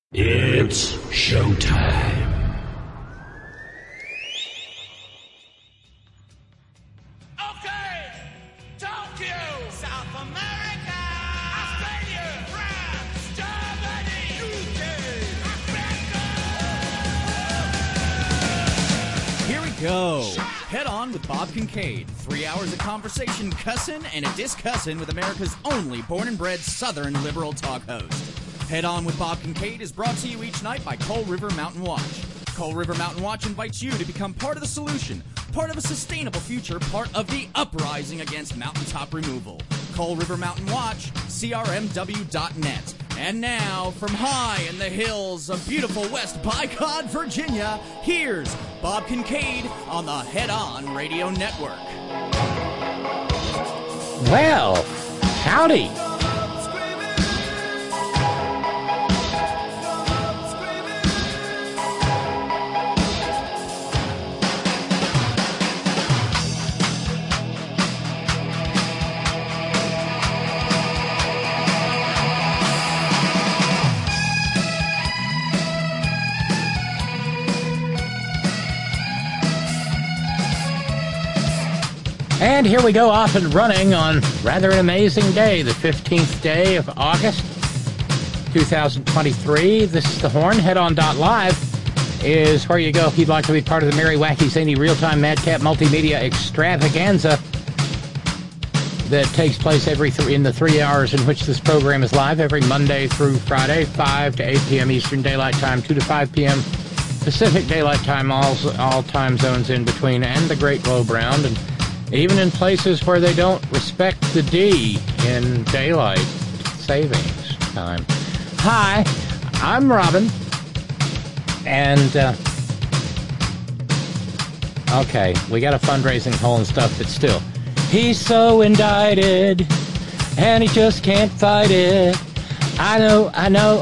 It's showtime. Okay, Tokyo, South America, Australia, France, Germany, UK, America. Here we go. Head On with Bob Kincaid. 3 hours of conversation, cussin' and a discussin' with America's only born and bred Southern liberal talk host. Head On with Bob Kincaid is brought to you each night by Coal River Mountain Watch. Coal River Mountain Watch invites you to become part of the solution, part of a sustainable future, part of the uprising against mountaintop removal. Coal River Mountain Watch, crmw.net. And now, from high in the hills of beautiful West Bicod, Virginia, here's Bob Kincaid on the Head On Radio Network. Well, howdy. And here we go, off and running on rather an amazing day, the 15th day of August, 2023. This is The Horn. HeadOn.live is where you go if you'd like to be part of the Merry, Wacky, Zany, Real-Time, Madcap Multimedia Extravaganza that takes place in the 3 hours in which this program is live every Monday through Friday, 5 to 8 p.m. Eastern Daylight Time, 2 to 5 p.m. Pacific Daylight Time, all time zones in between, and the Great Globe Round, and even in places where they don't respect the D in daylight savings time. Hi, I'm Robin. And, okay, we got a fundraising hole and stuff, but still. He's so indicted, and he just can't fight it. I know.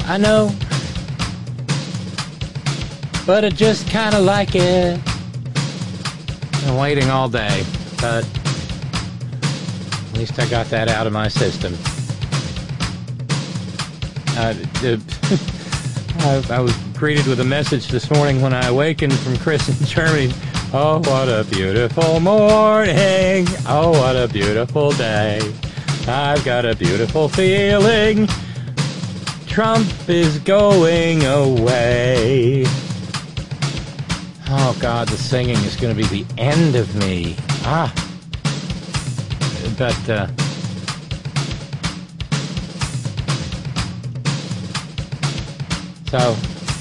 But I just kind of like it. I'm waiting all day. But at least I got that out of my system. I was greeted with a message this morning when I awakened from Chris in Germany. Oh, what a beautiful morning. Oh, what a beautiful day. I've got a beautiful feeling. Trump is going away. Oh, God, the singing is going to be the end of me. But, so,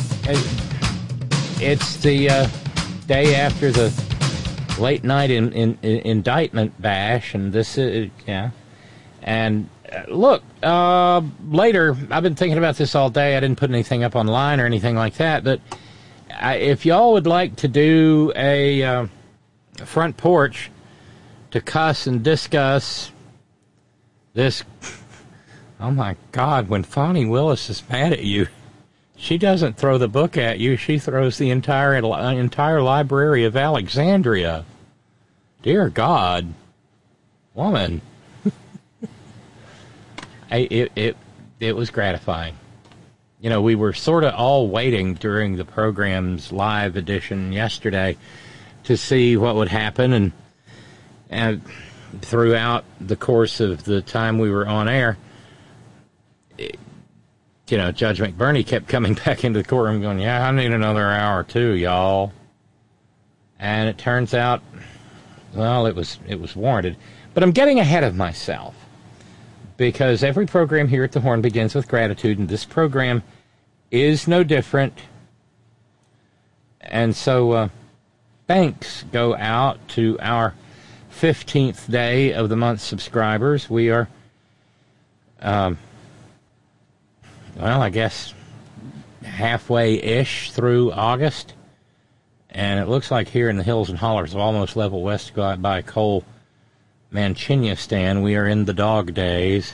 it's the day after the late night indictment bash, and this is, yeah. And look, later, I've been thinking about this all day. I didn't put anything up online or anything like that, but if y'all would like to do a front porch to cuss and discuss this, oh my God, when Fani Willis is mad at you, she doesn't throw the book at you, she throws the entire Library of Alexandria. Dear God, woman. It was gratifying. You know, we were sort of all waiting during the program's live edition yesterday to see what would happen, and throughout the course of the time we were on air, you know, Judge McBurney kept coming back into the courtroom going, yeah, I need another hour too, y'all. And it turns out, well, it was warranted. But I'm getting ahead of myself, because every program here at the Horn begins with gratitude, and this program is no different. And so thanks go out to our 15th day of the month subscribers. We are, well, I guess halfway-ish through August. And it looks like here in the hills and hollers of almost level west by Cole Manchinia we are in the dog days.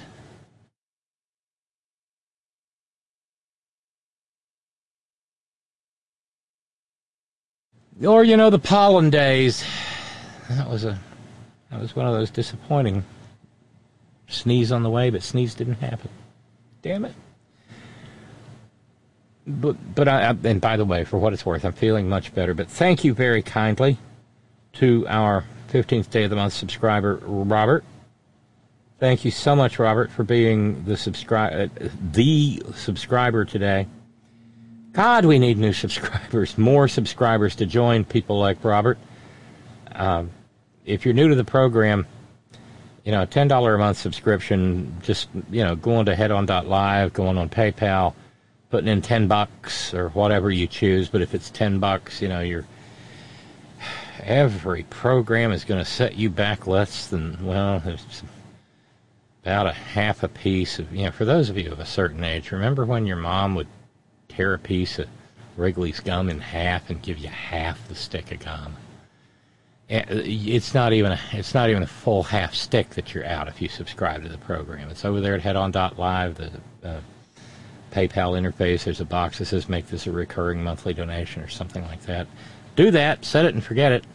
Or, you know, the pollen days. That was one of those disappointing sneeze on the way, but sneeze didn't happen. Damn it. But and by the way, for what it's worth, I'm feeling much better. But thank you very kindly to our 15th day of the month subscriber, Robert. Thank you so much, Robert, for being the subscriber today. God, we need new subscribers, more subscribers to join people like Robert. If you're new to the program, a $10 a month subscription, just, going to headon.live, going on PayPal, putting in $10 or whatever you choose. But if it's $10, every program is going to set you back less than, it's about a half a piece of, for those of you of a certain age, remember when your mom would tear a piece of Wrigley's gum in half and give you half the stick of gum? It's not even a full half stick that you're out if you subscribe to the program. It's over there at headon.live, the PayPal interface. There's a box that says make this a recurring monthly donation or something like that. Do that, set it and forget it.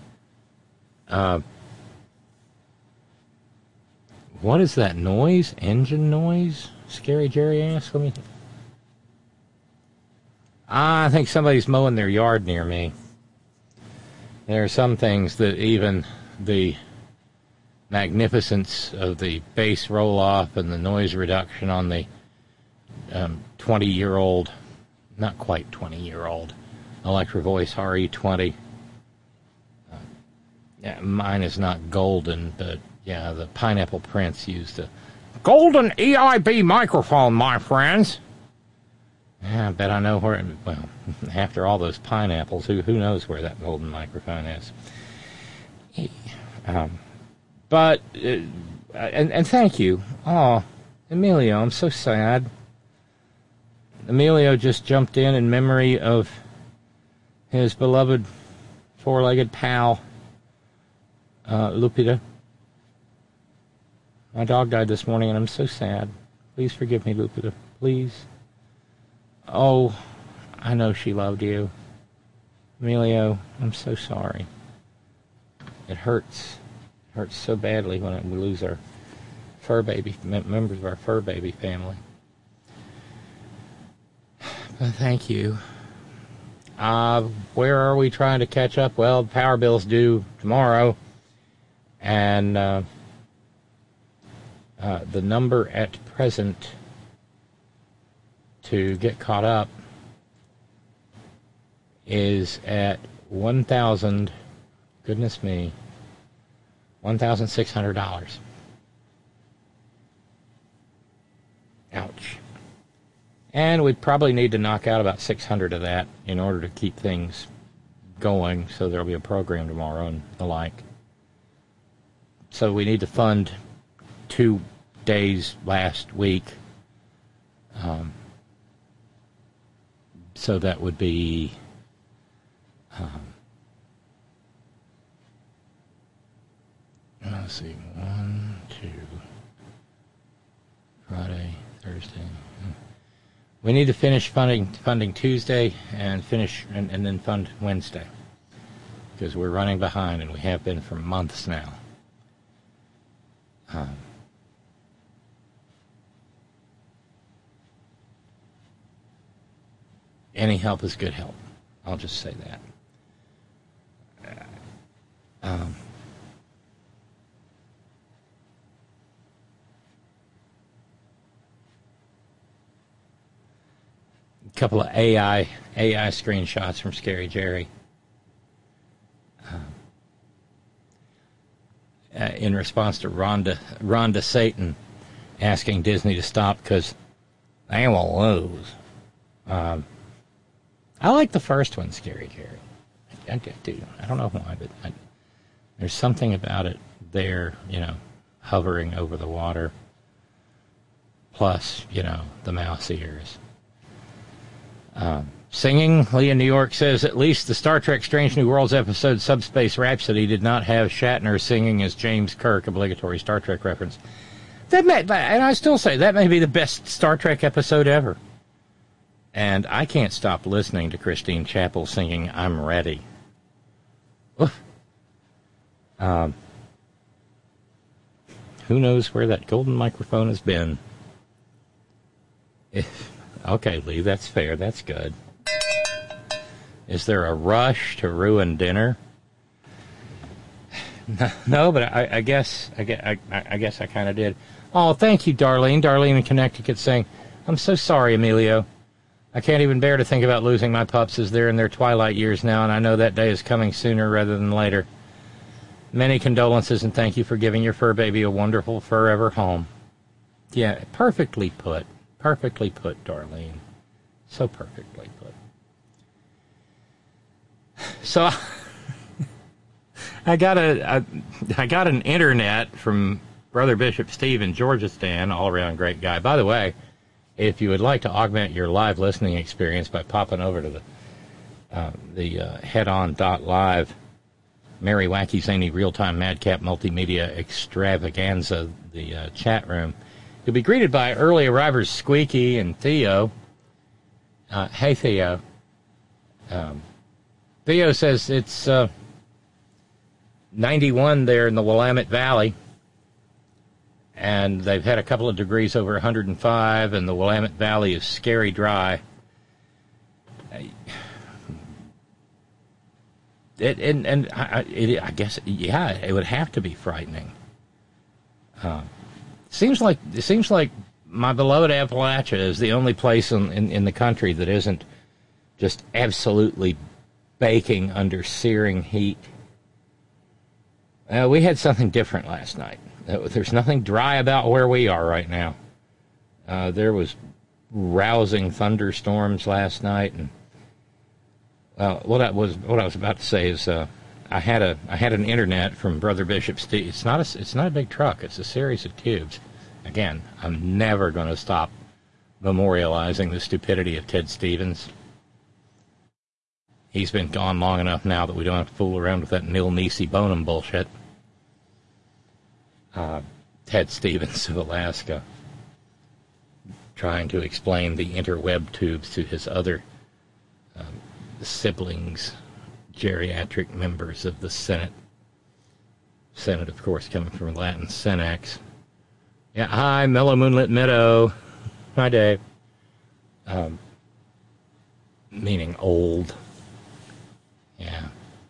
What is that noise? Engine noise? Scary Jerry asked. I think somebody's mowing their yard near me. There are some things that even the magnificence of the bass roll-off and the noise reduction on the 20-year-old, not quite 20-year-old, Electro Voice RE20. Mine is not golden, but the Pineapple Prince used a golden EIB microphone, my friends. I bet I know where. Well, after all those pineapples, who knows where that golden microphone is? But thank you. Oh, Emilio, I'm so sad. Emilio just jumped in memory of his beloved four-legged pal, Lupita. My dog died this morning, and I'm so sad. Please forgive me, Lupita. Please. Oh, I know she loved you. Emilio, I'm so sorry. It hurts. It hurts so badly when we lose our fur baby, members of our fur baby family. But thank you. Where are we trying to catch up? Well, the power bill's due tomorrow. And the number at present to get caught up is at $1,600. Ouch. And we probably need to knock out about 600 of that in order to keep things going, so there'll be a program tomorrow and the like. So we need to fund 2 days last week. So that would be let's see, 1, 2, Friday, Thursday. We need to finish funding Tuesday and finish and then fund Wednesday, because we're running behind, and we have been for months now. Any help is good help. I'll just say that. A couple of AI screenshots from Scary Jerry. In response to Rhonda Satan asking Disney to stop because they will lose. I like the first one, Scary Jerry. I do. I don't know why, but there's something about it there, hovering over the water. Plus, the mouse ears. Singing, Leah New York says, at least the Star Trek Strange New Worlds episode Subspace Rhapsody did not have Shatner singing as James Kirk, obligatory Star Trek reference. And I still say, that may be the best Star Trek episode ever. And I can't stop listening to Christine Chappell singing I'm Ready. Oof. Who knows where that golden microphone has been? Okay, Lee, that's fair. That's good. Is there a rush to ruin dinner? No, but I guess I kind of did. Oh, thank you, Darlene. Darlene in Connecticut saying, I'm so sorry, Emilio. I can't even bear to think about losing my pups as they're in their twilight years now, and I know that day is coming sooner rather than later. Many condolences, and thank you for giving your fur baby a wonderful forever home. Yeah, perfectly put. Perfectly put, Darlene. So perfectly put. So I got an internet from Brother Bishop Steve in Georgistan, all-around great guy. By the way, if you would like to augment your live listening experience by popping over to the headon.live Merry Wacky Zany Real-Time Madcap Multimedia Extravaganza, the chat room, you'll be greeted by early arrivers Squeaky and Theo. Hey, Theo. Theo says it's 91 there in the Willamette Valley, and they've had a couple of degrees over 105, and the Willamette Valley is scary dry. I guess, yeah, it would have to be frightening. Seems like my beloved Appalachia is the only place in the country that isn't just absolutely baking under searing heat. We had something different last night. There's nothing dry about where we are right now. There was rousing thunderstorms last night, and what I was about to say is I had an internet from Brother Bishop Steve. It's not a big truck. It's a series of tubes. Again, I'm never going to stop memorializing the stupidity of Ted Stevens. He's been gone long enough now that we don't have to fool around with that Nil Nisi Bonum bullshit. Ted Stevens of Alaska, trying to explain the interweb tubes to his other siblings, geriatric members of the Senate. Senate, of course, coming from Latin senax. Yeah, hi, Mellow Moonlit Meadow. Hi, Dave. Meaning old. Yeah.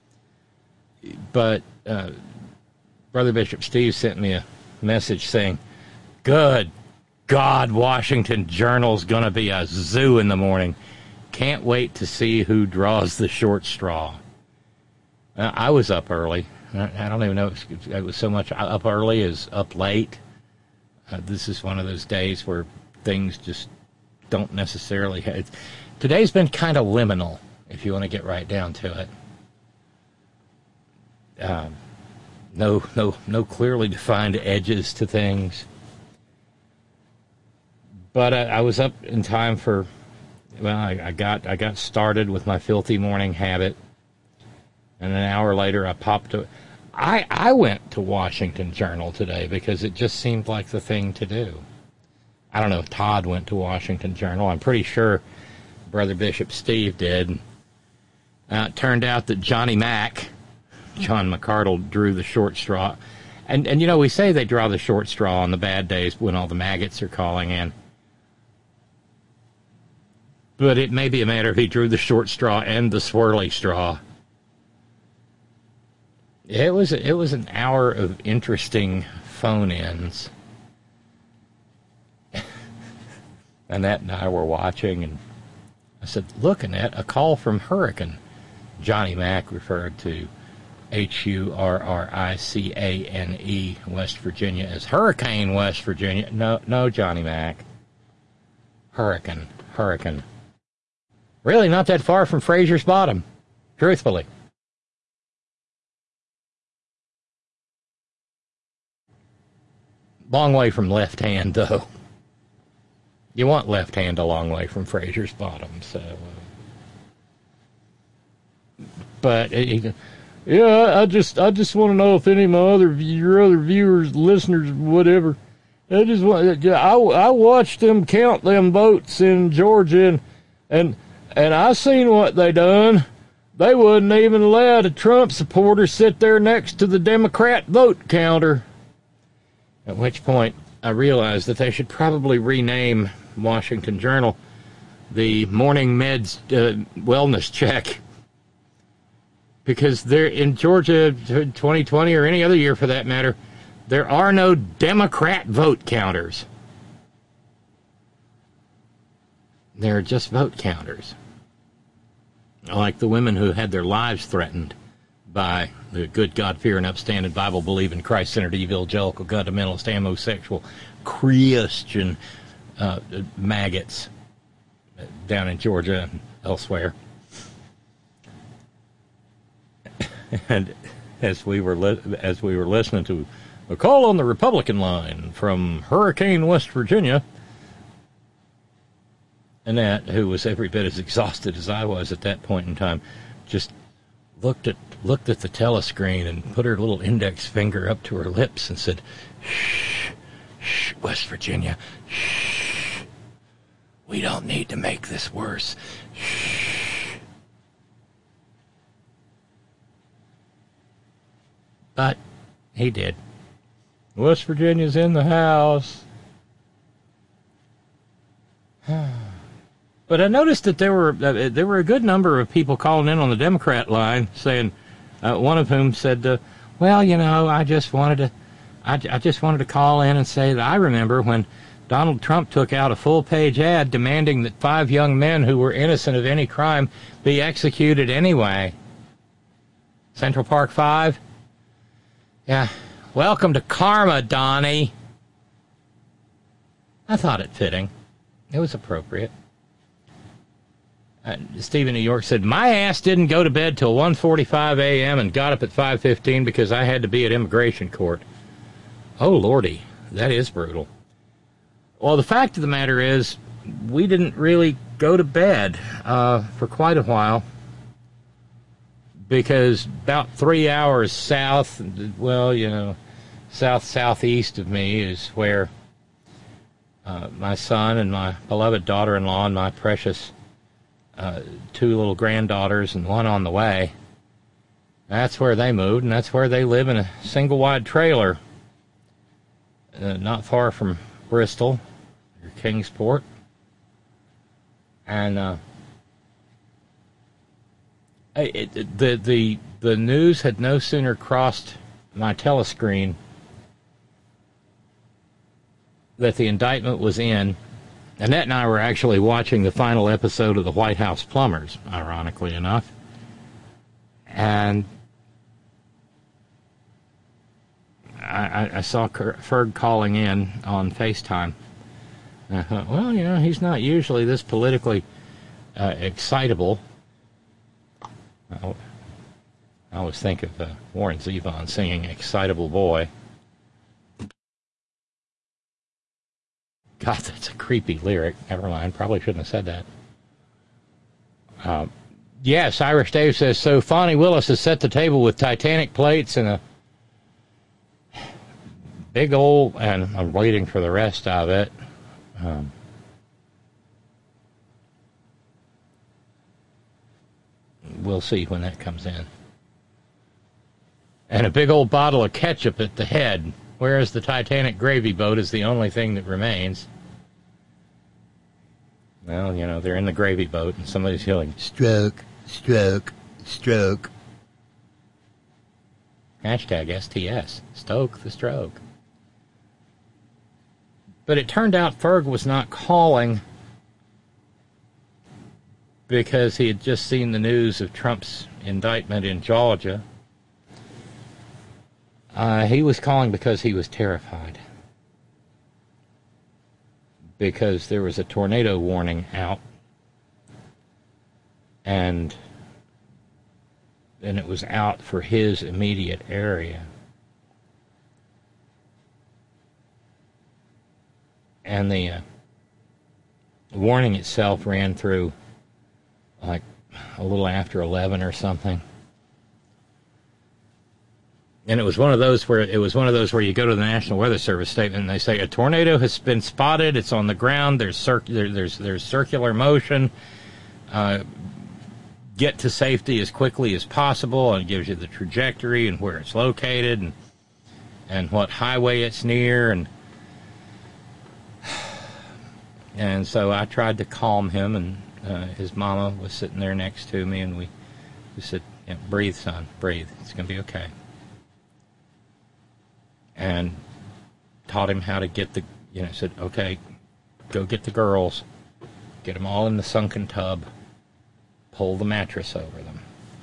But Brother Bishop Steve sent me a message saying, good God, Washington Journal's going to be a zoo in the morning. Can't wait to see who draws the short straw. I was up early. I don't even know if it was so much up early as up late. This is one of those days where things just don't necessarily have... Today's been kind of liminal, if you want to get right down to it. No clearly defined edges to things. But I was up in time for... Well, I got started with my filthy morning habit, and an hour later I popped to... I went to Washington Journal today because it just seemed like the thing to do. I don't know if Todd went to Washington Journal. I'm pretty sure Brother Bishop Steve did. It turned out that Johnny Mac, John McCardle, drew the short straw. And you know, we say they draw the short straw on the bad days when all the maggots are calling in. But it may be a matter of he drew the short straw and the swirly straw. It was an hour of interesting phone-ins. Annette and I were watching, and I said, look, Annette, a call from Hurricane. Johnny Mac referred to Hurricane, West Virginia, as Hurricane, West Virginia. No, Johnny Mac. Hurricane. Really not that far from Fraser's Bottom, truthfully. Long way from left hand, though. You want left hand a long way from Fraser's Bottom, so... But, yeah, I just want to know if any of my your other viewers, listeners, whatever, I watched them count them votes in Georgia, and I seen what they done. They wouldn't even let a Trump supporter sit there next to the Democrat vote counter. At which point, I realized that they should probably rename Washington Journal the morning meds wellness check. Because there in Georgia 2020 or any other year for that matter, there are no Democrat vote counters. They're just vote counters. Like the women who had their lives threatened by the good God-fearing, upstanding, Bible-believing, Christ-centered, evangelical, fundamentalist, homosexual, Christian maggots down in Georgia and elsewhere. And as we were listening to a call on the Republican line from Hurricane, West Virginia, Annette, who was every bit as exhausted as I was at that point in time, just looked at the telescreen and put her little index finger up to her lips and said, "Shh, shh, West Virginia, shh. We don't need to make this worse. Shh." But he did. West Virginia's in the house. But I noticed that there were a good number of people calling in on the Democrat line, saying, one of whom said, "Well, you know, I just wanted to call in and say that I remember when Donald Trump took out a full-page ad demanding that 5 young men who were innocent of any crime be executed anyway. Central Park 5? Yeah. Welcome to karma, Donnie." I thought it fitting. It was appropriate. Steve in New York said, "My ass didn't go to bed till 1:45 a.m. and got up at 5:15 because I had to be at immigration court." Oh, Lordy, that is brutal. Well, the fact of the matter is, we didn't really go to bed for quite a while. Because about 3 hours south, well, you know, southeast of me is where my son and my beloved daughter-in-law and my precious 2 little granddaughters and 1 on the way, that's where they moved, and that's where they live in a single-wide trailer not far from Bristol or Kingsport. And the news had no sooner crossed my telescreen that the indictment was in. Annette and I were actually watching the final episode of the White House Plumbers, ironically enough. And I saw Ferg calling in on FaceTime. And I thought, well, you know, he's not usually this politically excitable. I always think of Warren Zevon singing "Excitable Boy." God, that's a creepy lyric. Never mind. Probably shouldn't have said that. Yes, Irish Dave says, so Fonnie Willis has set the table with Titanic plates and a big old, and I'm waiting for the rest of it. We'll see when that comes in. And a big old bottle of ketchup at the head, whereas the Titanic gravy boat is the only thing that remains. Well, you know, they're in the gravy boat, and somebody's yelling, "Stroke, stroke, stroke." Hashtag STS, stoke the stroke. But it turned out Ferg was not calling because he had just seen the news of Trump's indictment in Georgia. He was calling because he was terrified. Because there was a tornado warning out. And it was out for his immediate area. And the warning itself ran through like a little after 11 or something. And it was one of those where you go to the National Weather Service statement and they say a tornado has been spotted. It's on the ground. There's circular motion. Get to safety as quickly as possible, and it gives you the trajectory and where it's located and what highway it's near. And And so I tried to calm him, and his mama was sitting there next to me, and we said, yeah, breathe, son, breathe. It's going to be okay. And taught him how to get said, okay, go get the girls, get them all in the sunken tub, pull the mattress over them.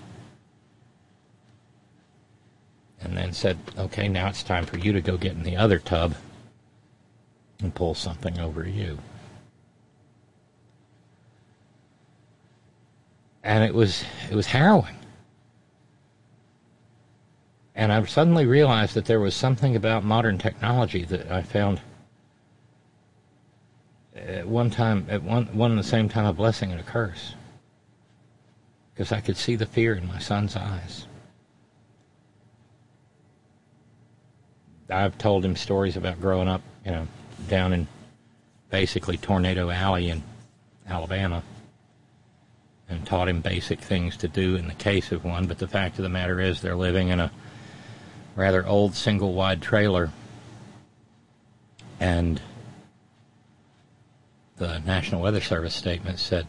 And then said, okay, now it's time for you to go get in the other tub and pull something over you. And it was harrowing. And I suddenly realized that there was something about modern technology that I found at one and the same time a blessing and a curse. Because I could see the fear in my son's eyes. I've told him stories about growing up, down in basically Tornado Alley in Alabama, and taught him basic things to do in the case of one, but the fact of the matter is they're living in a rather old single-wide trailer, and the National Weather Service statement said,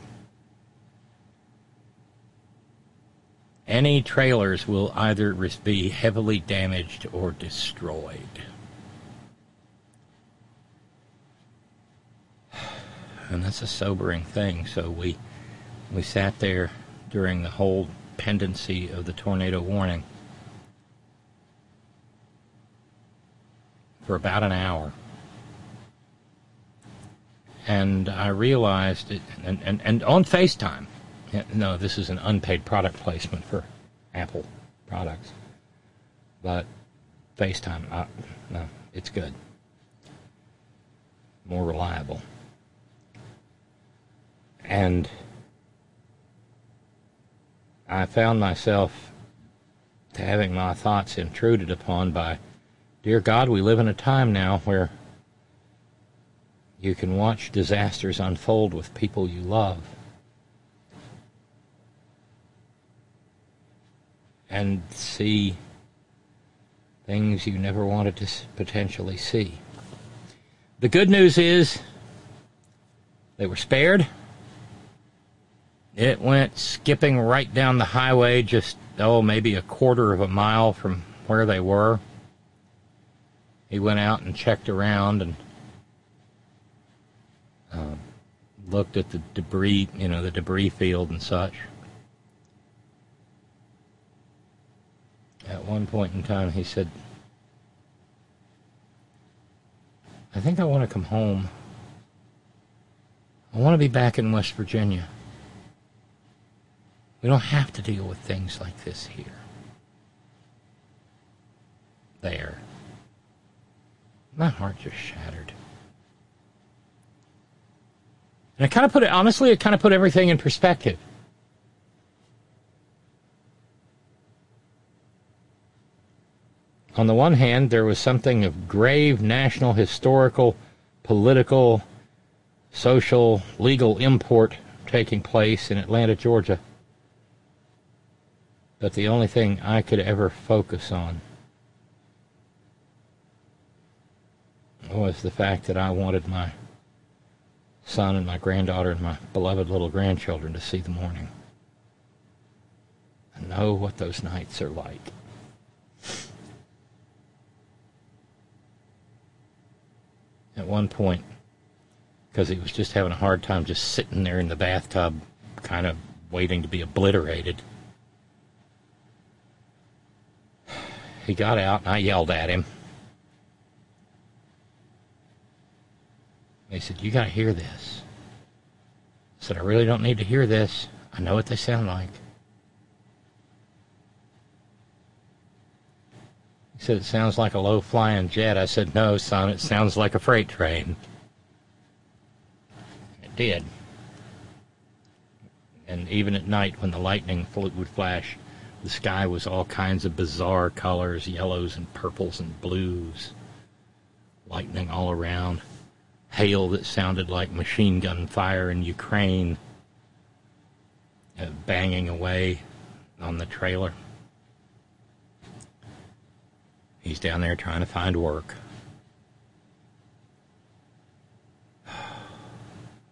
any trailers will either be heavily damaged or destroyed. And that's a sobering thing. So we sat there during the whole pendency of the tornado warning for about an hour. And I realized it, and on FaceTime. No, this is an unpaid product placement for Apple products. But FaceTime, no, it's good. More reliable. And I found myself having my thoughts intruded upon by, dear God, we live in a time now where you can watch disasters unfold with people you love. And see things you never wanted to potentially see. The good news is they were spared. It went skipping right down the highway, just, maybe a quarter of a mile from where they were. He went out and checked around and looked at the debris, the debris field and such. At one point in time, he said, I think I want to come home. I want to be back in West Virginia. We don't have to deal with things like this here. There. My heart just shattered. And it kind of put everything in perspective. On the one hand, there was something of grave national, historical, political, social, legal import taking place in Atlanta, Georgia. But the only thing I could ever focus on was the fact that I wanted my son and my granddaughter and my beloved little grandchildren to see the morning and know what those nights are like. At one point, because he was just having a hard time just sitting there in the bathtub, kind of waiting to be obliterated, he got out and I yelled at him. He said, you got to hear this. I said, I really don't need to hear this. I know what they sound like. He said, it sounds like a low-flying jet. I said, no, son, it sounds like a freight train. It did. And even at night when the lightning would flash, the sky was all kinds of bizarre colors, yellows and purples and blues. Lightning all around. Hail that sounded like machine gun fire in Ukraine. Banging away on the trailer. He's down there trying to find work.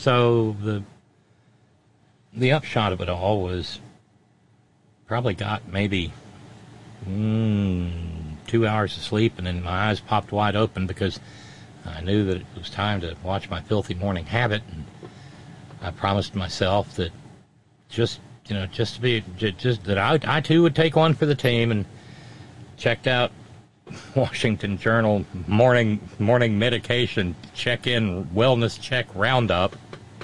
So the upshot of it all was probably got maybe 2 hours of sleep, and then my eyes popped wide open because I knew that it was time to watch my filthy morning habit, and I promised myself that just that I too would take one for the team, and checked out Washington Journal morning medication check-in wellness check roundup,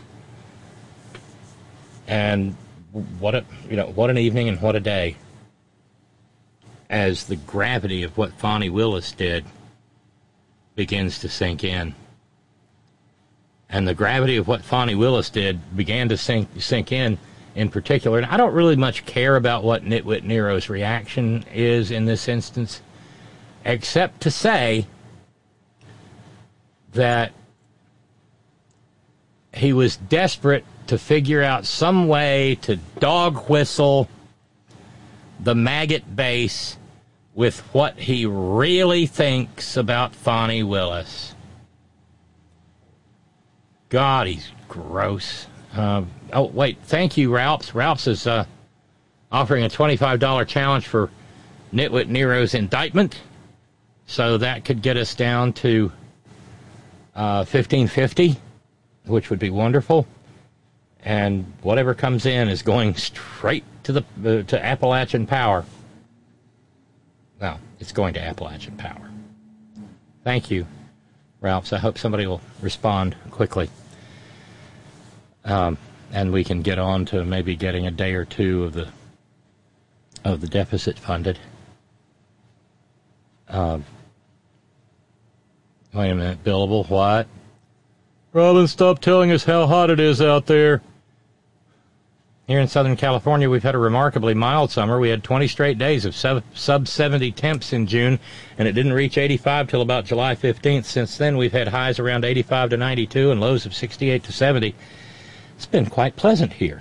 and what an evening and what a day, as the gravity of what Fonnie Willis did begins to sink in. And the gravity of what Fonnie Willis did began to sink in particular. And I don't really much care about what Nitwit Nero's reaction is in this instance, except to say that he was desperate to figure out some way to dog whistle the maggot base with what he really thinks about Fonnie Willis. God, he's gross. Oh, wait, thank you, Ralphs. Ralphs is offering a $25 challenge for Nitwit Nero's indictment. So that could get us down to $15.50, which would be wonderful. And whatever comes in is going straight to to Appalachian Power. Well, it's going to Appalachian Power. Thank you, Ralphs. I hope somebody will respond quickly. And we can get on to maybe getting a day or two of the deficit funded. Wait a minute, Billable, what? Robin, stop telling us how hot it is out there. Here in Southern California, we've had a remarkably mild summer. We had 20 straight days of sub-70 temps in June, and it didn't reach 85 till about July 15th. Since then, we've had highs around 85 to 92 and lows of 68 to 70. It's been quite pleasant here.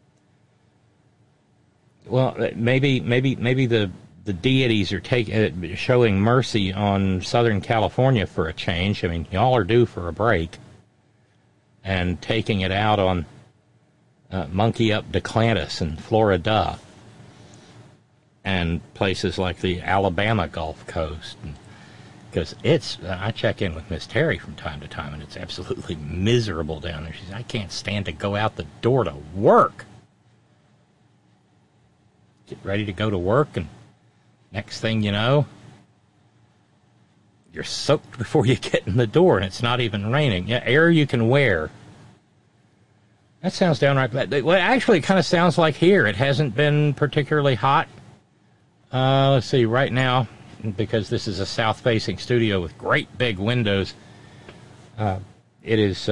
Well, maybe the deities are showing mercy on Southern California for a change. I mean, y'all are due for a break, and taking it out on Monkey Up Declantis and Florida and places like the Alabama Gulf Coast. Because I check in with Miss Terry from time to time, and it's absolutely miserable down there. She says, I can't stand to go out the door to work. Get ready to go to work, and next thing you know, you're soaked before you get in the door, and it's not even raining. Yeah, air you can wear. That sounds downright bad. Well, actually, it kind of sounds like here. It hasn't been particularly hot. Let's see, right now, because this is a south-facing studio with great big windows, it is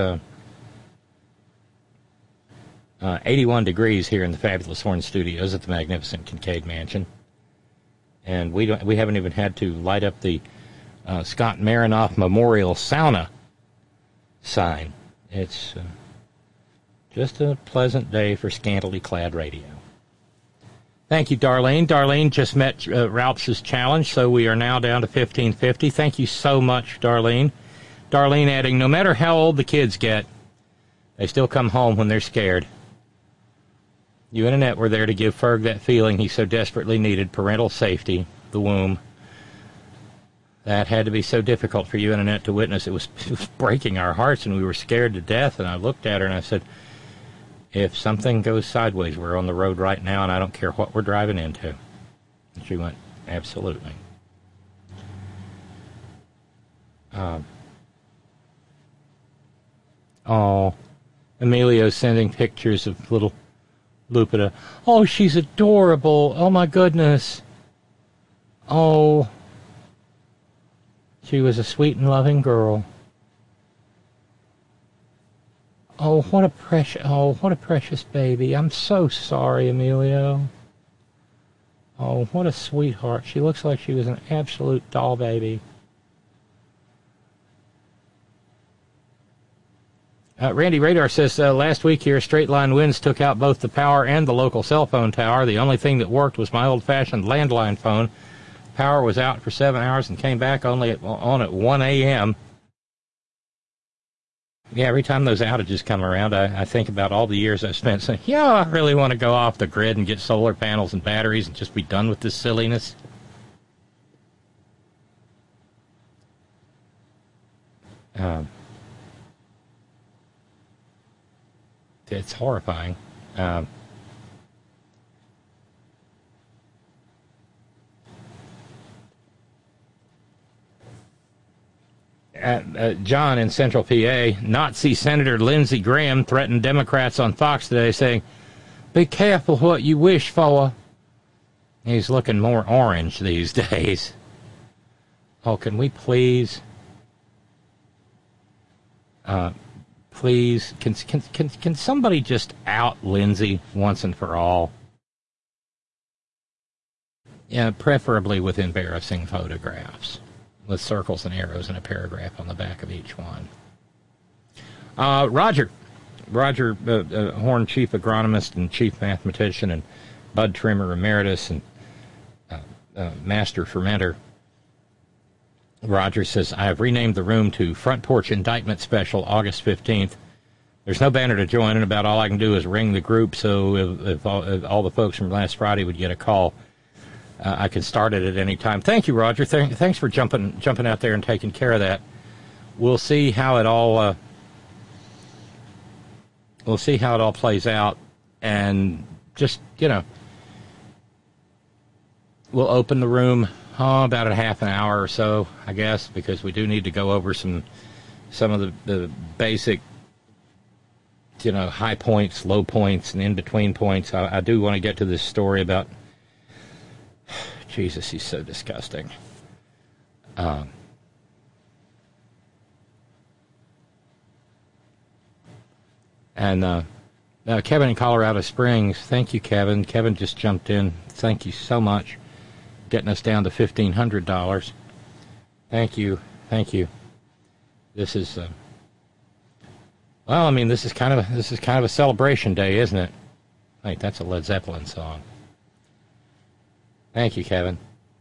81 degrees here in the fabulous Horn Studios at the magnificent Kincaid Mansion. And we haven't even had to light up the Scott Marinoff Memorial Sauna sign. It's just a pleasant day for scantily clad radio. Thank you, Darlene. Darlene just met Ralph's challenge, so we are now down to $15.50. Thank you so much, Darlene. Darlene adding, no matter how old the kids get, they still come home when they're scared. You and Annette were there to give Ferg that feeling he so desperately needed, parental safety, the womb. That had to be so difficult for you and Annette to witness. It was breaking our hearts, and we were scared to death. And I looked at her and I said, if something goes sideways, we're on the road right now, and I don't care what we're driving into. And she went, absolutely. Emilio's sending pictures of little Lupita. Oh, she's adorable. Oh, my goodness. Oh, she was a sweet and loving girl. Oh, what a precious baby. I'm so sorry, Emilio. Oh, what a sweetheart. She looks like she was an absolute doll baby. Randy Radar says, last week here, straight-line winds took out both the power and the local cell phone tower. The only thing that worked was my old-fashioned landline phone. Power was out for 7 hours and came back only on at 1 a.m. Yeah, every time those outages come around, I think about all the years I've spent saying, yeah, I really want to go off the grid and get solar panels and batteries and just be done with this silliness. It's horrifying. John in Central PA, Nazi Senator Lindsey Graham threatened Democrats on Fox today, saying, "Be careful what you wish for." He's looking more orange these days. Oh, can we please, can somebody just out Lindsey once and for all? Yeah, preferably with embarrassing photographs, with circles and arrows and a paragraph on the back of each one. Roger Horn, chief agronomist and chief mathematician and bud trimmer emeritus and master fermenter. Roger says, I have renamed the room to Front Porch Indictment Special, August 15th. There's no banner to join, and about all I can do is ring the group, so if all the folks from last Friday would get a call, I can start it at any time. Thank you, Roger. Thanks for jumping out there and taking care of that. We'll see how it all plays out, and just we'll open the room about a half an hour or so, I guess, because we do need to go over some of the basic high points, low points, and in between points. I do want to get to this story about. Jesus, he's so disgusting. And Kevin in Colorado Springs, thank you, Kevin. Kevin just jumped in. Thank you so much, getting us down to $1,500. Thank you. This is this is kind of a celebration day, isn't it? Wait, that's a Led Zeppelin song. Thank you, Kevin.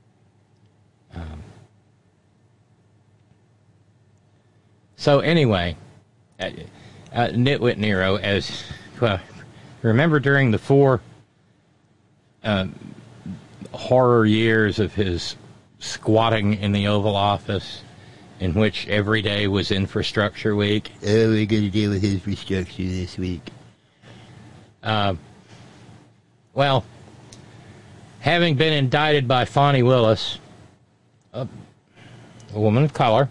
So anyway, Nitwit Nero, as well, remember during the 4 horror years of his squatting in the Oval Office, in which every day was Infrastructure Week. Oh, we're going to deal with infrastructure this week. Well, having been indicted by Fani Willis, a woman of color,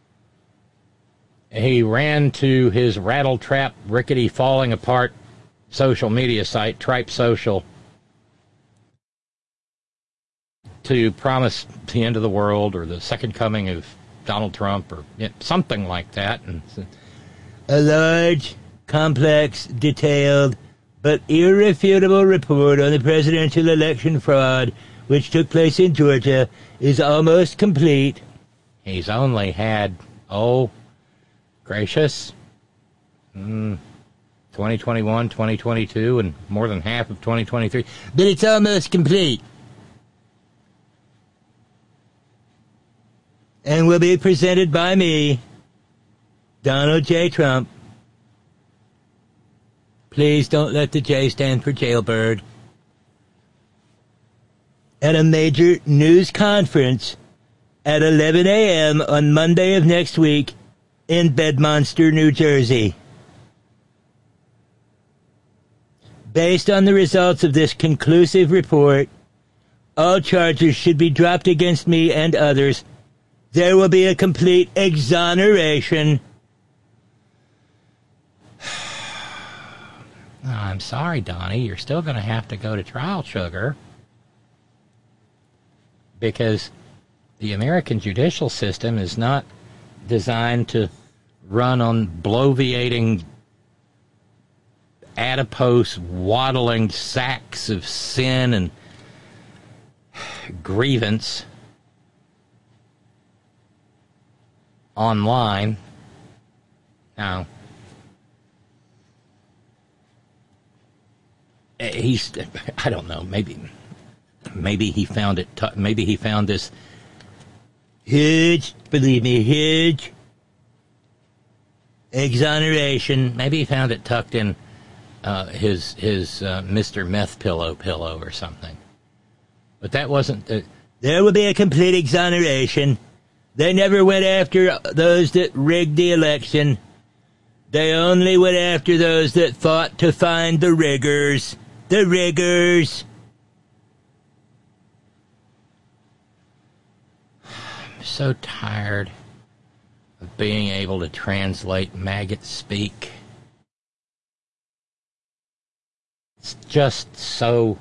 he ran to his rattle-trap, rickety, falling-apart social media site, Tripe Social, to promise the end of the world or the second coming of Donald Trump or something like that. And a large, complex, detailed, but irrefutable report on the presidential election fraud, which took place in Georgia, is almost complete. He's only had, gracious, 2021, 2022, and more than half of 2023. But it's almost complete. And will be presented by me, Donald J. Trump. Please don't let the J stand for jailbird. At a major news conference at 11 a.m. on Monday of next week in Bedmonster, New Jersey. Based on the results of this conclusive report, all charges should be dropped against me and others. There will be a complete exoneration. I'm sorry, Donnie. You're still going to have to go to trial, sugar. Because the American judicial system is not designed to run on bloviating, adipose, waddling sacks of sin and grievance online. Now, he's, I don't know, maybe he found it, maybe he found this huge, believe me, huge exoneration. Maybe he found it tucked in his Mr. Meth pillow or something. But that wasn't... There will be a complete exoneration. They never went after those that rigged the election. They only went after those that fought to find the riggers. The riggers. I'm so tired of being able to translate maggot speak. It's just so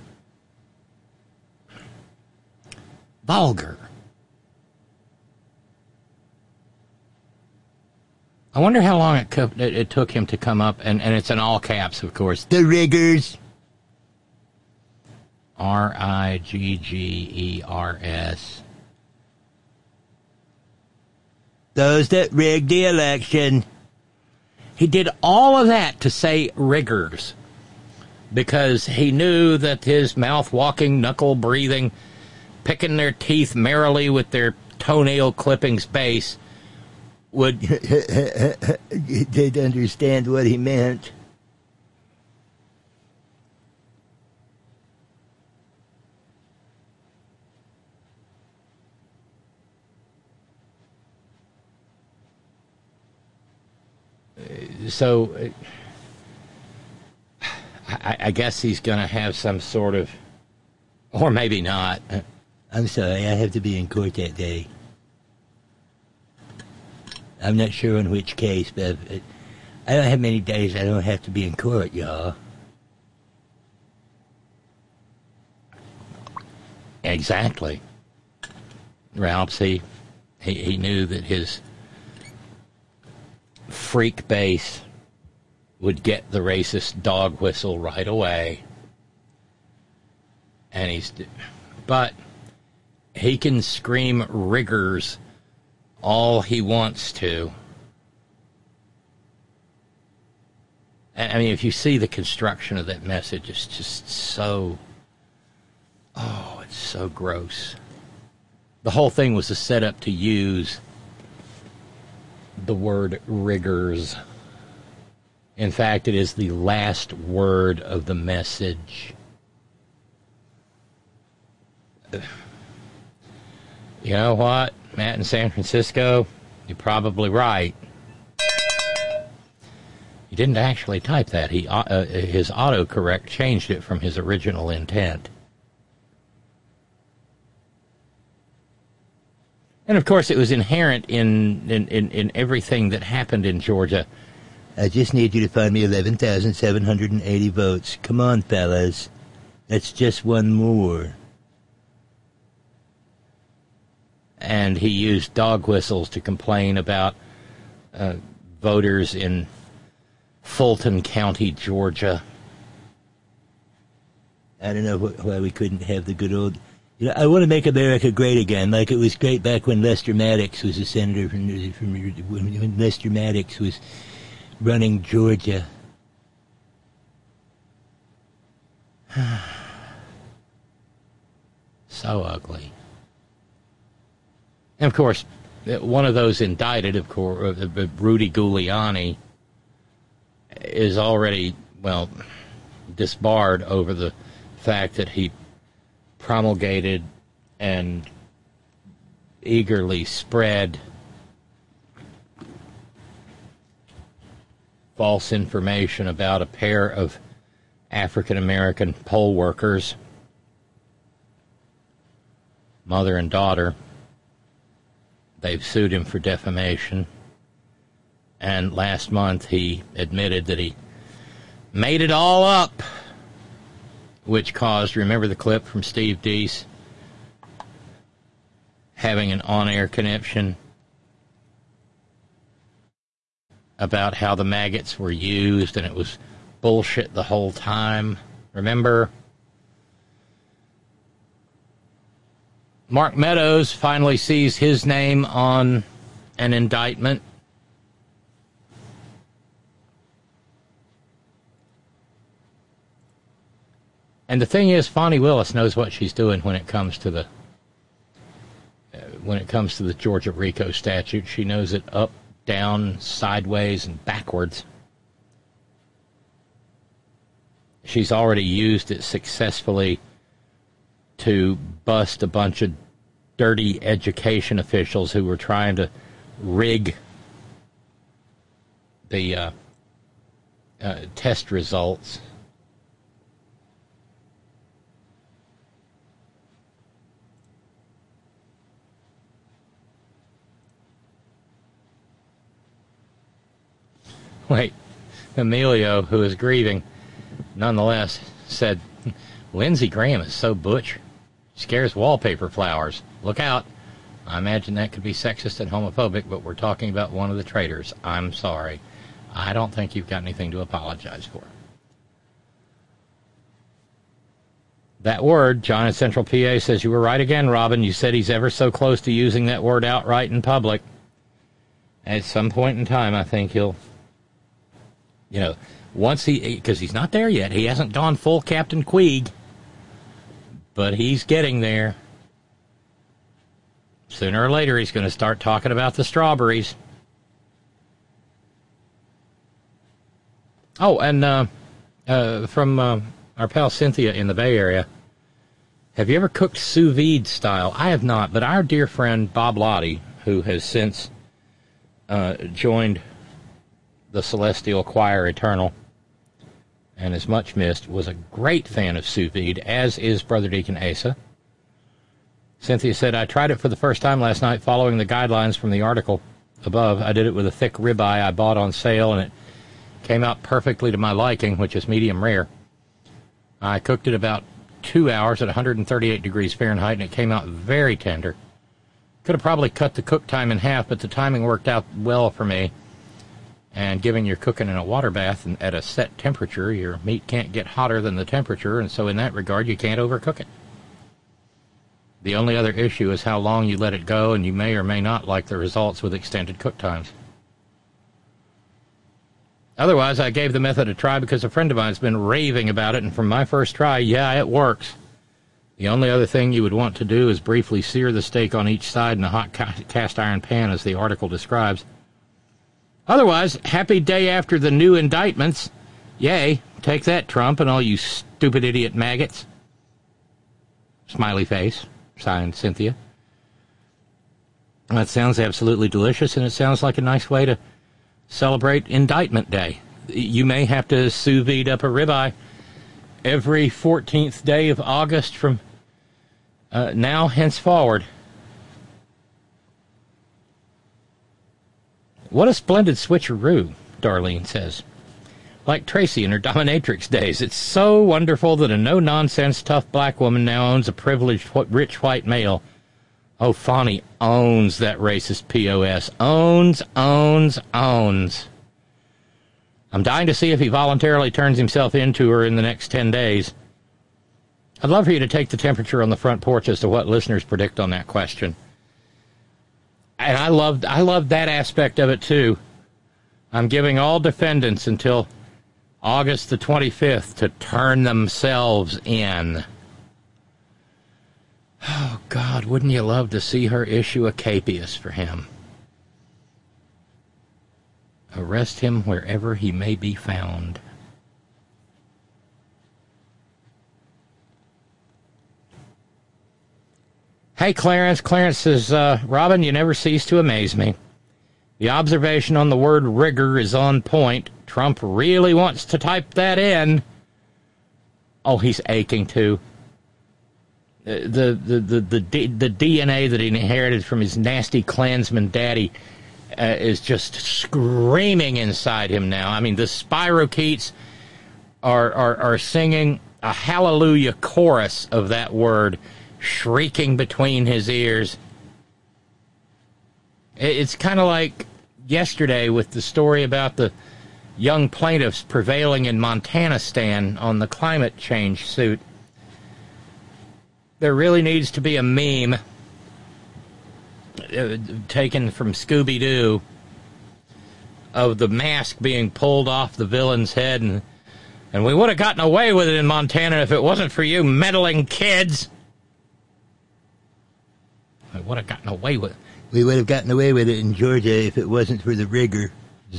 vulgar. I wonder how long it took him to come up, and it's in all caps, of course. The riggers. Riggers. Those that rigged the election. He did all of that to say riggers, because he knew that his mouth-walking, knuckle-breathing, picking their teeth merrily with their toenail clippings base would... They'd understand what he meant. So, I guess he's going to have some sort of... Or maybe not. I'm sorry, I have to be in court that day. I'm not sure in which case, but I don't have many days I don't have to be in court, y'all. Exactly. Ralph, he knew that his freak base would get the racist dog whistle right away. And but he can scream riggers all he wants to. I mean, if you see the construction of that message, it's just so... Oh, it's so gross. The whole thing was a setup to use the word riggers. In fact, it is the last word of the message. You know what, Matt in San Francisco? You're probably right. He didn't actually type that. His autocorrect changed it from his original intent. And of course, it was inherent in everything that happened in Georgia. I just need you to find me 11,780 votes. Come on, fellas. That's just one more. And he used dog whistles to complain about voters in Fulton County, Georgia. I don't know why we couldn't have the good old... You know, I want to make America great again, like it was great back when Lester Maddox was a senator, when Lester Maddox was running Georgia. So ugly. And, of course, one of those indicted, of course, Rudy Giuliani, is already, well, disbarred over the fact that he promulgated and eagerly spread false information about a pair of African-American poll workers, mother and daughter. They've sued him for defamation. And last month he admitted that he made it all up, which caused, remember the clip from Steve Deese having an on-air conniption about how the maggots were used and it was bullshit the whole time? Remember? Mark Meadows finally sees his name on an indictment. And the thing is, Fonnie Willis knows what she's doing when it comes to the Georgia RICO statute. She knows it up down, sideways, and backwards. She's already used it successfully to bust a bunch of dirty education officials who were trying to rig the test results. Wait, Emilio, who is grieving, nonetheless, said, Lindsey Graham is so butch. Scares wallpaper flowers. Look out. I imagine that could be sexist and homophobic, but we're talking about one of the traitors. I'm sorry. I don't think you've got anything to apologize for. That word, John in Central PA says, you were right again, Robin. You said he's ever so close to using that word outright in public. At some point in time, I think he'll... once because he's not there yet. He hasn't gone full Captain Queeg. But he's getting there. Sooner or later, he's going to start talking about the strawberries. Oh, and from our pal Cynthia in the Bay Area, have you ever cooked sous vide style? I have not, but our dear friend Bob Lottie, who has since joined the Celestial Choir Eternal and is much missed, was a great fan of sous vide, as is Brother Deacon Asa. Cynthia said, I tried it for the first time last night following the guidelines from the article above. I did it with a thick ribeye I bought on sale, and it came out perfectly to my liking, which is medium rare. I cooked it about 2 hours at 138 degrees Fahrenheit, and it came out very tender. Could have probably cut the cook time in half, but the timing worked out well for me. And given you're cooking in a water bath and at a set temperature, your meat can't get hotter than the temperature, and so in that regard, you can't overcook it. The only other issue is how long you let it go, and you may or may not like the results with extended cook times. Otherwise, I gave the method a try because a friend of mine's been raving about it, and from my first try, yeah, it works. The only other thing you would want to do is briefly sear the steak on each side in a hot cast iron pan, as the article describes. Otherwise, happy day after the new indictments. Yay, take that, Trump, and all you stupid idiot maggots. Smiley face, signed Cynthia. That sounds absolutely delicious, and it sounds like a nice way to celebrate Indictment Day. You may have to sous vide up a ribeye every 14th day of August from now henceforward. What a splendid switcheroo, Darlene says. Like Tracy in her dominatrix days, it's so wonderful that a no-nonsense, tough black woman now owns a privileged, rich white male. Oh, Fawny owns that racist POS. Owns. I'm dying to see if he voluntarily turns himself into her in the next 10 days. I'd love for you to take the temperature on the front porch as to what listeners predict on that question. And I loved that aspect of it, too. I'm giving all defendants until August the 25th to turn themselves in. Oh, God, wouldn't you love to see her issue a capias for him? Arrest him wherever he may be found. Hey, Clarence. Clarence says, Robin, you never cease to amaze me. The observation on the word rigor is on point. Trump really wants to type that in. Oh, he's aching to. The DNA that he inherited from his nasty Klansman daddy is just screaming inside him now. I mean, the spirochetes are singing a hallelujah chorus of that word, shrieking between his ears. It's kind of like yesterday with the story about the young plaintiffs prevailing in Montanistan on the climate change suit. There really needs to be a meme taken from Scooby-Doo of the mask being pulled off the villain's head, and we would have gotten away with it in Montana if it wasn't for you meddling kids. We would have gotten away with it. We would have gotten away with it in Georgia if it wasn't for the rigor.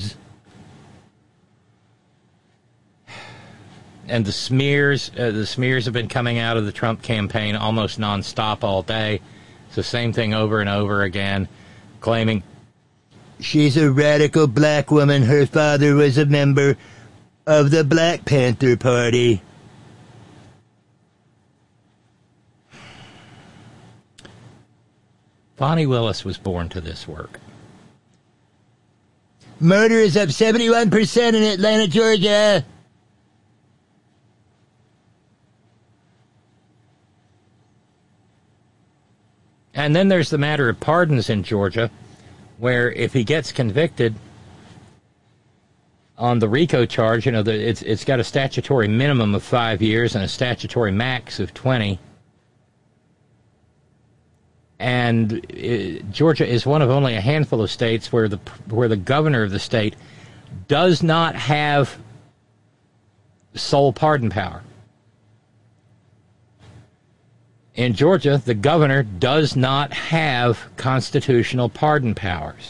And the smears have been coming out of the Trump campaign almost nonstop all day. It's the same thing over and over again, claiming she's a radical black woman. Her father was a member of the Black Panther Party. Bonnie Willis was born to this work. Murder is up 71% in Atlanta, Georgia. And then there's the matter of pardons in Georgia, where if he gets convicted on the RICO charge, you know, it's got a statutory minimum of 5 years and a statutory max of 20. And Georgia is one of only a handful of states where the governor of the state does not have sole pardon power. In Georgia, the governor does not have constitutional pardon powers.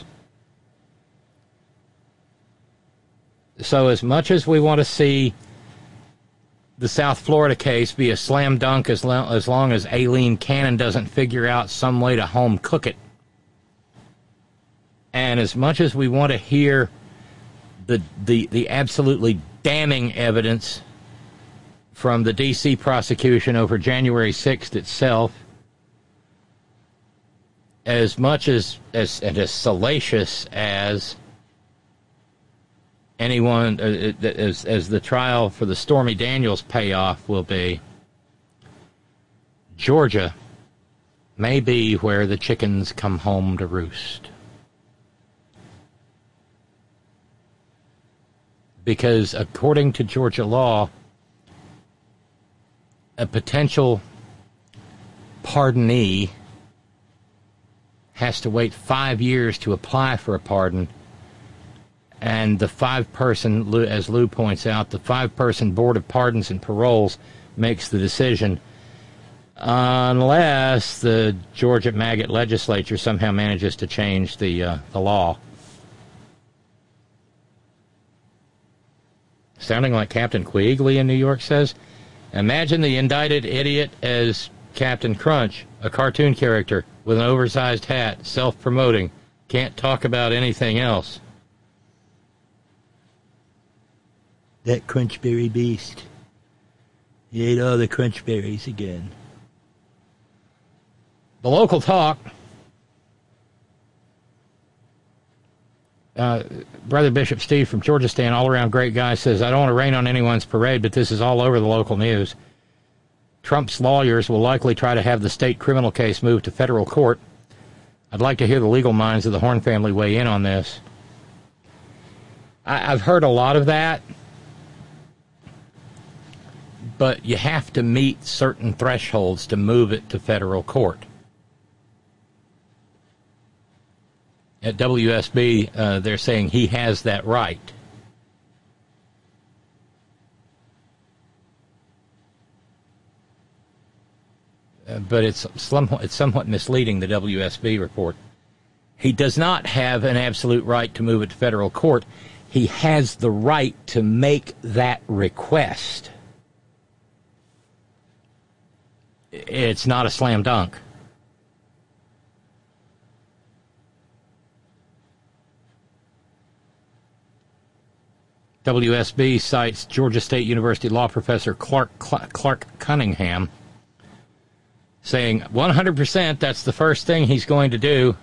So as much as we want to see the South Florida case be a slam dunk as long as Aileen Cannon doesn't figure out some way to home cook it, and as much as we want to hear the absolutely damning evidence from the D.C. prosecution over January 6th itself, as much as salacious as anyone, as the trial for the Stormy Daniels payoff will be, Georgia may be where the chickens come home to roost. Because according to Georgia law, a potential pardonee has to wait 5 years to apply for a pardon. And the 5-person, as Lou points out, the 5-person Board of Pardons and Paroles makes the decision unless the Georgia maggot legislature somehow manages to change the law. Sounding like Captain Quigley in New York says, imagine the indicted idiot as Captain Crunch, a cartoon character with an oversized hat, self-promoting, can't talk about anything else. That crunchberry beast. He ate all the crunchberries again. The local talk. Brother Bishop Steve from Georgia Stan, all-around great guy, says, I don't want to rain on anyone's parade, but this is all over the local news. Trump's lawyers will likely try to have the state criminal case moved to federal court. I'd like to hear the legal minds of the Horn family weigh in on this. I've heard a lot of that, but you have to meet certain thresholds to move it to federal court. At WSB, they're saying he has that right. But it's somewhat misleading, the WSB report. He does not have an absolute right to move it to federal court. He has the right to make that request. It's not a slam dunk. WSB cites Georgia State University law professor Clark Cunningham, saying 100% that's the first thing he's going to do.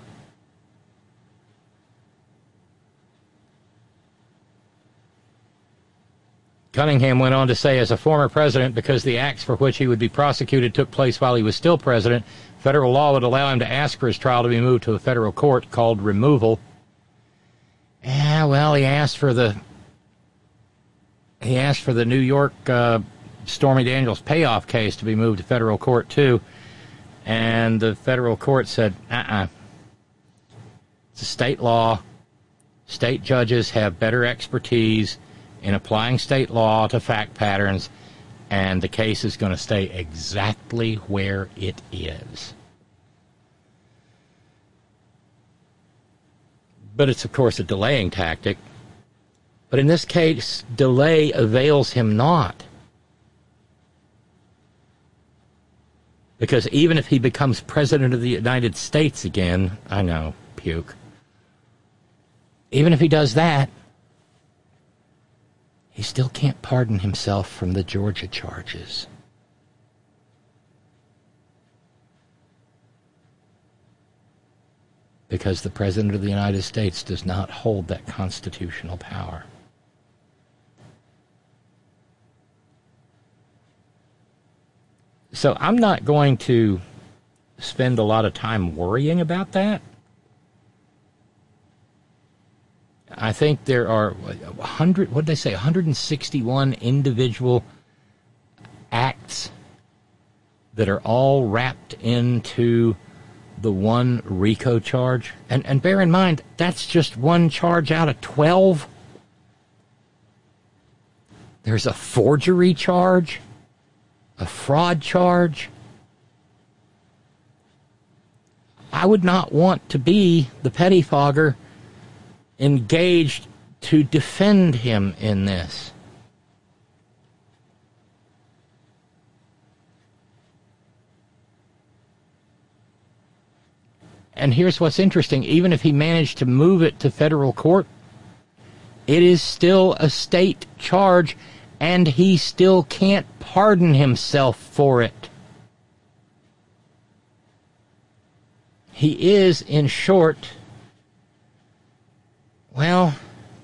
Cunningham went on to say, as a former president, because the acts for which he would be prosecuted took place while he was still president, federal law would allow him to ask for his trial to be moved to a federal court called removal. Yeah, well, he asked for the New York Stormy Daniels payoff case to be moved to federal court, too. And the federal court said, It's a state law. State judges have better expertise in applying state law to fact patterns, and the case is going to stay exactly where it is. But it's, of course, a delaying tactic. But in this case, delay avails him not. Because even if he becomes president of the United States again, I know, puke. Even if he does that, he still can't pardon himself from the Georgia charges. Because the President of the United States does not hold that constitutional power. So I'm not going to spend a lot of time worrying about that. I think there are 161 individual acts that are all wrapped into the one RICO charge. And bear in mind, that's just one charge out of 12. There's a forgery charge, a fraud charge. I would not want to be the pettifogger engaged to defend him in this. And here's what's interesting. Even if he managed to move it to federal court, it is still a state charge, and he still can't pardon himself for it. He is, in short, well,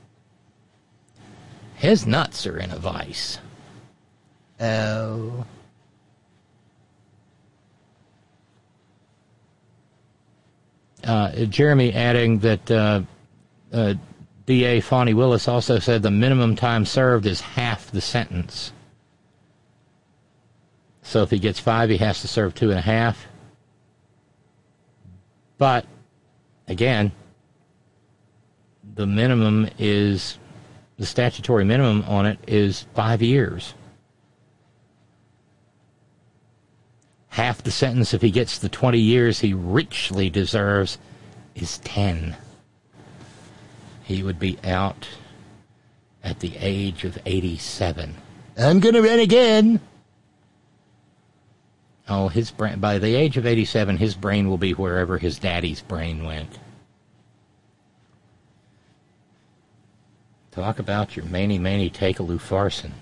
his nuts are in a vice. Oh. Jeremy adding that DA Fani Willis also said the minimum time served is half the sentence. So if he gets 5, he has to serve 2.5. But, again, the minimum is, the statutory minimum on it is 5 years. Half the sentence, if he gets the 20 years he richly deserves, is 10. He would be out at the age of 87. I'm gonna run again. Oh, his brain, by the age of 87, his brain will be wherever his daddy's brain went. Talk about your many take-a-loo farcin'.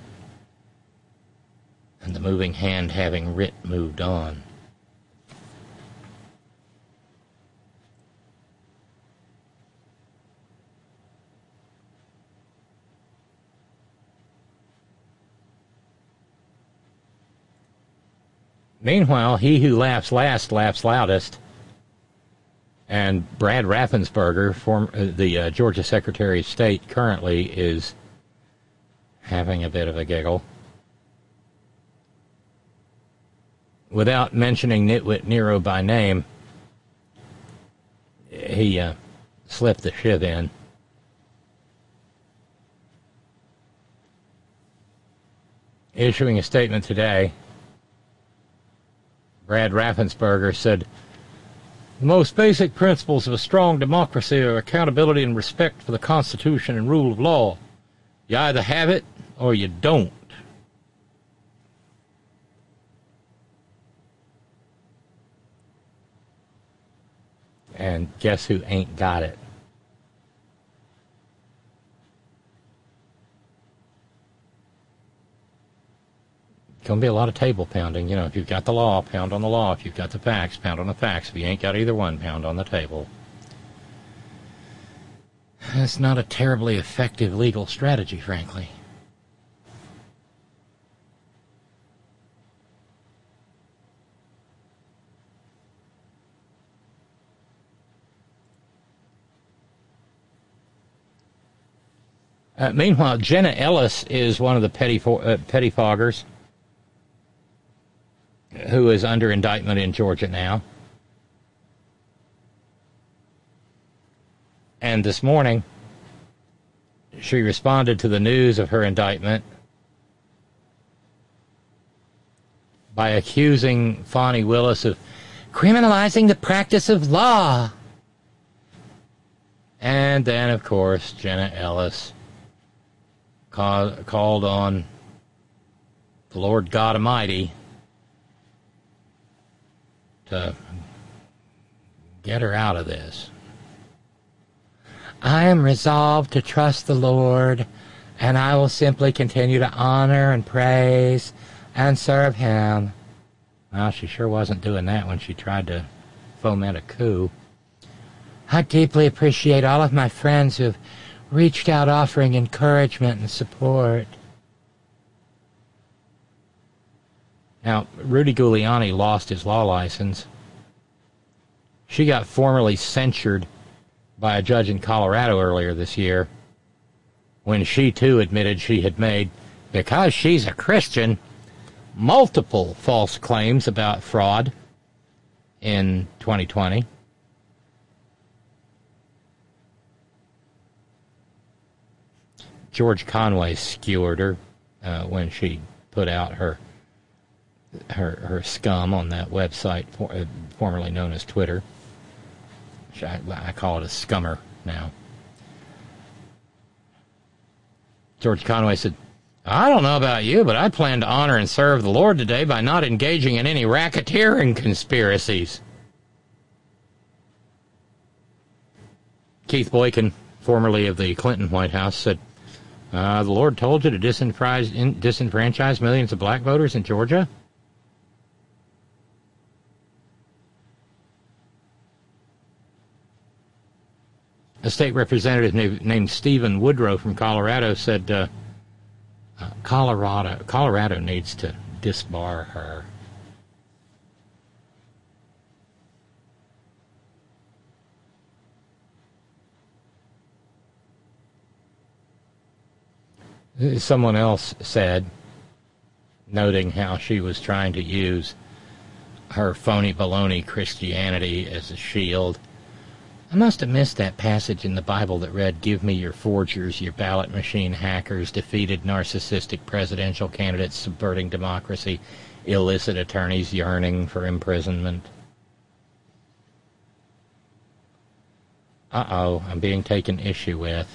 And the moving hand having writ moved on. Meanwhile, he who laughs last laughs loudest. And Brad Raffensperger, the Georgia Secretary of State, currently is having a bit of a giggle. Without mentioning Nitwit Nero by name, he slipped the shiv in. Issuing a statement today, Brad Raffensperger said, "The most basic principles of a strong democracy are accountability and respect for the Constitution and rule of law. You either have it or you don't." And guess who ain't got it? Gonna be a lot of table pounding. You know, if you've got the law, pound on the law. If you've got the facts, pound on the facts. If you ain't got either one, pound on the table. It's not a terribly effective legal strategy, frankly. Meanwhile, Jenna Ellis is one of the pettifoggers who is under indictment in Georgia now. And this morning, she responded to the news of her indictment by accusing Fani Willis of criminalizing the practice of law. And then, of course, Jenna Ellis called on the Lord God Almighty to get her out of this. I am resolved to trust the Lord, and I will simply continue to honor and praise and serve Him. Well, she sure wasn't doing that when she tried to foment a coup. I deeply appreciate all of my friends who have reached out offering encouragement and support. Now, Rudy Giuliani lost his law license. She got formally censured by a judge in Colorado earlier this year when she too admitted she had made, because she's a Christian, multiple false claims about fraud in 2020. George Conway skewered her when she put out her scum on that website formerly known as Twitter. I call it a scummer now. George Conway said, I don't know about you, but I plan to honor and serve the Lord today by not engaging in any racketeering conspiracies. Keith Boykin, formerly of the Clinton White House, said, the Lord told you to disenfranchise millions of black voters in Georgia? A state representative named Stephen Woodrow from Colorado said Colorado needs to disbar her. Someone else said, noting how she was trying to use her phony baloney Christianity as a shield, I must have missed that passage in the Bible that read, give me your forgers, your ballot machine hackers, defeated narcissistic presidential candidates subverting democracy, illicit attorneys yearning for imprisonment. Uh-oh, I'm being taken issue with.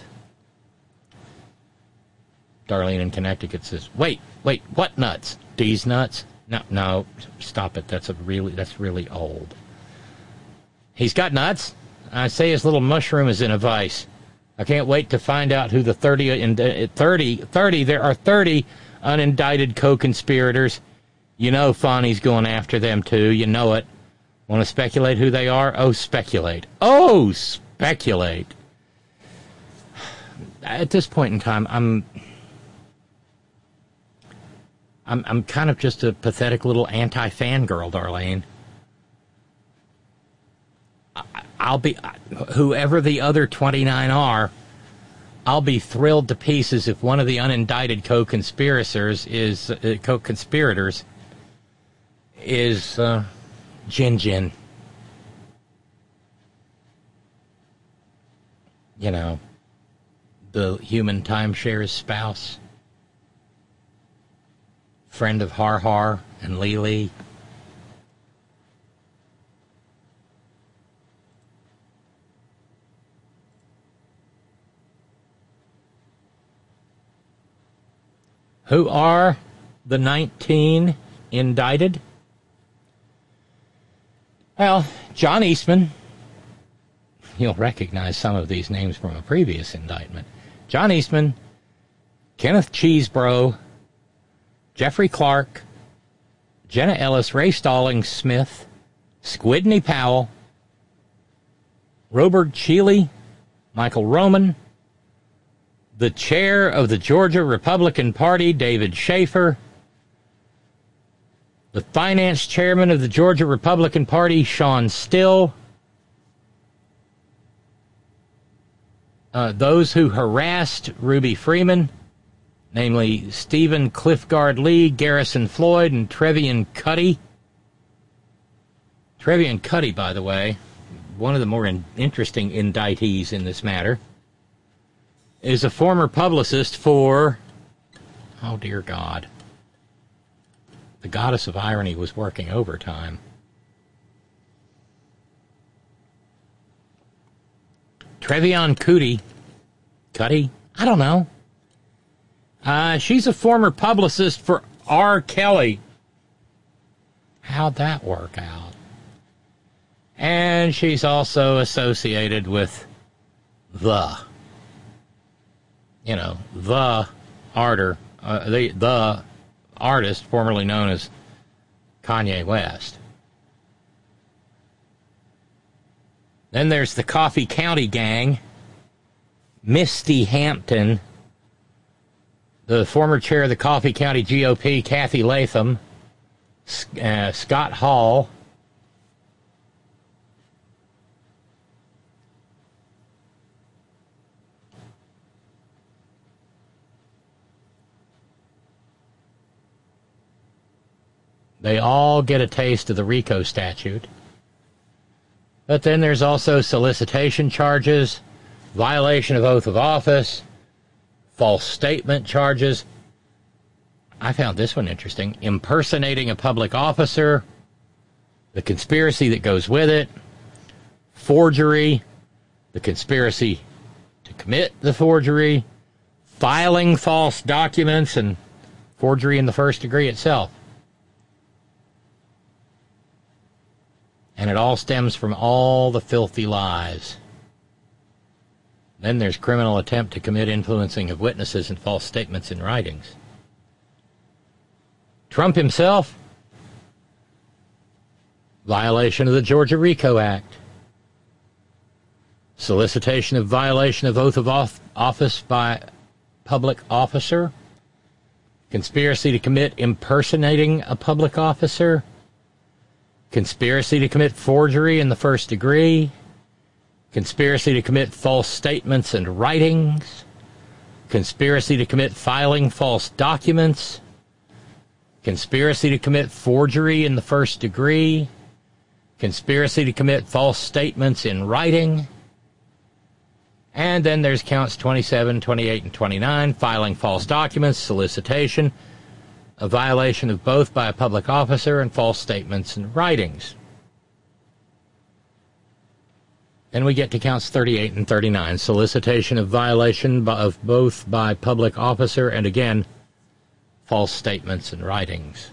Darlene in Connecticut says, wait, what nuts? These nuts? No, stop it. That's really old. He's got nuts. I say his little mushroom is in a vice. I can't wait to find out who the 30, there are 30 unindicted co-conspirators. You know Fani's going after them too. You know it. Want to speculate who they are? Oh, speculate. At this point in time, I'm kind of just a pathetic little anti-fangirl, Darlene. I'll be, whoever the other 29 are, I'll be thrilled to pieces if one of the unindicted co-conspirators is Jin. You know, the human timeshare's spouse. Friend of Har and Lily. Who are the 19 indicted? Well, John Eastman. You'll recognize some of these names from a previous indictment. John Eastman, Kenneth Chesebro, Jeffrey Clark, Jenna Ellis, Ray Stallings Smith, Squidney Powell, Robert Cheeley, Michael Roman, the chair of the Georgia Republican Party, David Schaefer, the finance chairman of the Georgia Republican Party, Sean Still, those who harassed Ruby Freeman, namely Stephen Cliffguard Lee, Garrison Floyd, and Trevian Cuddy. Trevian Cuddy, by the way, one of the more interesting indictees in this matter, is a former publicist for, oh dear God, the goddess of irony was working overtime. Trevion Cuddy, I don't know. She's a former publicist for R. Kelly. How'd that work out? And she's also associated with the artist formerly known as Kanye West. Then there's the Coffee County gang, Misty Hampton, the former chair of the Coffee County GOP, Kathy Latham, Scott Hall, they all get a taste of the RICO statute. But then there's also solicitation charges, violation of oath of office, false statement charges. I found this one interesting. Impersonating a public officer, the conspiracy that goes with it, forgery, the conspiracy to commit the forgery, filing false documents, and forgery in the first degree itself. And it all stems from all the filthy lies. Then there's criminal attempt to commit influencing of witnesses and false statements in writings. Trump himself, violation of the Georgia RICO Act, solicitation of violation of oath of office by public officer, conspiracy to commit impersonating a public officer, conspiracy to commit forgery in the first degree, conspiracy to commit false statements and writings, conspiracy to commit filing false documents, conspiracy to commit forgery in the first degree, conspiracy to commit false statements in writing, and then there's counts 27, 28, and 29, filing false documents, solicitation, a violation of both by a public officer and false statements and writings. Then we get to counts 38 and 39, solicitation of violation of both by public officer and, again, false statements and writings.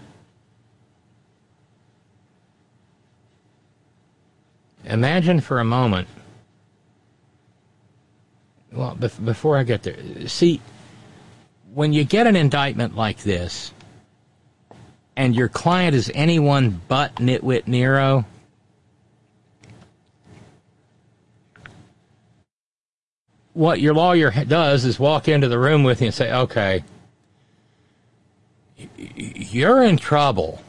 Imagine for a moment, well, before I get there, see, when you get an indictment like this, and your client is anyone but Nitwit Nero, what your lawyer does is walk into the room with you and say, okay, you're in trouble.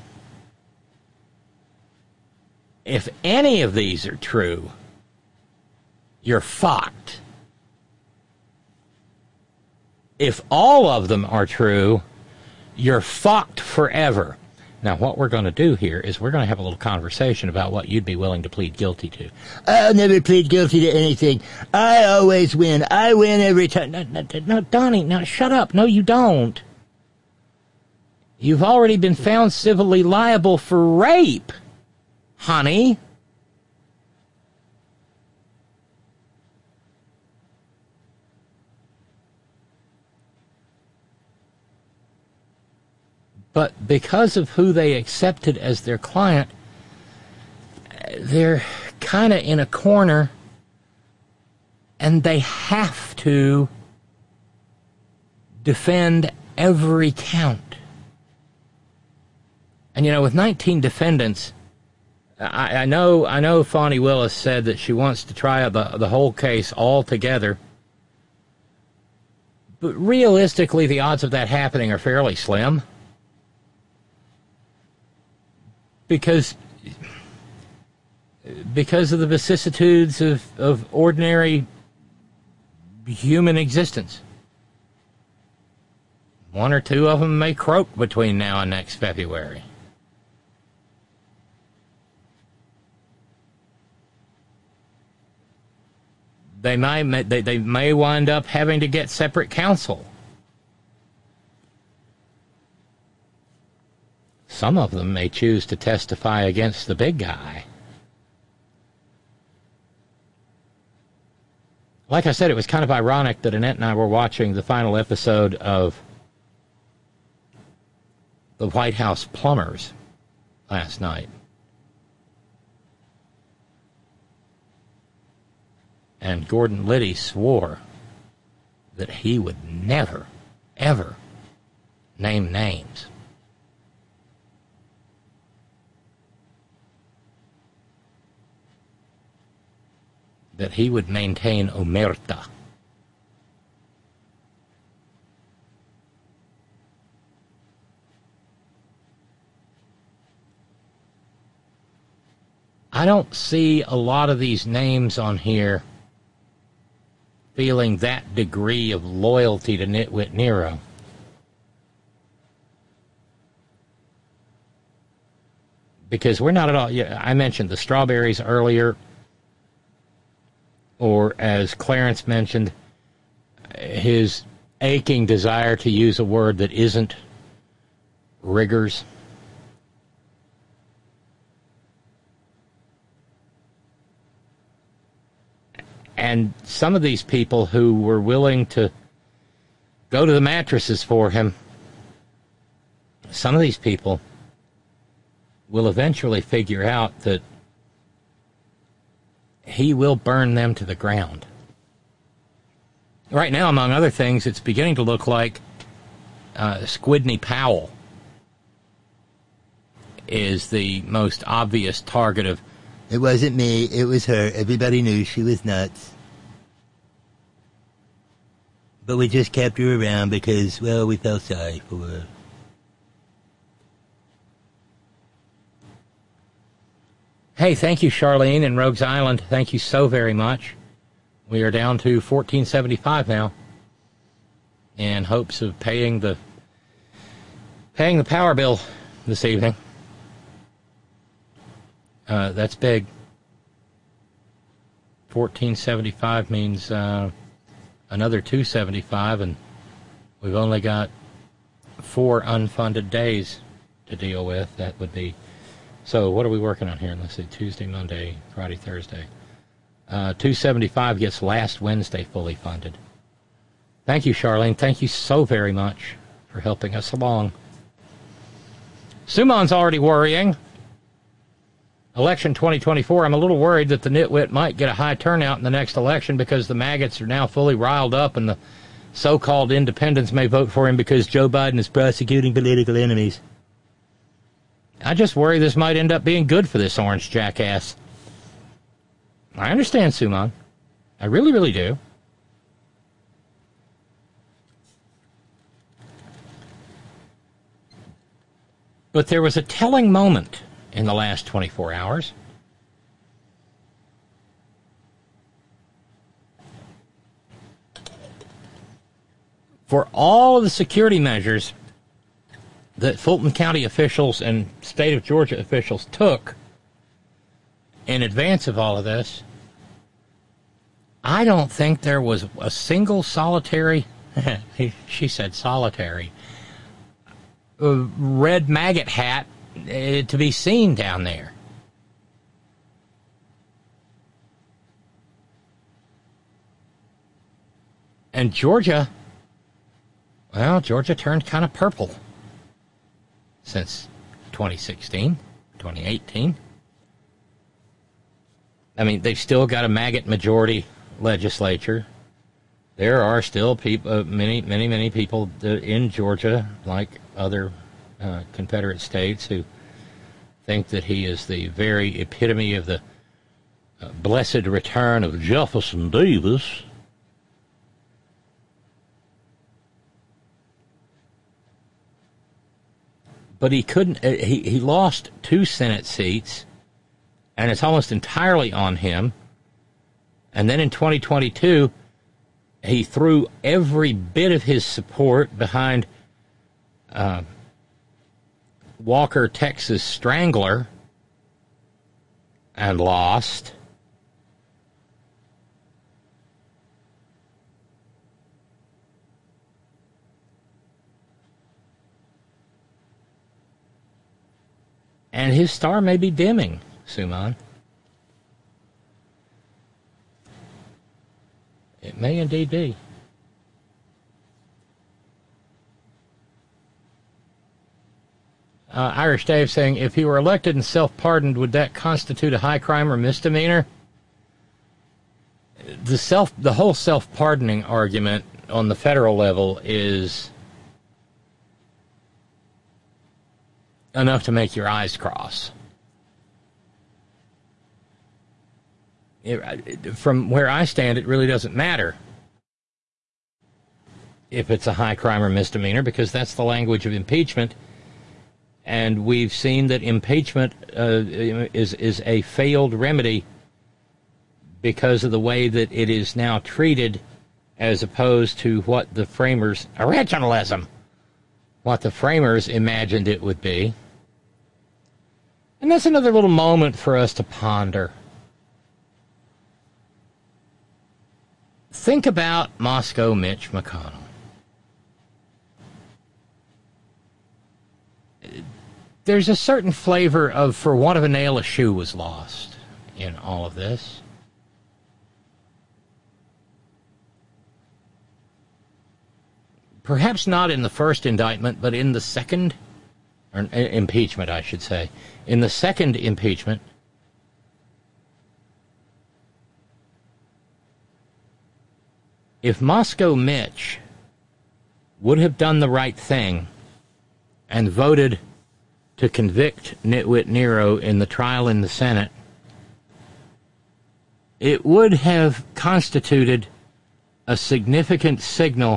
If any of these are true, you're fucked. If all of them are true, you're fucked forever. Now, what we're going to do here is we're going to have a little conversation about what you'd be willing to plead guilty to. I'll never plead guilty to anything. I always win. I win every time. No, Donnie, now shut up. No, you don't. You've already been found civilly liable for rape, honey. But because of who they accepted as their client, they're kind of in a corner, and they have to defend every count. And, you know, with 19 defendants, I know Fani Willis said that she wants to try the whole case all together. But realistically, the odds of that happening are fairly slim. Because of the vicissitudes of ordinary human existence. One or two of them may croak between now and next February. They may wind up having to get separate counsel. Some of them may choose to testify against the big guy. like I said, it was kind of ironic that Annette and I were watching the final episode of The White House Plumbers last night. And Gordon Liddy swore that he would never, ever name names. That he would maintain omerta. I don't see a lot of these names on here feeling that degree of loyalty to Nitwit Nero. Because we're not at all... Yeah, I mentioned the strawberries earlier, or as Clarence mentioned, his aching desire to use a word that isn't riggers. And some of these people who were willing to go to the mattresses for him, some of these people will eventually figure out that he will burn them to the ground. Right now, among other things, it's beginning to look like Squidney Powell is the most obvious target of... It wasn't me, it was her. Everybody knew she was nuts. But we just kept her around because, well, we felt sorry for her. Hey, thank you, Charlene in Rogues Island. Thank you so very much. We are down to $14.75 now, in hopes of paying the power bill this evening. That's big. $14.75 means another $2.75, and we've only got 4 unfunded days to deal with. That would be... So what are we working on here? Let's see, Tuesday, Monday, Friday, Thursday. $2.75 gets last Wednesday fully funded. Thank you, Charlene. Thank you so very much for helping us along. Sumon's already worrying. Election 2024, I'm a little worried that the nitwit might get a high turnout in the next election because the maggots are now fully riled up and the so-called independents may vote for him because Joe Biden is prosecuting political enemies. I just worry this might end up being good for this orange jackass. I understand, Suman. I really, really do. But there was a telling moment in the last 24 hours. For all of the security measures that Fulton County officials and state of Georgia officials took in advance of all of this, I don't think there was a single solitary, she said solitary, red maggot hat to be seen down there. And Georgia, well, Georgia turned kind of purple since 2016, 2018. I mean, they've still got a maggot majority legislature. There are still people, many people in Georgia, like other Confederate states, who think that he is the very epitome of the blessed return of Jefferson Davis. But he couldn't. He lost 2 Senate seats, and it's almost entirely on him. And then in 2022, he threw every bit of his support behind Walker, Texas Strangler, and lost. And his star may be dimming, Suman. may indeed be. Irish Dave saying, if he were elected and self-pardoned, would that constitute a high crime or misdemeanor? The whole self-pardoning argument on the federal level is enough to make your eyes cross. From where I stand, it really doesn't matter if it's a high crime or misdemeanor, because that's the language of impeachment. And we've seen that impeachment is a failed remedy because of the way that it is now treated, as opposed to what the framers, originalism, what the framers imagined it would be. And that's another little moment for us to ponder. Think about Moscow Mitch McConnell. There's a certain flavor of, for want of a nail, a shoe was lost in all of this. Perhaps not in the first indictment, but in the second, or impeachment, I should say. In the second impeachment, if Moscow Mitch would have done the right thing and voted to convict Nitwit Nero in the trial in the Senate, it would have constituted a significant signal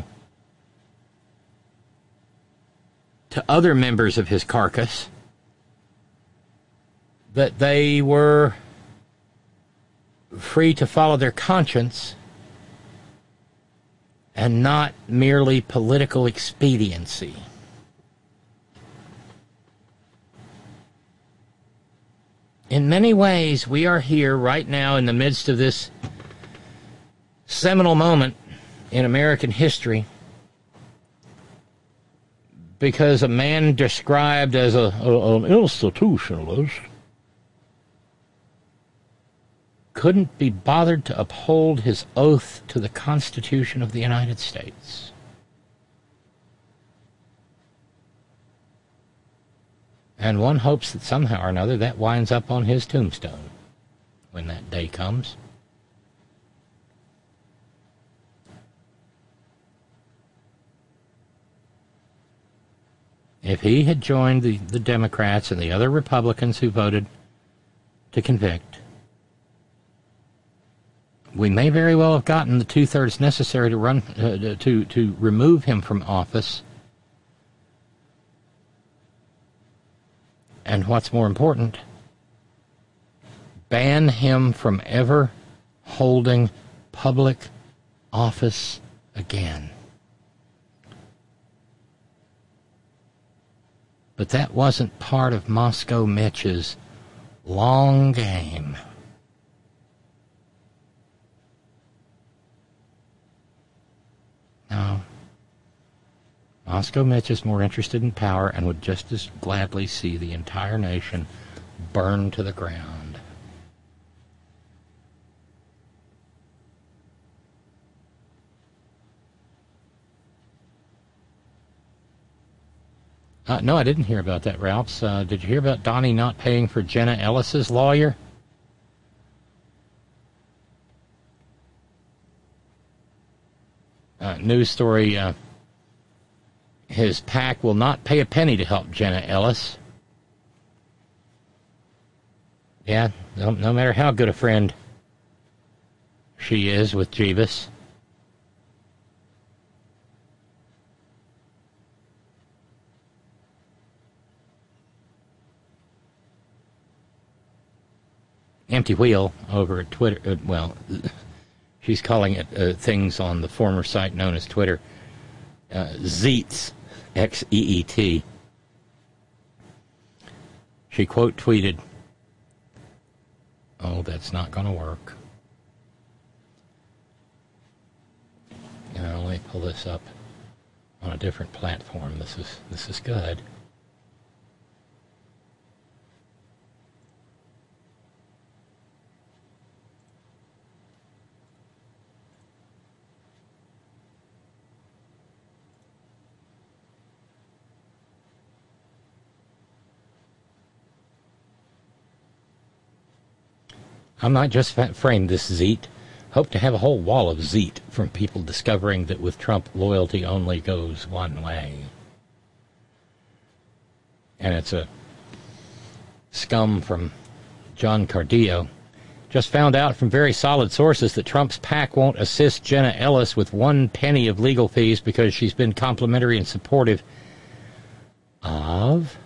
to other members of his caucus that they were free to follow their conscience and not merely political expediency. In many ways, we are here right now in the midst of this seminal moment in American history because a man described as an institutionalist couldn't be bothered to uphold his oath to the Constitution of the United States. And one hopes that somehow or another that winds up on his tombstone when that day comes. If he had joined the Democrats and the other Republicans who voted to convict, we may very well have gotten the 2/3 necessary to to remove him from office. And what's more important, ban him from ever holding public office again. But that wasn't part of Moscow Mitch's long game. No. Moscow Mitch is more interested in power and would just as gladly see the entire nation burned to the ground. No, I didn't hear about that, Ralphs. Did you hear about Donnie not paying for Jenna Ellis's lawyer? News story, his PAC will not pay a penny to help Jenna Ellis. Yeah, no matter how good a friend she is with Jeebus. Empty Wheel over at Twitter, she's calling it things on the former site known as Twitter, Zeets, X-E-E-T. She quote tweeted, "Oh, that's not going to work." Let me pull this up on a different platform. This is good. I might just frame this Zeet. Hope to have a whole wall of Zeet from people discovering that with Trump, loyalty only goes one way. And it's a scum from John Cardillo. Just found out from very solid sources that Trump's PAC won't assist Jenna Ellis with 1 penny of legal fees because she's been complimentary and supportive of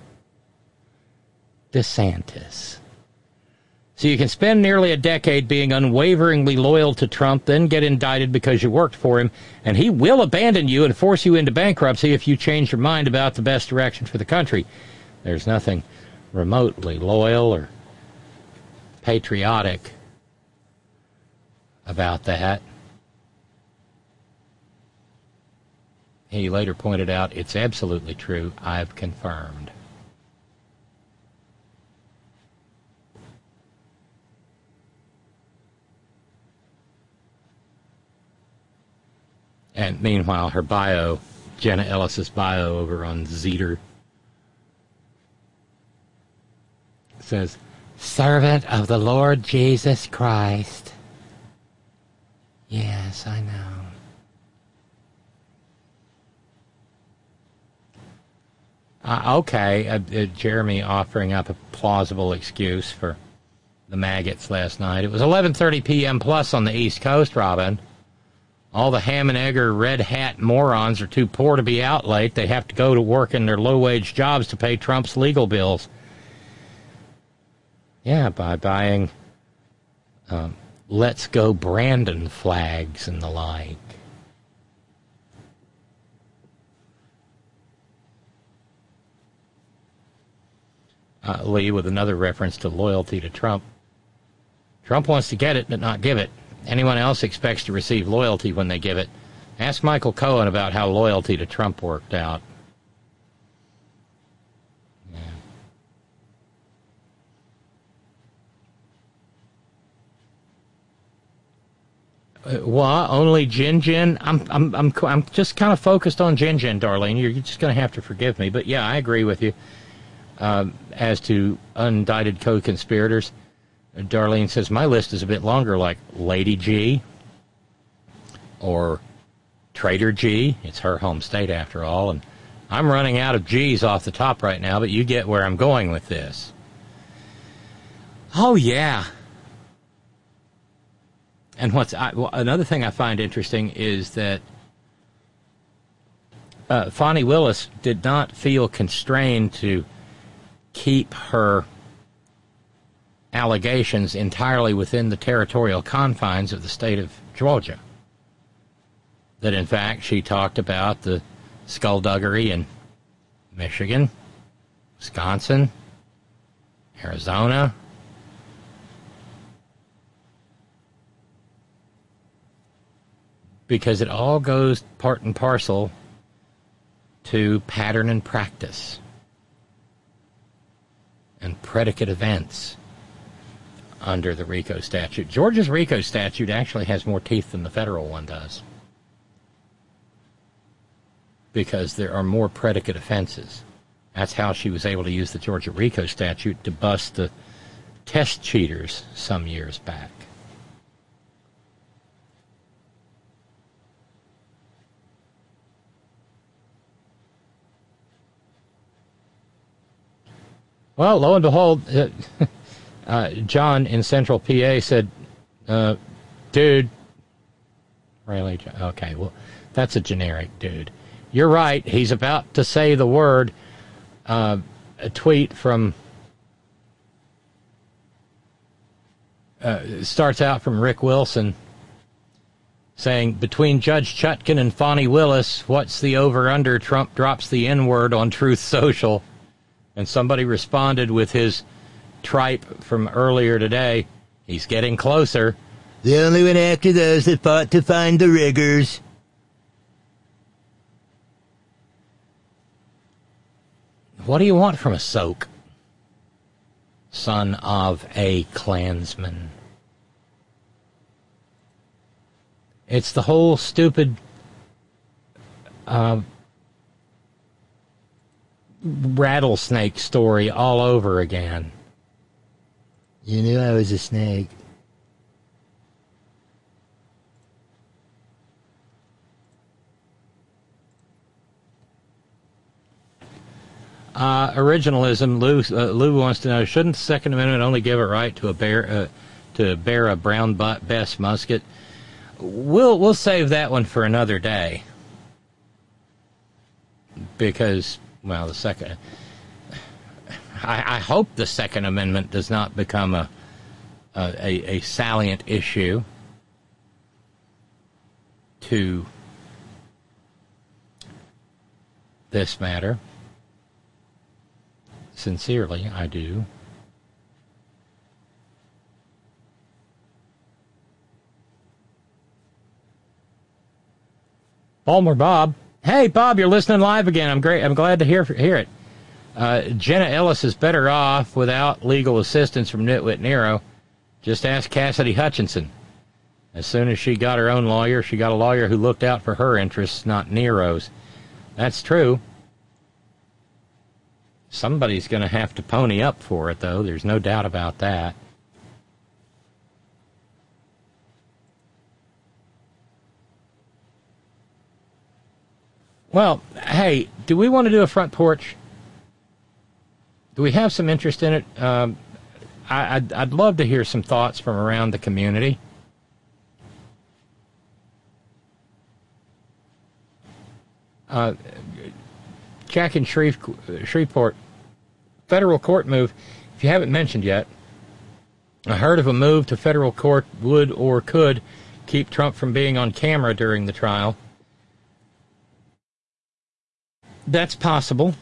DeSantis. So you can spend nearly a decade being unwaveringly loyal to Trump, then get indicted because you worked for him, and he will abandon you and force you into bankruptcy if you change your mind about the best direction for the country. There's nothing remotely loyal or patriotic about that. He later pointed out, it's absolutely true. I've confirmed. And meanwhile, her bio, Jenna Ellis's bio over on Zeter, says, servant of the Lord Jesus Christ. Yes, I know. Jeremy offering up a plausible excuse for the maggots last night. It was 11:30 p.m. plus on the East Coast, Robin. All the ham and egger red hat morons are too poor to be out late. They have to go to work in their low-wage jobs to pay Trump's legal bills. Yeah, by buying Let's Go Brandon flags and the like. Lee with another reference to loyalty to Trump. Trump wants to get it, but not give it. Anyone else expects to receive loyalty when they give it. Ask Michael Cohen about how loyalty to Trump worked out. What? Only Jin? I'm just kind of focused on Jin, Darlene. You're just going to have to forgive me. But yeah, I agree with you. As to indicted co-conspirators, Darlene says, my list is a bit longer, like Lady G or Trader G. It's her home state, after all. And I'm running out of G's off the top right now, but you get where I'm going with this. Oh, yeah. And another thing I find interesting is that Fani Willis did not feel constrained to keep her allegations entirely within the territorial confines of the state of Georgia. That, in fact, she talked about the skullduggery in Michigan, Wisconsin, Arizona. Because it all goes part and parcel to pattern and practice and predicate events under the RICO statute. Georgia's RICO statute actually has more teeth than the federal one does, because there are more predicate offenses. That's how she was able to use the Georgia RICO statute to bust the test cheaters some years back. Well, lo and behold, John in Central PA said, dude. Really? Okay, well, that's a generic dude. You're right. He's about to say the word. A tweet from starts out from Rick Wilson saying, between Judge Chutkan and Fani Willis, what's the over-under? Trump drops the N-word on Truth Social. And somebody responded with his tripe from earlier today. He's getting closer. They only went after those that fought to find the riggers. What do you want from a soak? Son of a Klansman. It's the whole stupid rattlesnake story all over again. You knew I was a snake. Originalism. Lou wants to know: shouldn't the Second Amendment only give a right to bear a brown Bess musket? We'll save that one for another day, because, well, the second. I hope the Second Amendment does not become a salient issue to this matter. Sincerely, I do. Balmer Bob. Hey, Bob, you're listening live again. I'm glad to hear it. Jenna Ellis is better off without legal assistance from Nitwit Nero. Just ask Cassidy Hutchinson. As soon as she got her own lawyer, she got a lawyer who looked out for her interests, not Nero's. That's true. Somebody's going to have to pony up for it, though. There's no doubt about that. Well, hey, do we want to do a front porch? Do we have some interest in it? I'd love to hear some thoughts from around the community. Jack in Shreveport, federal court move. If you haven't mentioned yet, I heard of a move to federal court would or could keep Trump from being on camera during the trial. That's possible.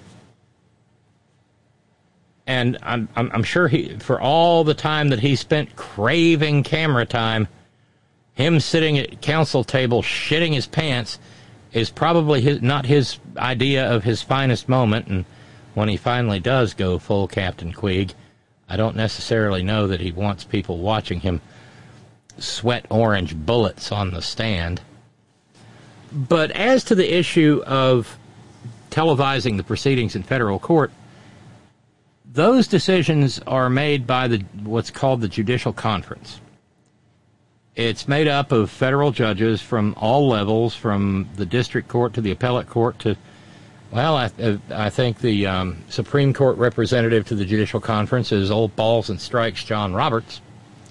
And I'm sure for all the time that he spent craving camera time, him sitting at counsel table shitting his pants is probably not his idea of his finest moment. And when he finally does go full Captain Queeg, I don't necessarily know that he wants people watching him sweat orange bullets on the stand. But as to the issue of televising the proceedings in federal court, those decisions are made by what's called the Judicial Conference. It's made up of federal judges from all levels, from the district court to the appellate court to, well, I think the Supreme Court representative to the Judicial Conference is old balls and strikes John Roberts.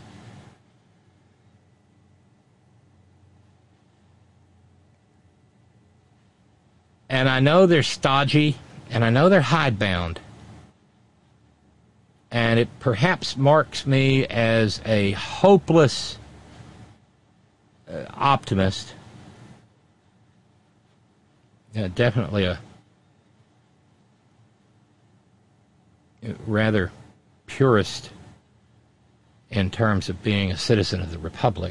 And I know they're stodgy, and I know they're hidebound. And it perhaps marks me as a hopeless optimist. Definitely a rather purist in terms of being a citizen of the Republic.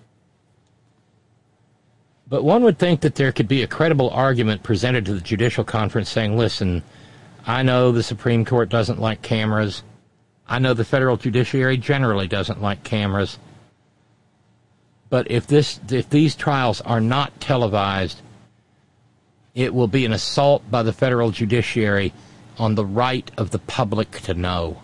But one would think that there could be a credible argument presented to the Judicial Conference saying, listen, I know the Supreme Court doesn't like cameras. I know the federal judiciary generally doesn't like cameras. But if these trials are not televised, it will be an assault by the federal judiciary on the right of the public to know.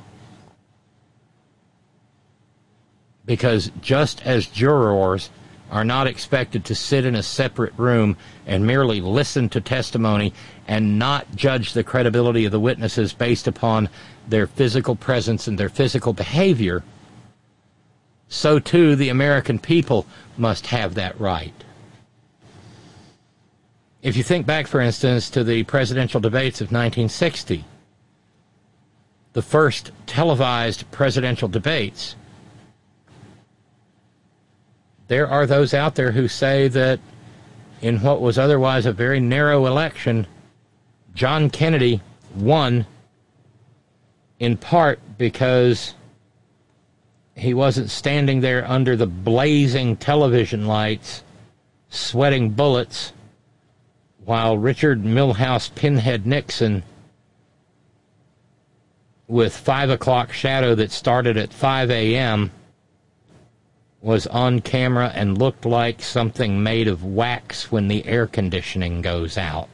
Because just as jurors are not expected to sit in a separate room and merely listen to testimony and not judge the credibility of the witnesses based upon their physical presence and their physical behavior, so too the American people must have that right. If you think back, for instance, to the presidential debates of 1960, the first televised presidential debates, there are those out there who say that in what was otherwise a very narrow election, John Kennedy won in part because he wasn't standing there under the blazing television lights, sweating bullets, while Richard Milhouse Pinhead Nixon, with 5 o'clock shadow that started at 5 a.m., was on camera and looked like something made of wax when the air conditioning goes out.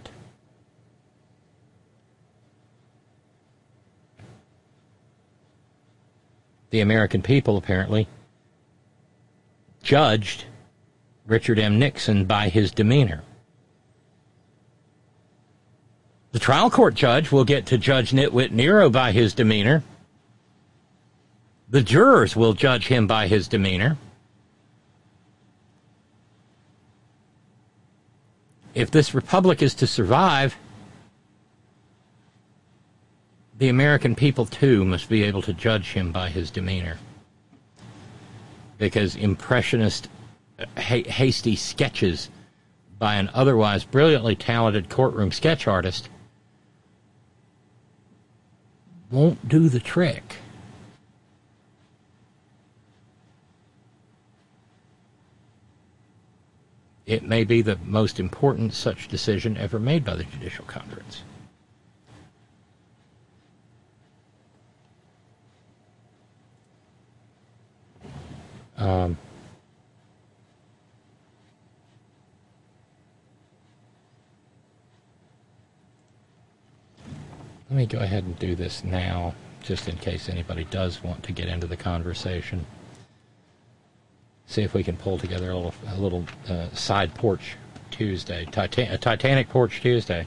The American people, apparently, judged Richard M. Nixon by his demeanor. The trial court judge will get to judge Nitwit Nero by his demeanor. The jurors will judge him by his demeanor. If this republic is to survive, the American people, too, must be able to judge him by his demeanor. Because impressionist, hasty sketches by an otherwise brilliantly talented courtroom sketch artist won't do the trick. It may be the most important such decision ever made by the Judicial Conference. Let me go ahead and do this now, just in case anybody does want to get into the conversation. See if we can pull together a little side porch Tuesday, a Titanic porch Tuesday.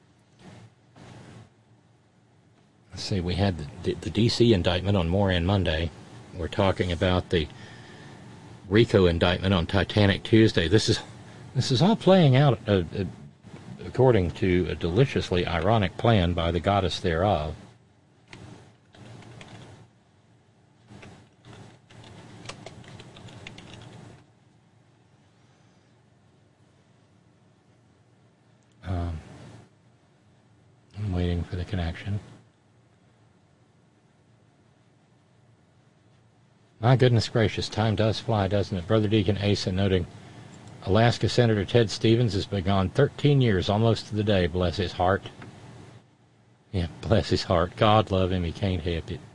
Let's see, we had the D.C. indictment on Moran Monday. We're talking about the RICO indictment on Titanic Tuesday. This is all playing out according to a deliciously ironic plan by the goddess thereof. I'm waiting for the connection. My goodness gracious, time does fly, doesn't it? Brother Deacon Asa noting, Alaska Senator Ted Stevens has been gone 13 years, almost to the day, bless his heart. Yeah, bless his heart. God love him, he can't help it.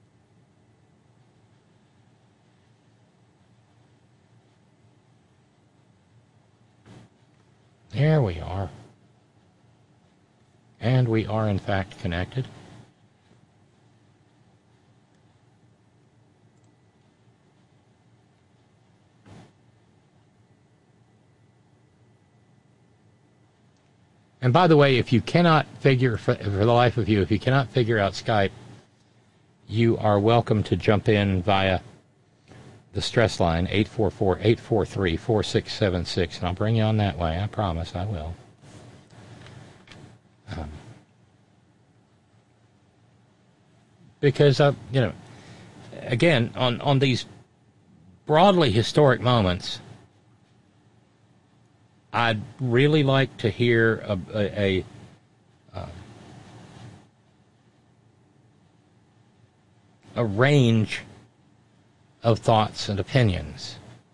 There we are. And we are, in fact, connected. And by the way, if you cannot figure, for the life of you, if you cannot figure out Skype, you are welcome to jump in via the stress line, 844-843-4676, and I'll bring you on that way. I promise I will. Because, again, on these broadly historic moments, I'd really like to hear a range of thoughts and opinions.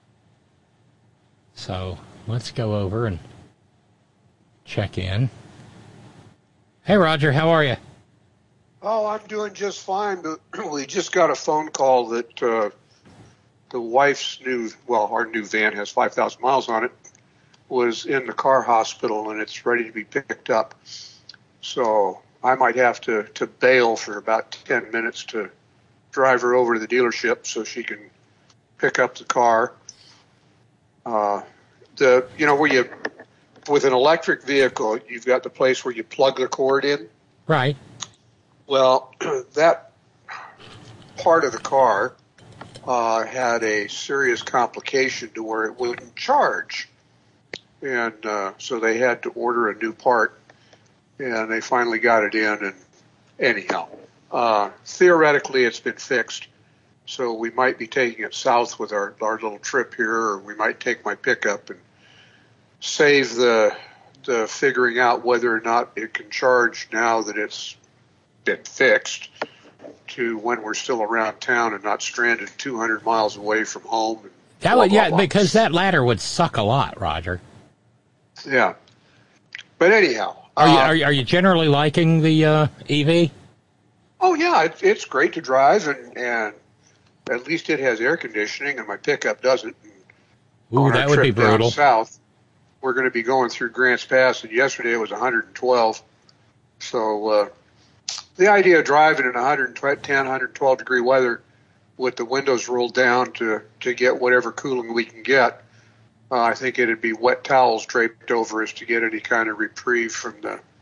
So let's go over and check in. Hey, Roger, how are you? Oh, I'm doing just fine, but we just got a phone call that the wife's our new van has 5,000 miles on it, was in the car hospital and it's ready to be picked up. So I might have to bail for about 10 minutes to drive her over to the dealership so she can pick up the car. Where you, with an electric vehicle, you've got the place where you plug the cord in. Right. Well, that part of the car had a serious complication to where it wouldn't charge. And so they had to order a new part, and they finally got it in. And anyhow, theoretically, it's been fixed. So we might be taking it south with our little trip here, or we might take my pickup and save the figuring out whether or not it can charge now that it's been fixed, to when we're still around town and not stranded 200 miles away from home. And that would, yeah, because that latter would suck a lot, Roger. Yeah, but anyhow, are you generally liking the EV? Oh yeah, it's great to drive, and at least it has air conditioning, and my pickup doesn't. Ooh, that would be brutal. Down south, we're going to be going through Grants Pass, and yesterday it was 112. So the idea of driving in 110, 112 degree weather with the windows rolled down to get whatever cooling we can get, I think it'd be wet towels draped over us to get any kind of reprieve from the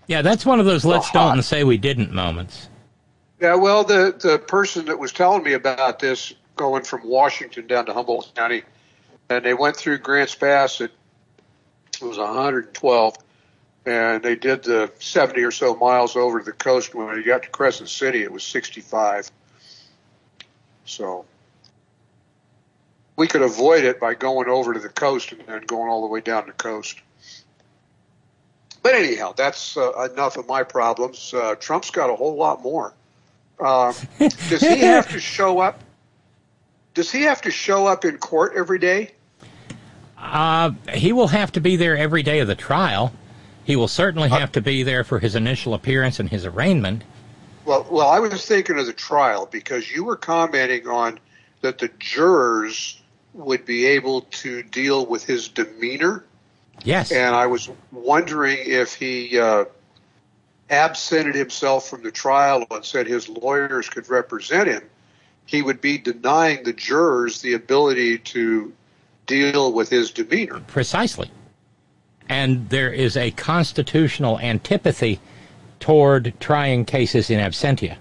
Yeah, that's one of those let's don't and say we didn't moments. Yeah, well, the person that was telling me about this, going from Washington down to Humboldt County, and they went through Grants Pass, it was 112, and they did the 70 or so miles over to the coast. When they got to Crescent City, it was 65. So we could avoid it by going over to the coast and then going all the way down the coast. But anyhow, that's enough of my problems. Trump's got a whole lot more. Does he have to show up? Does he have to show up in court every day? He will have to be there every day of the trial. He will certainly have to be there for his initial appearance and his arraignment. Well, I was thinking of the trial because you were commenting on that the jurors would be able to deal with his demeanor. Yes. And I was wondering if he absented himself from the trial and said his lawyers could represent him, he would be denying the jurors the ability to deal with his demeanor. Precisely. And there is a constitutional antipathy toward trying cases in absentia.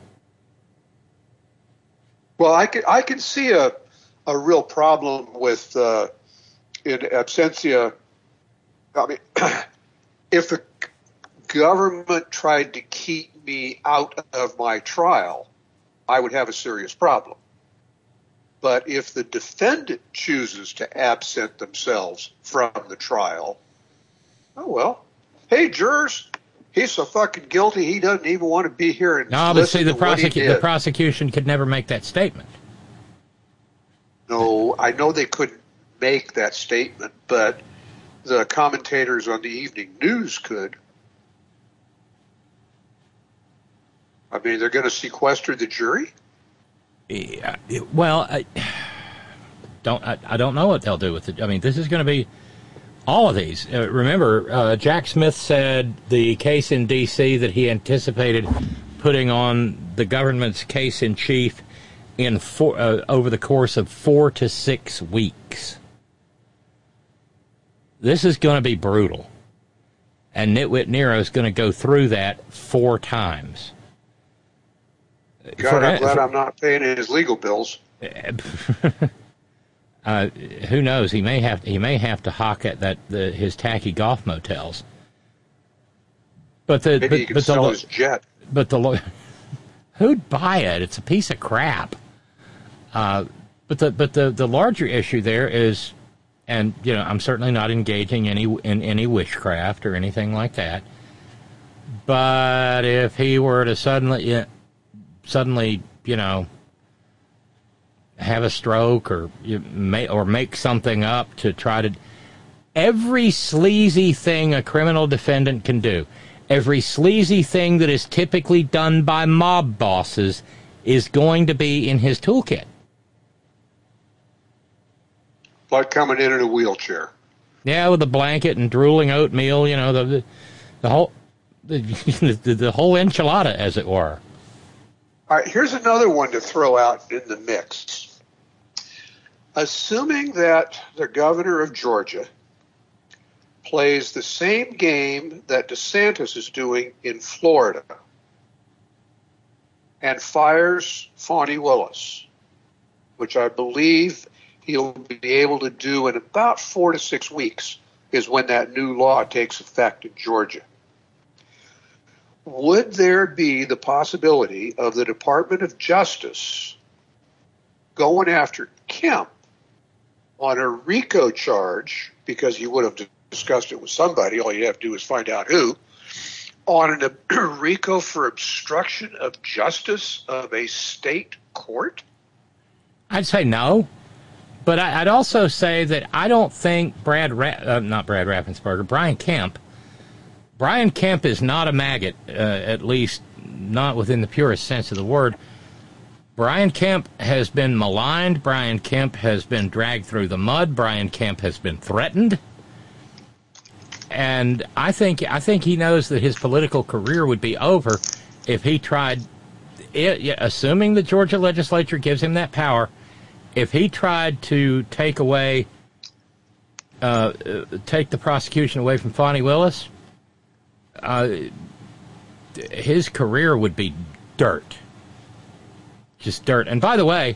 Well, I can see a real problem with in absentia. I mean, if the government tried to keep me out of my trial, I would have a serious problem. But if the defendant chooses to absent themselves from the trial, oh well. Hey, jurors, he's so fucking guilty he doesn't even want to be here. And no, but see, the prosecution could never make that statement. No, I know they couldn't make that statement, but the commentators on the evening news could. I mean, they're going to sequester the jury? Yeah, well, I don't know what they'll do with it. I mean, this is going to be all of these. Remember, Jack Smith said the case in D.C. that he anticipated putting on the government's case in chief in over the course of 4 to 6 weeks. This is going to be brutal. And Nitwit Nero is going to go through that 4 times. God, I'm glad I'm not paying his legal bills. Who knows? He may have to hawk at his tacky golf motels. But maybe he could sell his jet. But who'd buy it? It's a piece of crap. But the larger issue there is, and you know, I'm certainly not engaging in any witchcraft or anything like that. But if he were to suddenly, you know, have a stroke or make something up to try to, every sleazy thing a criminal defendant can do, every sleazy thing that is typically done by mob bosses is going to be in his toolkit. Like coming in a wheelchair. Yeah, with a blanket and drooling oatmeal, you know, the whole the whole enchilada, as it were. All right, here's another one to throw out in the mix. Assuming that the governor of Georgia plays the same game that DeSantis is doing in Florida and fires Fani Willis, which I believe he'll be able to do in about 4 to 6 weeks, is when that new law takes effect in Georgia. Would there be the possibility of the Department of Justice going after Kemp on a RICO charge, because you would have discussed it with somebody, all you have to do is find out who, on a RICO for obstruction of justice of a state court? I'd say no. But I'd also say that I don't think Brian Kemp is not a maggot, at least not within the purest sense of the word. Brian Kemp has been maligned. Brian Kemp has been dragged through the mud. Brian Kemp has been threatened. And I think he knows that his political career would be over if he tried, assuming the Georgia legislature gives him that power, if he tried to take the prosecution away from Fani Willis, his career would be dirt. Just dirt. And by the way,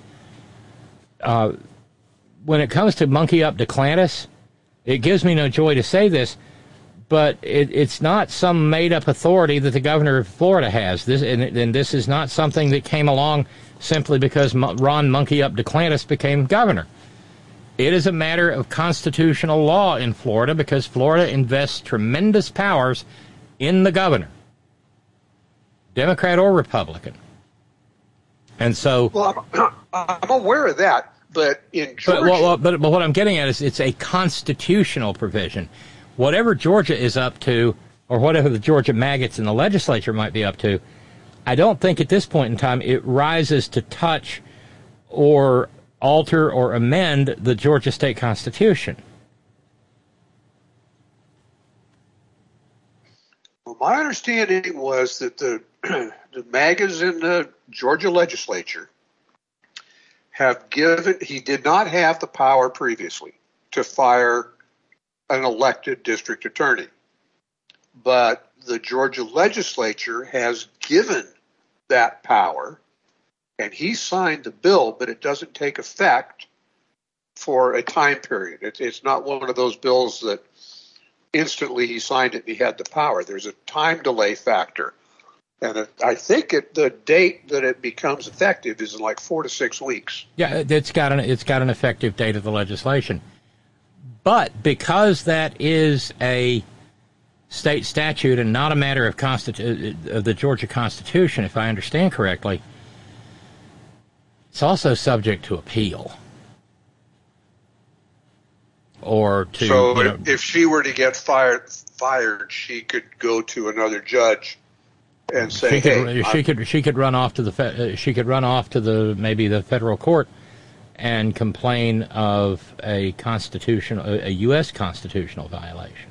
when it comes to monkey up DeClantis, it gives me no joy to say this, but it's not some made-up authority that the governor of Florida has. And this is not something that came along simply because Ron Monkey Up DeClantis became governor. It is a matter of constitutional law in Florida because Florida invests tremendous powers in the governor, Democrat or Republican. And so... Well, I'm aware of that, but in Georgia... But what I'm getting at is it's a constitutional provision. Whatever Georgia is up to, or whatever the Georgia maggots in the legislature might be up to, I don't think at this point in time it rises to touch or alter or amend the Georgia state constitution. Well, my understanding was that the MAGAs in the Georgia legislature have given, he did not have the power previously to fire an elected district attorney. But the Georgia legislature has given that power, and he signed the bill, but it doesn't take effect for a time period. It's not one of those bills that instantly he signed it and he had the power. There's a time delay factor. And I think the date that it becomes effective is in like 4 to 6 weeks. Yeah, it's got an effective date of the legislation. But because that is a state statute and not a matter of the Georgia Constitution, if I understand correctly, it's also subject to appeal. Or to so if she were to get fired, she could go to another judge and say, she could run off to the maybe the federal court and complain of a U.S. constitutional violation.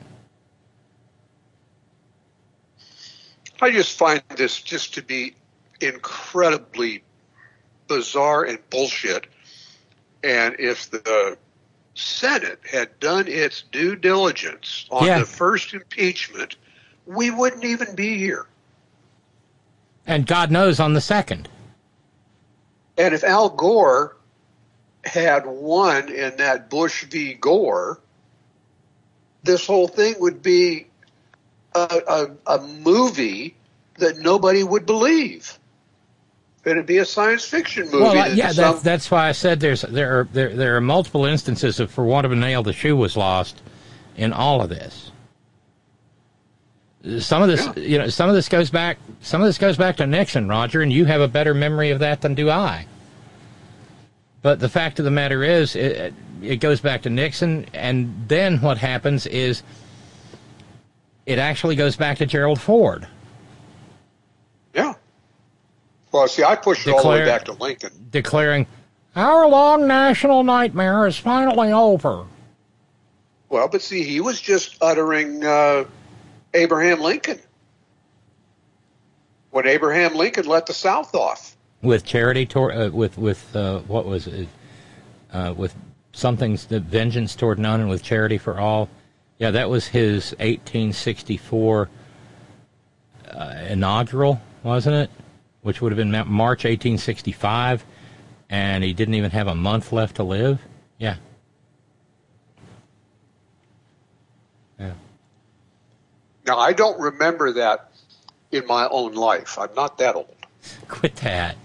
I just find this just to be incredibly bizarre and bullshit. And if the Senate had done its due diligence on the first impeachment, we wouldn't even be here. And God knows on the second. And if Al Gore had won in that Bush v. Gore, this whole thing would be a movie that nobody would believe. It'd be a science fiction movie. Well, yeah, that's why I said there are multiple instances of, for want of a nail, the shoe was lost in all of this. Some of this goes back to Nixon, Roger, and you have a better memory of that than do I. But the fact of the matter is, it goes back to Nixon, and then what happens is it actually goes back to Gerald Ford. Yeah. Well, see, I pushed it all the way back to Lincoln. Declaring, our long national nightmare is finally over. Well, but see, he was just uttering Abraham Lincoln. When Abraham Lincoln let the South off. With charity, with what was it? With something's the vengeance toward none and with charity for all. Yeah, that was his 1864 inaugural, wasn't it? Which would have been March 1865, and he didn't even have a month left to live. Yeah. Yeah. Now, I don't remember that in my own life. I'm not that old. Quit that.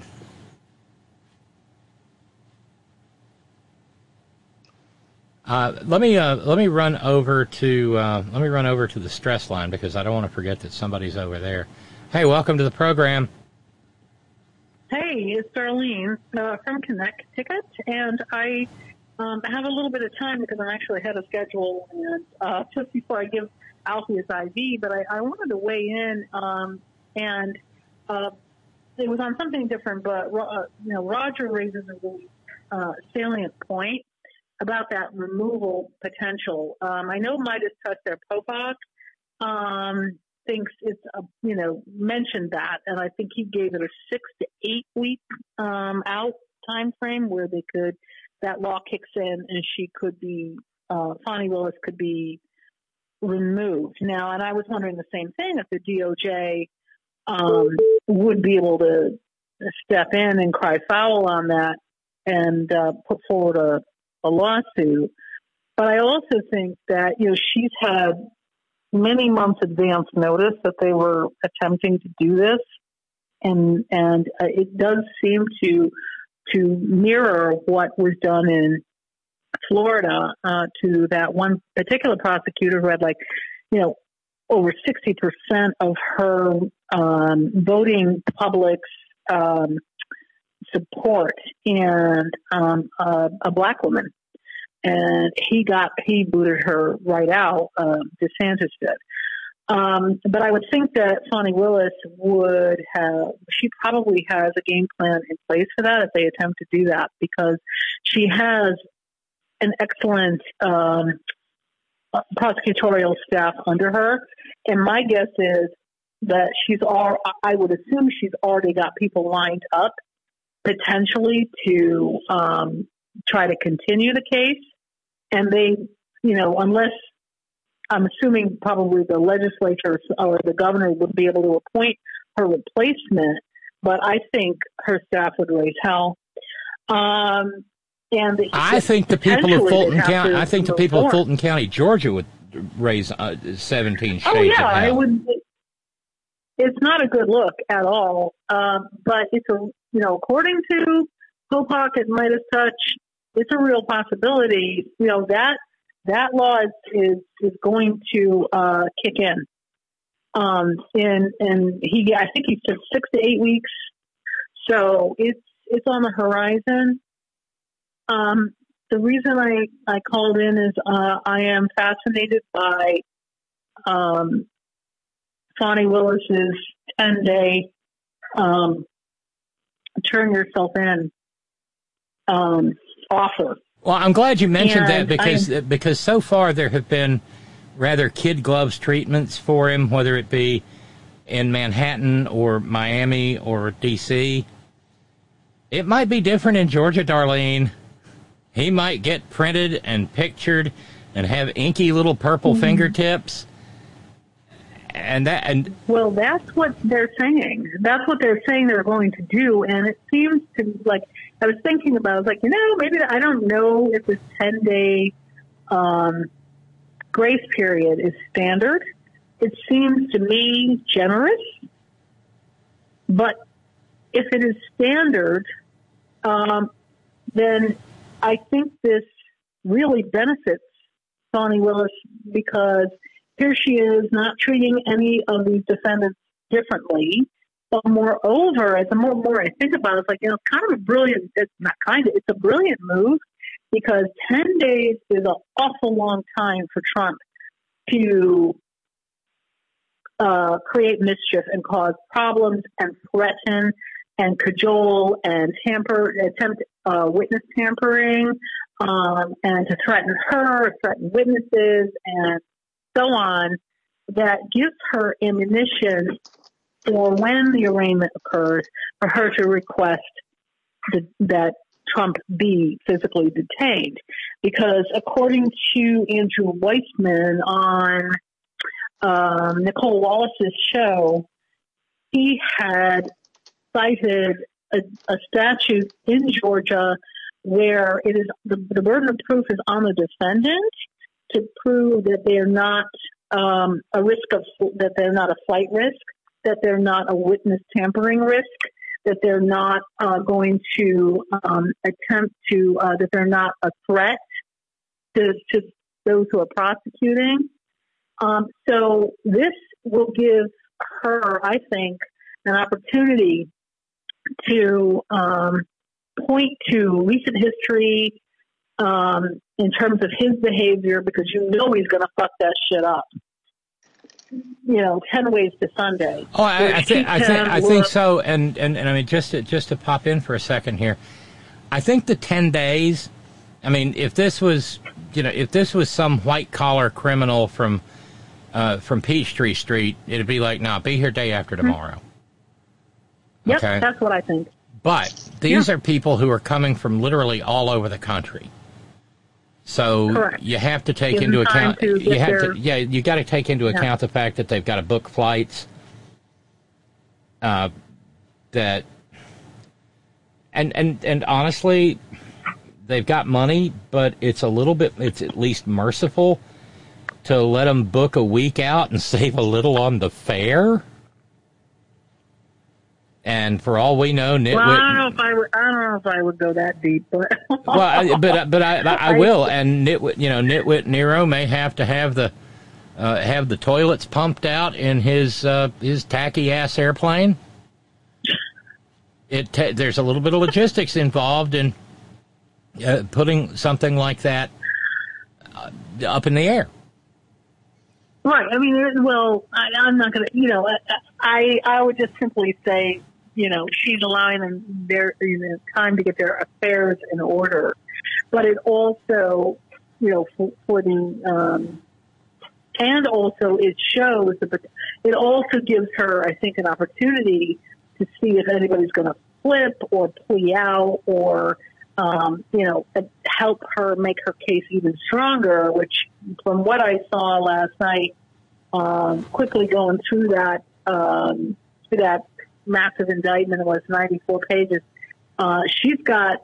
Let me run over to the stress line because I don't want to forget that somebody's over there. Hey, welcome to the program. Hey, it's Darlene from Connecticut, and I have a little bit of time because I'm actually ahead of schedule, and just before I give Alfie his IV, but I wanted to weigh in, and it was on something different, but Roger raises a really salient point about that removal potential. I know Midas Touch Popok thinks it's mentioned that, and I think he gave it a 6 to 8 week out time frame where that law kicks in and she could be Fani Willis could be removed now. And I was wondering the same thing if the DOJ would be able to step in and cry foul on that and put forward a lawsuit. But I also think that, she's had many months advance notice that they were attempting to do this. And it does seem to mirror what was done in Florida to that one particular prosecutor who had over 60% of her voting public's support and a black woman. And he booted her right out. DeSantis did. But I would think that Fani Willis she probably has a game plan in place for that if they attempt to do that, because she has an excellent prosecutorial staff under her. And my guess is that I would assume she's already got people lined up potentially to try to continue the case. And they, unless I'm assuming probably the legislature or the governor would be able to appoint her replacement, but I think her staff would raise hell. I think the people of Fulton County. I think the people of Fulton County, Georgia, would raise 17 shades of hell. Oh yeah, it would. It's not a good look at all. But it's according to Popak and Midas Touch, it's a real possibility. That law is going to kick in. And I think he said 6 to 8 weeks. So it's on the horizon. The reason I called in is I am fascinated by Fani Willis's 10-day turn yourself in offer. Well, I'm glad you mentioned that because so far there have been rather kid gloves treatments for him, whether it be in Manhattan or Miami or D.C. It might be different in Georgia, Darlene. He might get printed and pictured and have inky little purple fingertips. Well, that's what they're saying. That's what they're saying they're going to do. And it seems to I was thinking about, I was like, maybe I don't know if this 10-day grace period is standard. It seems to me generous. But if it is standard, then I think this really benefits Fani Willis, because here she is not treating any of these defendants differently. But moreover, the more I think about it, it's it's kind of a brilliant, it's a brilliant move, because 10 days is an awful long time for Trump to create mischief and cause problems and threaten and cajole and attempt witness tampering, and to threaten witnesses and so on. That gives her ammunition for when the arraignment occurs for her to request that Trump be physically detained. Because according to Andrew Weissman on Nicole Wallace's show, he had cited a statute in Georgia where it is the burden of proof is on the defendant to prove that they are not that they're not a flight risk, that they're not a witness tampering risk, that they're not going to attempt to, that they're not a threat to those who are prosecuting. So this will give her, I think, an opportunity to point to recent history in terms of his behavior, because he's going to fuck that shit up. 10 ways to Sunday. Oh, I think so. And I mean, just to pop in for a second here, I think the 10 days. I mean, if this was some white collar criminal from Peachtree Street, it'd be like, nah, be here day after tomorrow. Yep, okay? That's what I think. But these are people who are coming from literally all over the country. So correct. You have to take into account. You got to take into account the fact that they've got to book flights. that, and honestly, they've got money, but it's at least merciful to let them book a week out and save a little on the fare. And for all we know, Nitwit. Well, I don't know if I would go that deep, but well, I will. And Nitwit Nero may have to have the toilets pumped out in his tacky ass airplane. There's a little bit of logistics involved in putting something like that up in the air. Right. I mean, well, I'm not going to. I would just simply say, she's allowing them their time to get their affairs in order, but it also, for the and also it shows that it also gives her, I think, an opportunity to see if anybody's going to flip or plea out or, help her make her case even stronger, which from what I saw last night, quickly going through that massive indictment, it was 94 pages. She's got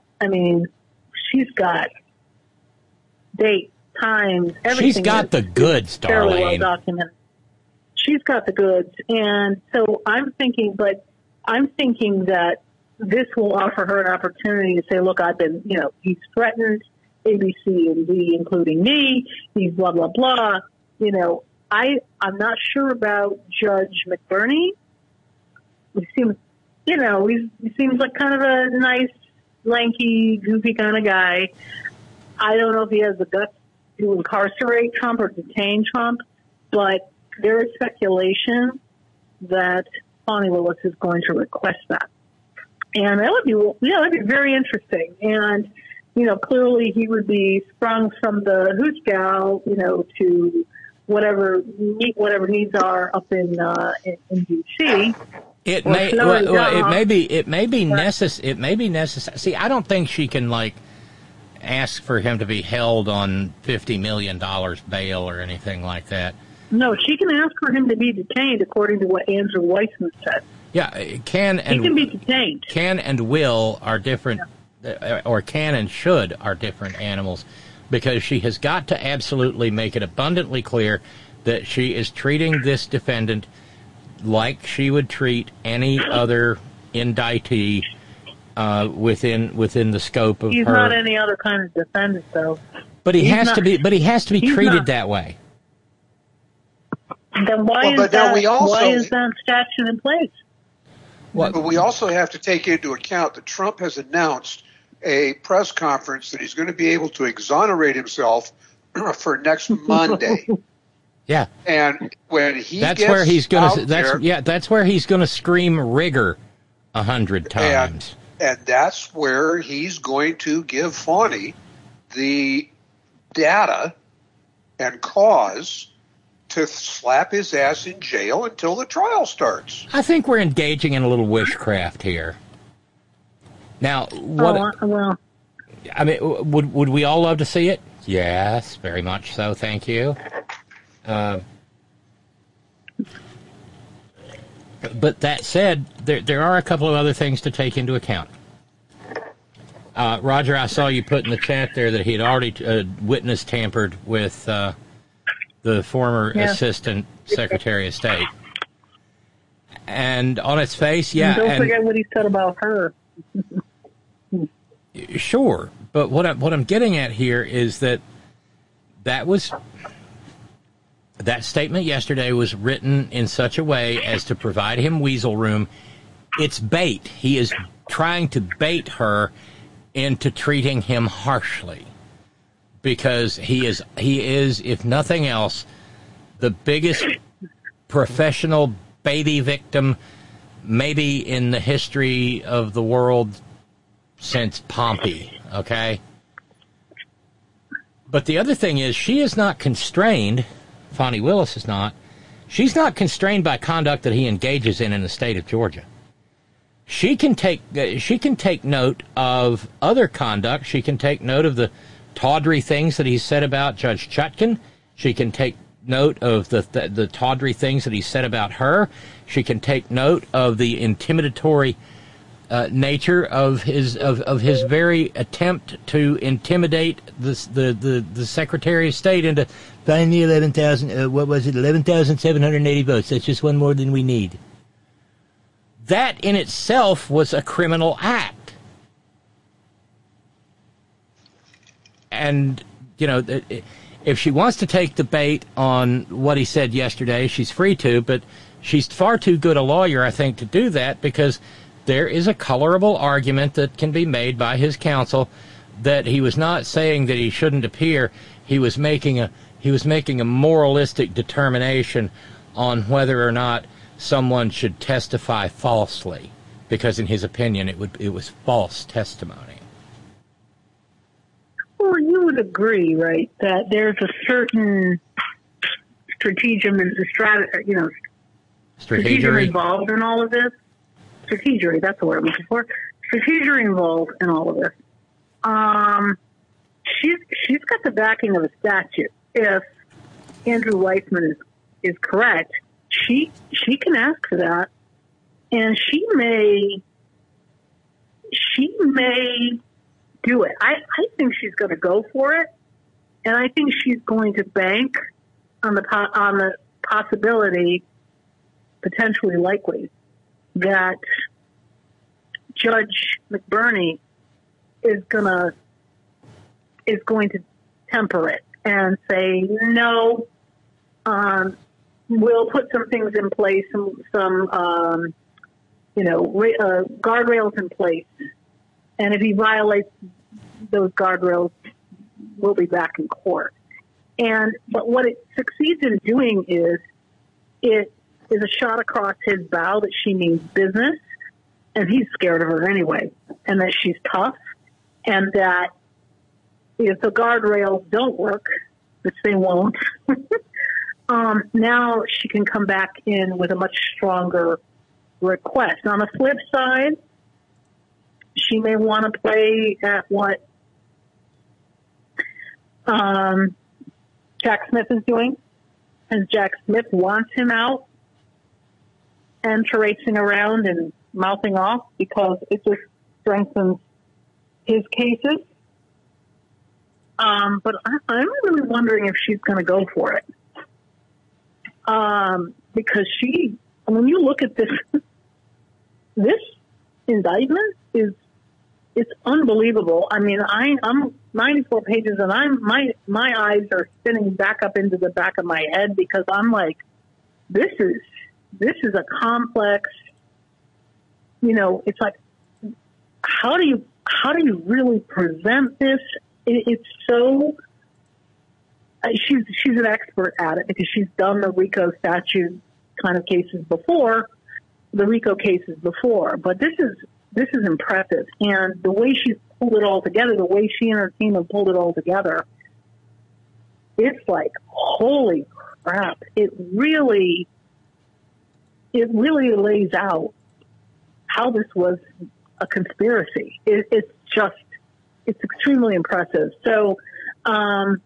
dates, times, everything. She's got the goods, fairly Darlene. well documented. She's got the goods. And so I'm thinking that this will offer her an opportunity to say, look, I've been, he's threatened A, B, C, and D, including me. He's blah, blah, blah. I'm not sure about Judge McBurney. He seems, he seems like kind of a nice, lanky, goofy kind of guy. I don't know if he has the guts to incarcerate Trump or detain Trump, but there is speculation that Fani Willis is going to request that. And that would be very interesting. And, clearly he would be sprung from the hooch gal, to whatever needs are up in D.C. It may be necessary. See, I don't think she can ask for him to be held on $50 million bail or anything like that. No, she can ask for him to be detained, according to what Andrew Weissman said. Yeah, he can be detained. Can and will are different, or can and should are different animals, because she has got to absolutely make it abundantly clear that she is treating this defendant like she would treat any other indictee within the scope of He's her. He's not any other kind of defendant, though. But he has to be. But he has to be treated that way. Then why is that statute in place? But we also have to take into account that Trump has announced a press conference that he's going to be able to exonerate himself for next Monday. Yeah, and when he that's gets where he's going to. That's where he's going to scream rigor 100 times. And that's where he's going to give Fani the data and cause to slap his ass in jail until the trial starts. I think we're engaging in a little witchcraft here. Now, I mean, would we all love to see it? Yes, very much so. Thank you. But that said, there are a couple of other things to take into account. Roger, I saw you put in the chat there that he had already witness tampered with the former Assistant Secretary of State. And on its face, and don't forget what he said about her. Sure, but what I'm getting at here is that statement yesterday was written in such a way as to provide him weasel room. It's bait. He is trying to bait her into treating him harshly, because he is, if nothing else, the biggest professional baby victim maybe in the history of the world since Pompey, okay? But the other thing is, she is not constrained, Fani Willis is not, she's not constrained by conduct that he engages in the state of Georgia. She can take note of other conduct. She can take note of the tawdry things that he said about Judge Chutkan. She can take note of the tawdry things that he said about her. She can take note of the intimidatory nature of his very attempt to intimidate the Secretary of State into Finally, 11,000. What was it? 11,780 votes. That's just one more than we need. That in itself was a criminal act. And, you know, if she wants to take the bait on what he said yesterday, she's free to, but she's far too good a lawyer, I think, to do that, because there is a colorable argument that can be made by his counsel that he was not saying that he shouldn't appear. He was making a moralistic determination on whether or not someone should testify falsely, because in his opinion it was false testimony. Well, you would agree, right, that there's a certain stratagem involved in all of this. Strategery, that's the word I'm looking for. Strategery involved in all of this. She's got the backing of a statute. If Andrew Weissman is correct, she can ask for that, and she may do it. I think she's going to go for it, and I think she's going to bank on the possibility, potentially likely, that Judge McBurney is going to temper it and say, no, we'll put some things in place, some guardrails in place, and if he violates those guardrails, we'll be back in court. But what it succeeds in doing is it is a shot across his bow that she means business, and he's scared of her anyway, and that she's tough, and that if the guardrails don't work, which they won't, now she can come back in with a much stronger request. On the flip side, she may want to play at what Jack Smith is doing, as Jack Smith wants him out and traipsing around and mouthing off because it just strengthens his cases. But I'm really wondering if she's going to go for it. Because when you look at this indictment it's unbelievable. I mean, I'm 94 pages and my eyes are spinning back up into the back of my head because I'm like, this is a complex, it's like, how do you really present this? It's so, she's an expert at it because she's done the RICO statute kind of cases before, the RICO cases before, but this is impressive. And the way she's pulled it all together, the way she and her team have pulled it all together, it's like, holy crap. It really lays out how this was a conspiracy. It's extremely impressive. So, I'm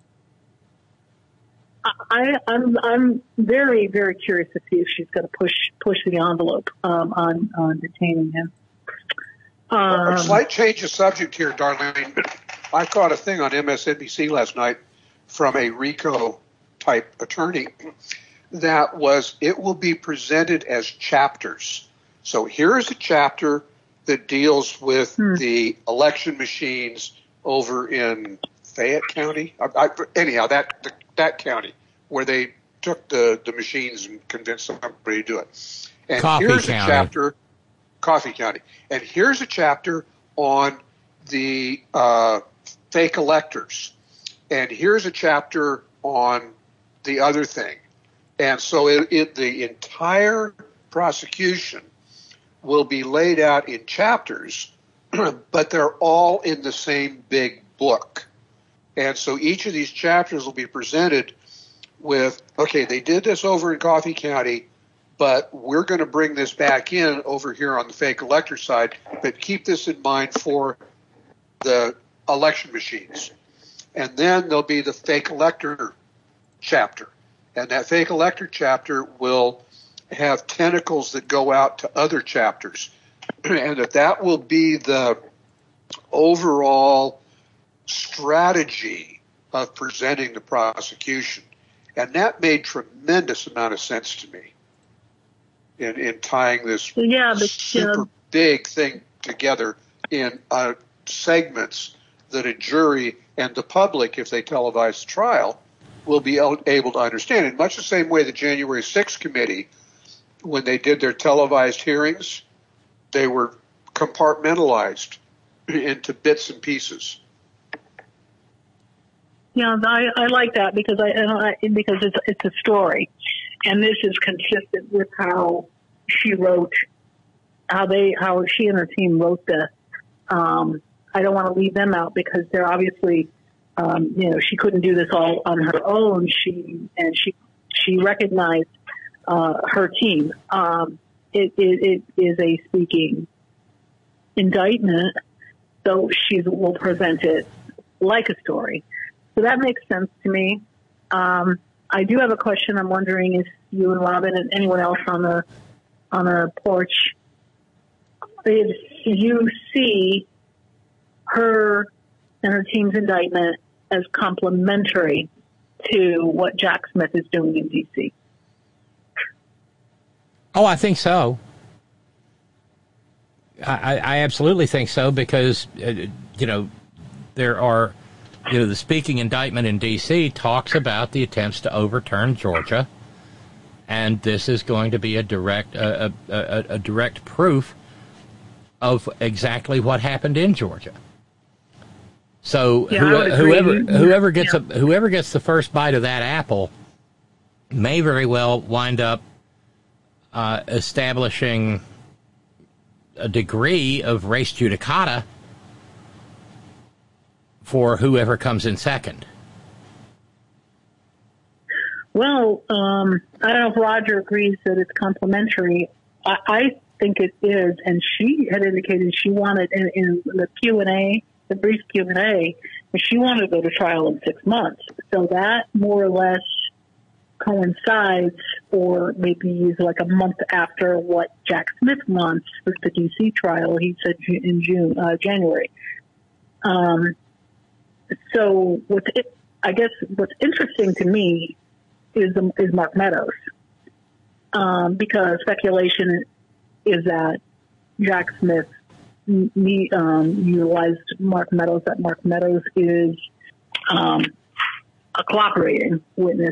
very, very curious to see if she's going to push the envelope on detaining him. A slight change of subject here, Darlene, but I caught a thing on MSNBC last night from a RICO-type attorney that was, it will be presented as chapters. So here is a chapter that deals with the election machines over in Fayette County. Anyhow, that county where they took the machines and convinced somebody to do it. And here's a chapter, Coffee County. And here's a chapter on the fake electors. And here's a chapter on the other thing. And so the entire prosecution will be laid out in chapters, but they're all in the same big book. And so each of these chapters will be presented with, okay, they did this over in Coffee County, but we're going to bring this back in over here on the fake elector side, but keep this in mind for the election machines. And then there'll be the fake elector chapter. And that fake elector chapter will have tentacles that go out to other chapters. And that will be the overall strategy of presenting the prosecution. And that made tremendous amount of sense to me in tying this super big thing together in segments that a jury and the public, if they televise the trial, will be able to understand. In much the same way the January 6th committee, when they did their televised hearings, they were compartmentalized into bits and pieces. Yeah, I like that because it's a story, and this is consistent with how she wrote, how she and her team wrote this. I don't want to leave them out because they're obviously, she couldn't do this all on her own. She recognized her team. It is a speaking indictment, so she will present it like a story. So that makes sense to me. I do have a question. I'm wondering if you and Robin and anyone else on the porch, if you see her and her team's indictment as complementary to what Jack Smith is doing in D.C. Oh, I think so. I absolutely think so because, there are, the speaking indictment in D.C. talks about the attempts to overturn Georgia, and this is going to be a direct proof of exactly what happened in Georgia. So whoever gets the first bite of that apple may very well wind up establishing a degree of res judicata for whoever comes in second. Well, I don't know if Roger agrees that it's complementary. I think it is, and she had indicated she wanted in the Q&A, the brief Q&A, she wanted to go to trial in 6 months. So that more or less coincides, or maybe is like a month after what Jack Smith wants with the D.C. trial. He said in January. So I guess what's interesting to me is Mark Meadows, because speculation is that Jack Smith utilized Mark Meadows. That Mark Meadows is a cooperating witness.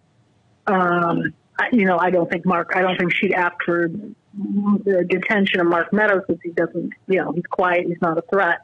I don't think she'd ask for the detention of Mark Meadows because he doesn't. He's quiet. He's not a threat.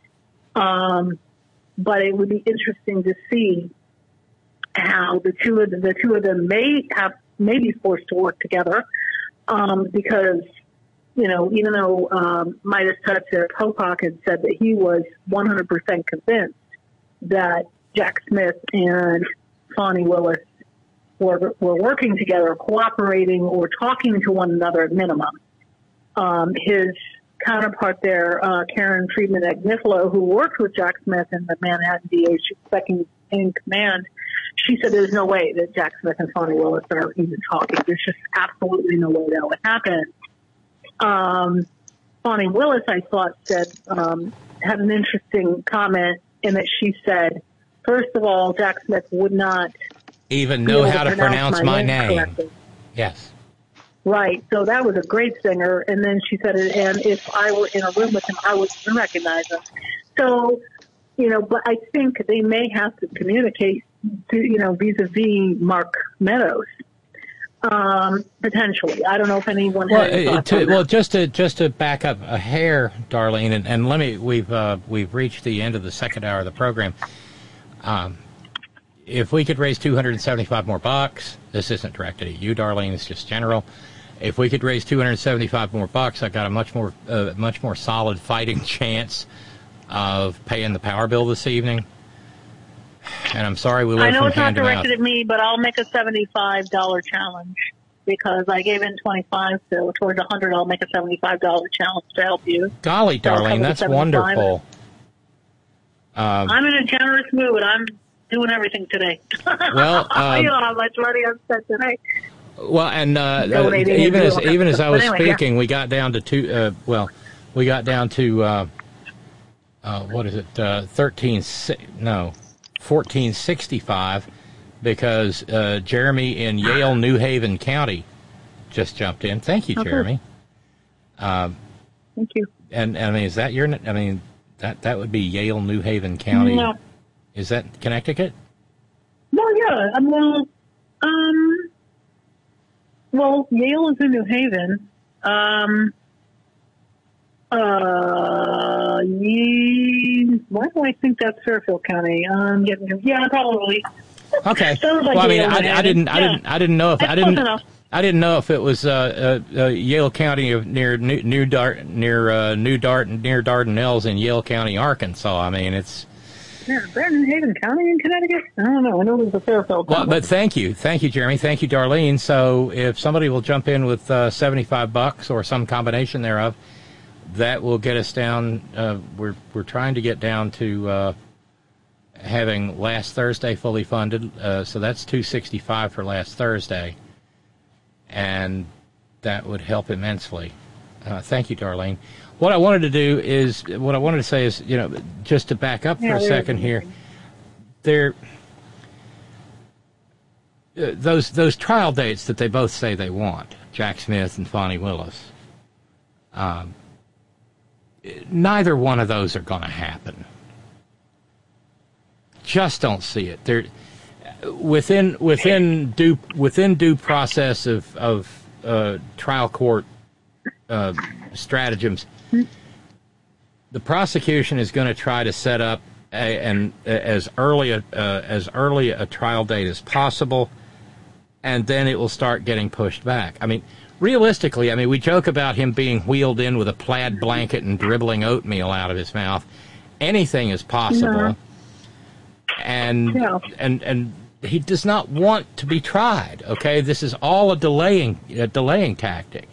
But it would be interesting to see how the two of them may be forced to work together, because even though Midas Touch at Popak had said that he was 100% convinced that Jack Smith and Fani Willis were working together, cooperating, or talking to one another at minimum. His counterpart there, Karen Friedman Agnifilo, who worked with Jack Smith in the Manhattan DA, she's second in command, she said there's no way that Jack Smith and Fani Willis are even talking. There's just absolutely no way that would happen. Fani Willis, I thought, had an interesting comment in that she said, first of all, Jack Smith would not even know how to pronounce my name. Correctly. Yes. Right. So that was a great singer. And then she said, and if I were in a room with him, I would recognize him. So, but I think they may have to communicate to, vis-a-vis Mark Meadows, potentially. I don't know if anyone has just to back up a hair, Darlene, and we've reached the end of the second hour of the program. If we could raise $275 more bucks, this isn't directed at you, Darlene, it's just general. If we could raise $275 more bucks, I got a much more solid fighting chance of paying the power bill this evening. And I'm sorry we live from hand to mouth. I know it's not directed at me, but I'll make a $75 challenge because I gave in 25, so towards 100, I'll make a $75 challenge to help you. Golly, Darlene, that's wonderful. I'm in a generous mood. I'm doing everything today. Well, you know how much money I've spent today. Well, and Donating even and as doing all even that as stuff. I was But anyway, speaking, we got down to what is it? 1465, because Jeremy in Yale New Haven County just jumped in. Thank you, Okay. Jeremy. Thank you. And I mean, is that your? I mean, that would be Yale New Haven County. No. Is that Connecticut? No, yeah. Well, Yale is in New Haven. Why do I think that's Fairfield County? Yeah, probably. Okay. Sounds like Well, I mean, Yale, I New didn't Haven. I didn't know if That's I didn't close enough. I didn't know if it was Yale County of near Dardanelles in Yale County, Arkansas. I mean, it's. Yeah, they're in New Haven County in Connecticut? I don't know. I know there's a Fairfield. Well, but thank you, Jeremy, thank you, Darlene. So if somebody will jump in with $75 or some combination thereof, that will get us down. We're trying to get down to having last Thursday fully funded. So that's $265 for last Thursday, and that would help immensely. Thank you, Darlene. What I wanted to say is, you know, just to back up for a second here, those trial dates that they both say they want, Jack Smith and Fonnie Willis, neither one of those are going to happen. Just don't see it. They're within due process of trial court stratagems. The prosecution is going to try to set up as early a trial date as possible, and then it will start getting pushed back. I mean, realistically, I mean, we joke about him being wheeled in with a plaid blanket and dribbling oatmeal out of his mouth. Anything is possible, and he does not want to be tried. Okay, this is all a delaying tactic.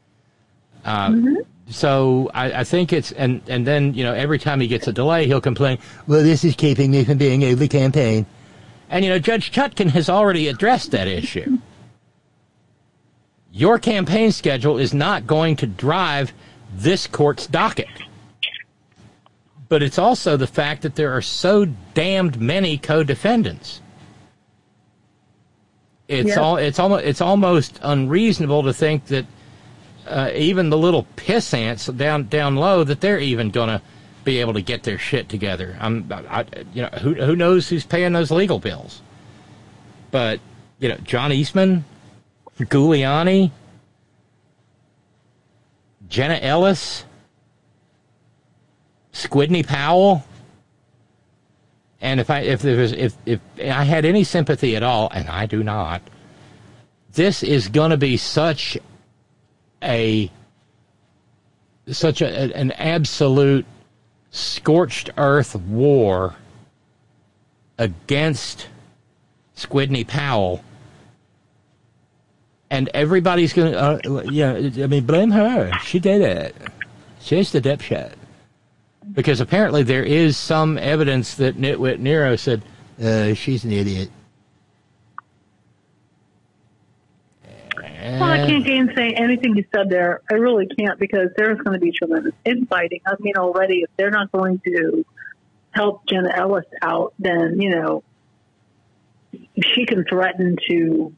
So I think it's and then, you know, every time he gets a delay, he'll complain, well, this is keeping me from being able to campaign. And, you know, Judge Chutkan has already addressed that issue. Your campaign schedule is not going to drive this court's docket. But it's also the fact that there are so damned many co-defendants. It's almost unreasonable to think that even the little piss ants down low, that they're even going to be able to get their shit together. You know, who knows who's paying those legal bills? But, you know, John Eastman, Giuliani, Jenna Ellis, Squidney Powell, and if I had any sympathy at all, and I do not, this is going to be such an absolute scorched earth war against Squidney Powell, and everybody's going to, I mean, blame her. She did it. She's the dipshit. Because apparently there is some evidence that Nitwit Nero said, she's an idiot. Well, I can't gainsay anything you said there. I really can't, because there's going to be tremendous infighting. I mean, already, if they're not going to help Jenna Ellis out, then, you know, she can threaten to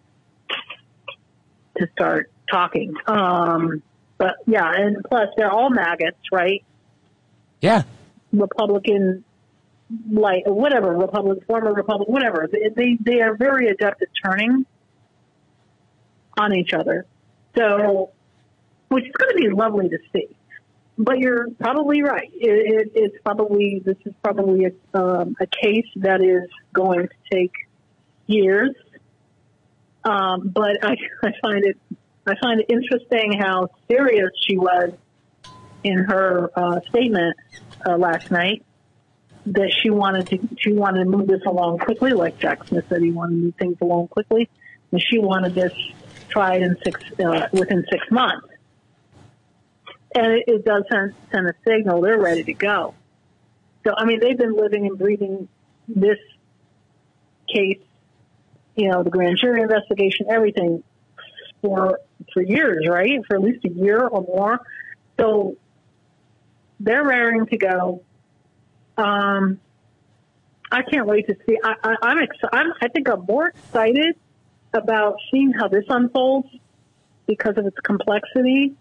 start talking. But, yeah, and plus, they're all maggots, right? Yeah. Republican, like, whatever, former Republican, whatever. They are very adept at turning on each other. So, which is going to be lovely to see. But you're probably right. This is probably a case that is going to take years. But I find it interesting how serious she was in her statement last night, that she wanted to move this along quickly, like Jack Smith said he wanted to move things along quickly, and she wanted this tried within 6 months. And it does send a signal they're ready to go. So, I mean, they've been living and breathing this case, the grand jury investigation, everything for years, right? For at least a year or more. So they're raring to go. I can't wait to see. I think I'm more excited about seeing how this unfolds because of its complexity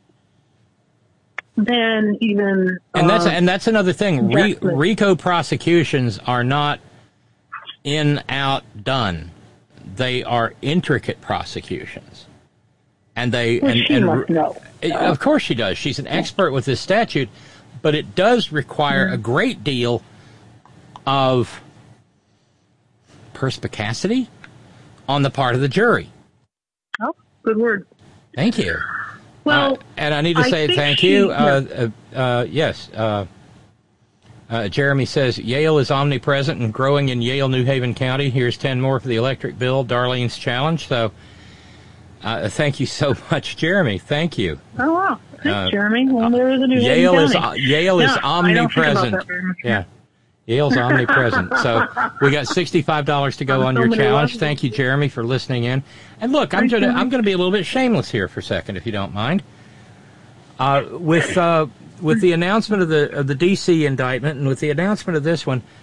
than even. And that's another thing. RICO prosecutions are not in, out, done. They are intricate prosecutions, and she must know. Of course she does. She's an expert with this statute, but it does require a great deal of perspicacity on the part of the jury. Oh, good word. Thank you. Well, and I need to say thank you. Yes. Jeremy says, Yale is omnipresent and growing in Yale, New Haven County. Here's 10 more for the electric bill, Darlene's challenge. So thank you so much, Jeremy. Thank you. Oh, wow. Thanks, Jeremy. Well, there is a New Yale Haven is County. Yale is omnipresent. I don't think about that very much. Yeah. Yale's omnipresent. So we got $65 to go on your challenge. Thank you, Jeremy, for listening in. And look, I'm going to be a little bit shameless here for a second, if you don't mind. With the announcement of the D.C. indictment and with the announcement of this one,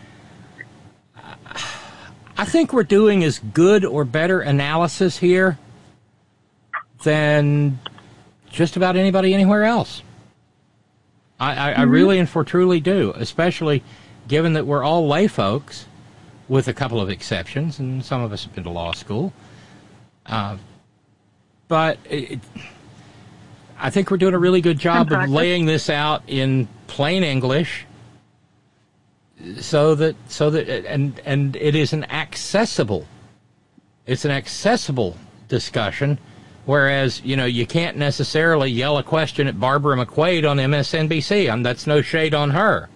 I think we're doing as good or better analysis here than just about anybody anywhere else. I really and for truly do, especially given that we're all lay folks, with a couple of exceptions, and some of us have been to law school. But I think we're doing a really good job of laying this out in plain English, so that and it is an accessible discussion. Whereas, you can't necessarily yell a question at Barbara McQuaid on MSNBC. That's no shade on her.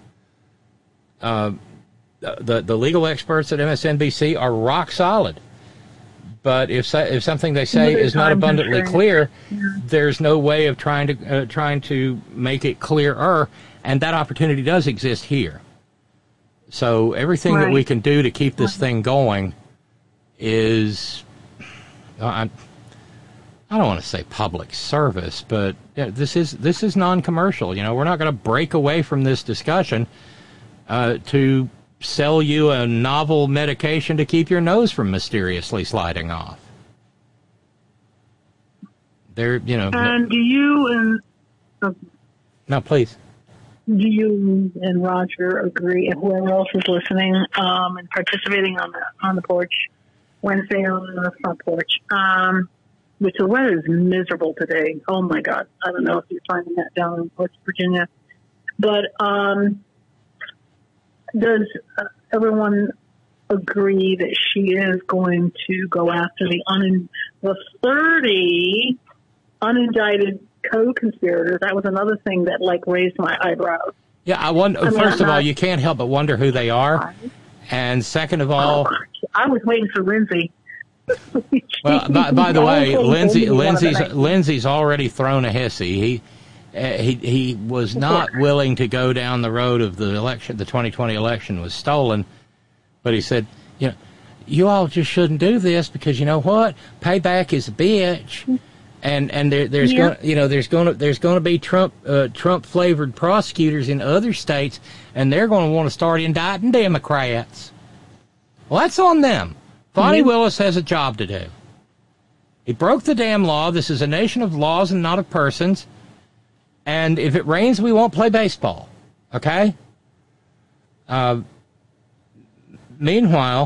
The legal experts at MSNBC are rock solid. But if something they say is not abundantly clear, there's no way of trying to make it clearer, and that opportunity does exist here. So everything that we can do to keep this thing going is, I don't want to say public service, but this is non-commercial. We're not going to break away from this discussion to sell you a novel medication to keep your nose from mysteriously sliding off. And do you and no, please. Do you and Roger agree, and whoever else is listening and participating on the porch Wednesday on the front porch? Which the weather is miserable today. Oh my God! I don't know if you're finding that down in West Virginia, but does everyone agree that she is going to go after the 30 unindicted co-conspirators? That was another thing that raised my eyebrows. Yeah, first of all, you can't help but wonder who they are, and second of all, I was waiting for Lindsay. Well, by the way, Lindsay's already thrown a hissy. He was not willing to go down the road of the election. The 2020 election was stolen, but he said, you all just shouldn't do this because you know what? Payback is a bitch, and there's going to be Trump flavored prosecutors in other states, and they're going to want to start indicting Democrats. Well, that's on them. Bonnie Willis has a job to do. He broke the damn law. This is a nation of laws and not of persons. And if it rains, we won't play baseball. Okay? Meanwhile,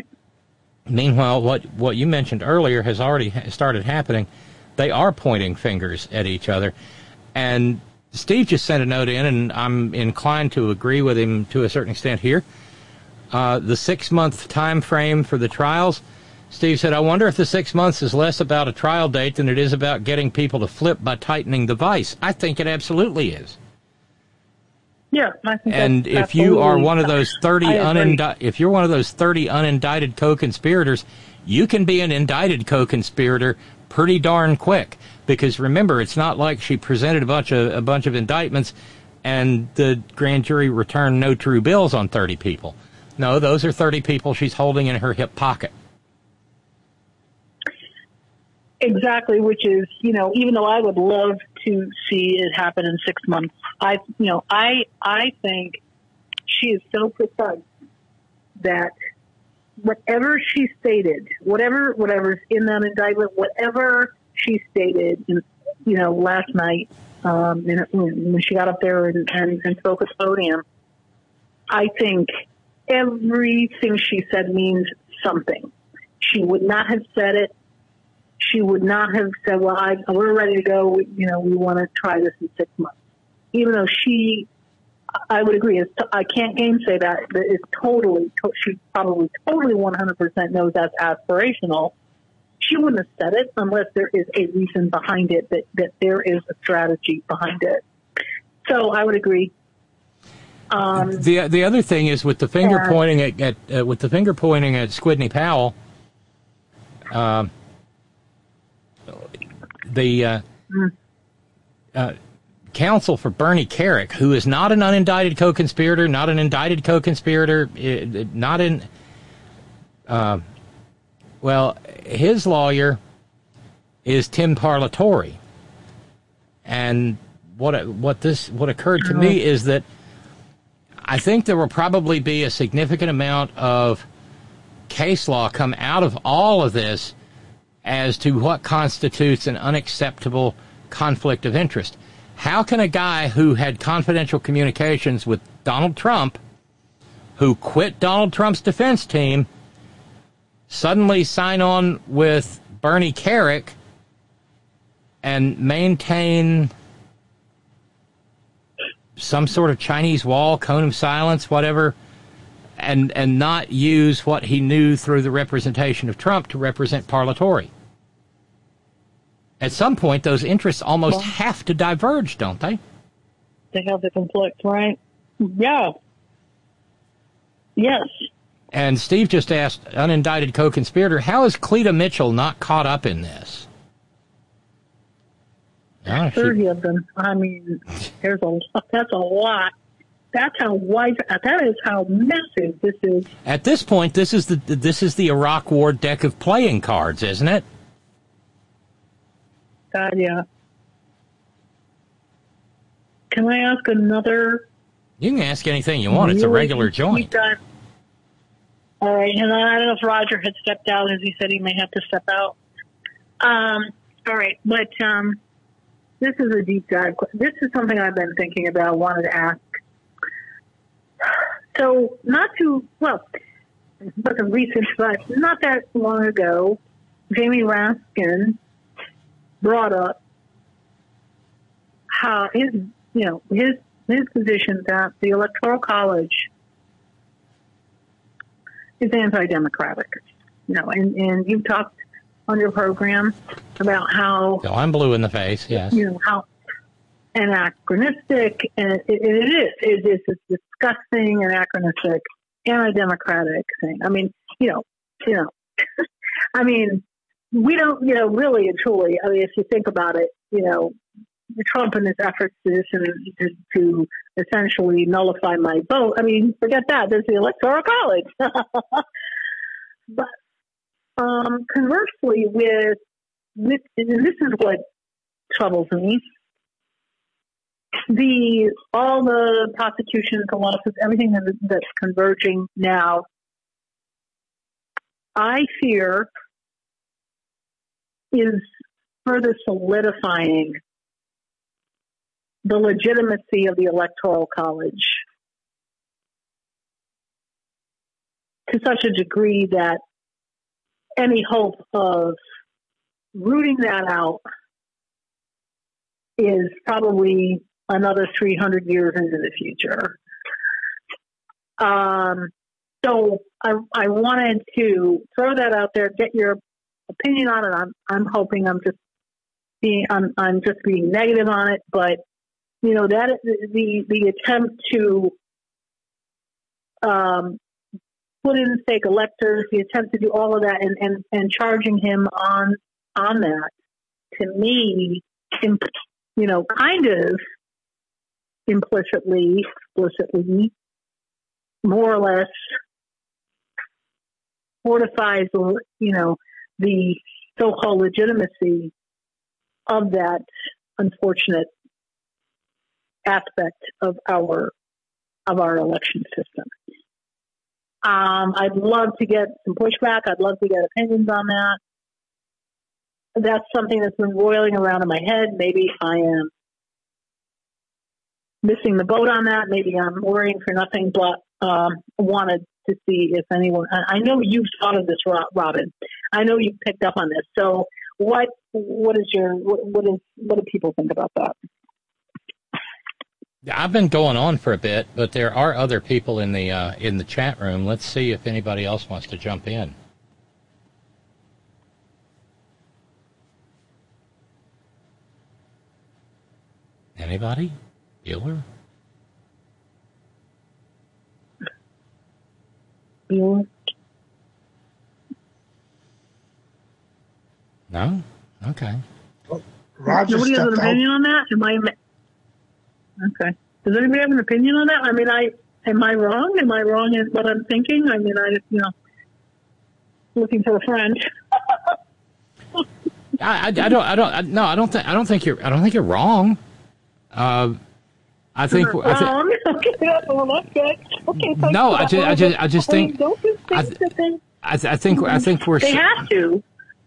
what you mentioned earlier has already started happening. They are pointing fingers at each other. And Steve just sent a note in, and I'm inclined to agree with him to a certain extent here. The 6-month time frame for the trials. Steve said, I wonder if the 6 months is less about a trial date than it is about getting people to flip by tightening the vice. I think it absolutely is. Yeah, I think and if you are one of those 30 if you're one of those 30 unindicted co-conspirators, you can be an indicted co-conspirator pretty darn quick. Because remember, it's not like she presented a bunch of indictments and the grand jury returned no true bills on 30 people. No, those are 30 people she's holding in her hip pocket. Exactly, which is, even though I would love to see it happen in 6 months, I think she is so precise that whatever she stated, whatever's in that indictment, whatever she stated, last night, when she got up there and spoke at the podium, I think everything she said means something. She would not have said it. She would not have said, well, we're ready to go. We want to try this in 6 months. Even though I would agree, I can't gainsay that. It's she probably totally 100% knows that's aspirational. She wouldn't have said it unless there is a reason behind it, that there is a strategy behind it. So I would agree. The other thing is with the finger pointing at Squidney Powell, the counsel for Bernie Kerik, who is not an unindicted co-conspirator, not an indicted co-conspirator, his lawyer is Tim Parlatore, and what occurred to me is that I think there will probably be a significant amount of case law come out of all of this as to what constitutes an unacceptable conflict of interest. How can a guy who had confidential communications with Donald Trump, who quit Donald Trump's defense team, suddenly sign on with Bernie Kerik and maintain some sort of Chinese wall, cone of silence, whatever, and not use what he knew through the representation of Trump to represent Parlatore? At some point, those interests almost have to diverge, don't they? They have to conflict, right? Yeah. Yes. And Steve just asked, unindicted co-conspirator, how is Cleta Mitchell not caught up in this? 30 of them. I mean, that's a lot. That's how wide. That is how massive this is. At this point, this is the Iraq War deck of playing cards, isn't it? God, yeah. Can I ask another? You can ask anything you want. It's a regular joint. All right, and I don't know if Roger had stepped out, as he said he may have to step out. All right, but this is a deep dive. This is something I've been thinking about, wanted to ask. So, wasn't recent, but not that long ago, Jamie Raskin brought up how his position that the Electoral College is anti-democratic. And you've talked on your program about how... So I'm blue in the face, yes. How anachronistic, and it is. It's a disgusting, anachronistic, anti-democratic thing. I mean, I mean, we don't, really and truly, I mean, if you think about it, Trump and his efforts to essentially nullify my vote, I mean, forget that. There's the Electoral College. But conversely, with and this is what troubles me, all the prosecutions, the lawsuits, everything that's converging now, I fear is further solidifying the legitimacy of the Electoral College to such a degree that any hope of rooting that out is probably another 300 years into the future. So I wanted to throw that out there, get your opinion on it. I'm hoping I'm just being negative on it, but that the attempt to put in fake electors, the attempt to do all of that, and charging him on that, to me, kind of implicitly, explicitly, more or less fortifies, the so-called legitimacy of that unfortunate aspect of our election system. I'd love to get some pushback. I'd love to get opinions on that. That's something that's been roiling around in my head. Maybe I am missing the boat on that. Maybe I'm worrying for nothing, but wanted to see if anyone. I know you've thought of this, Robin. I know you've picked up on this. So, what do people think about that? I've been going on for a bit, but there are other people in the chat room. Let's see if anybody else wants to jump in. Anybody? Bueller? Bueller? No? Okay. Well, Roger Nobody has an stepped out. opinion on that? Okay. Does anybody have an opinion on that? I mean, am I wrong? Am I wrong in what I'm thinking? I mean, looking for a friend. I don't think you're wrong. I think wrong. Okay, well, that's good. Okay, no, I just think don't you think that they? I think we're. They have to.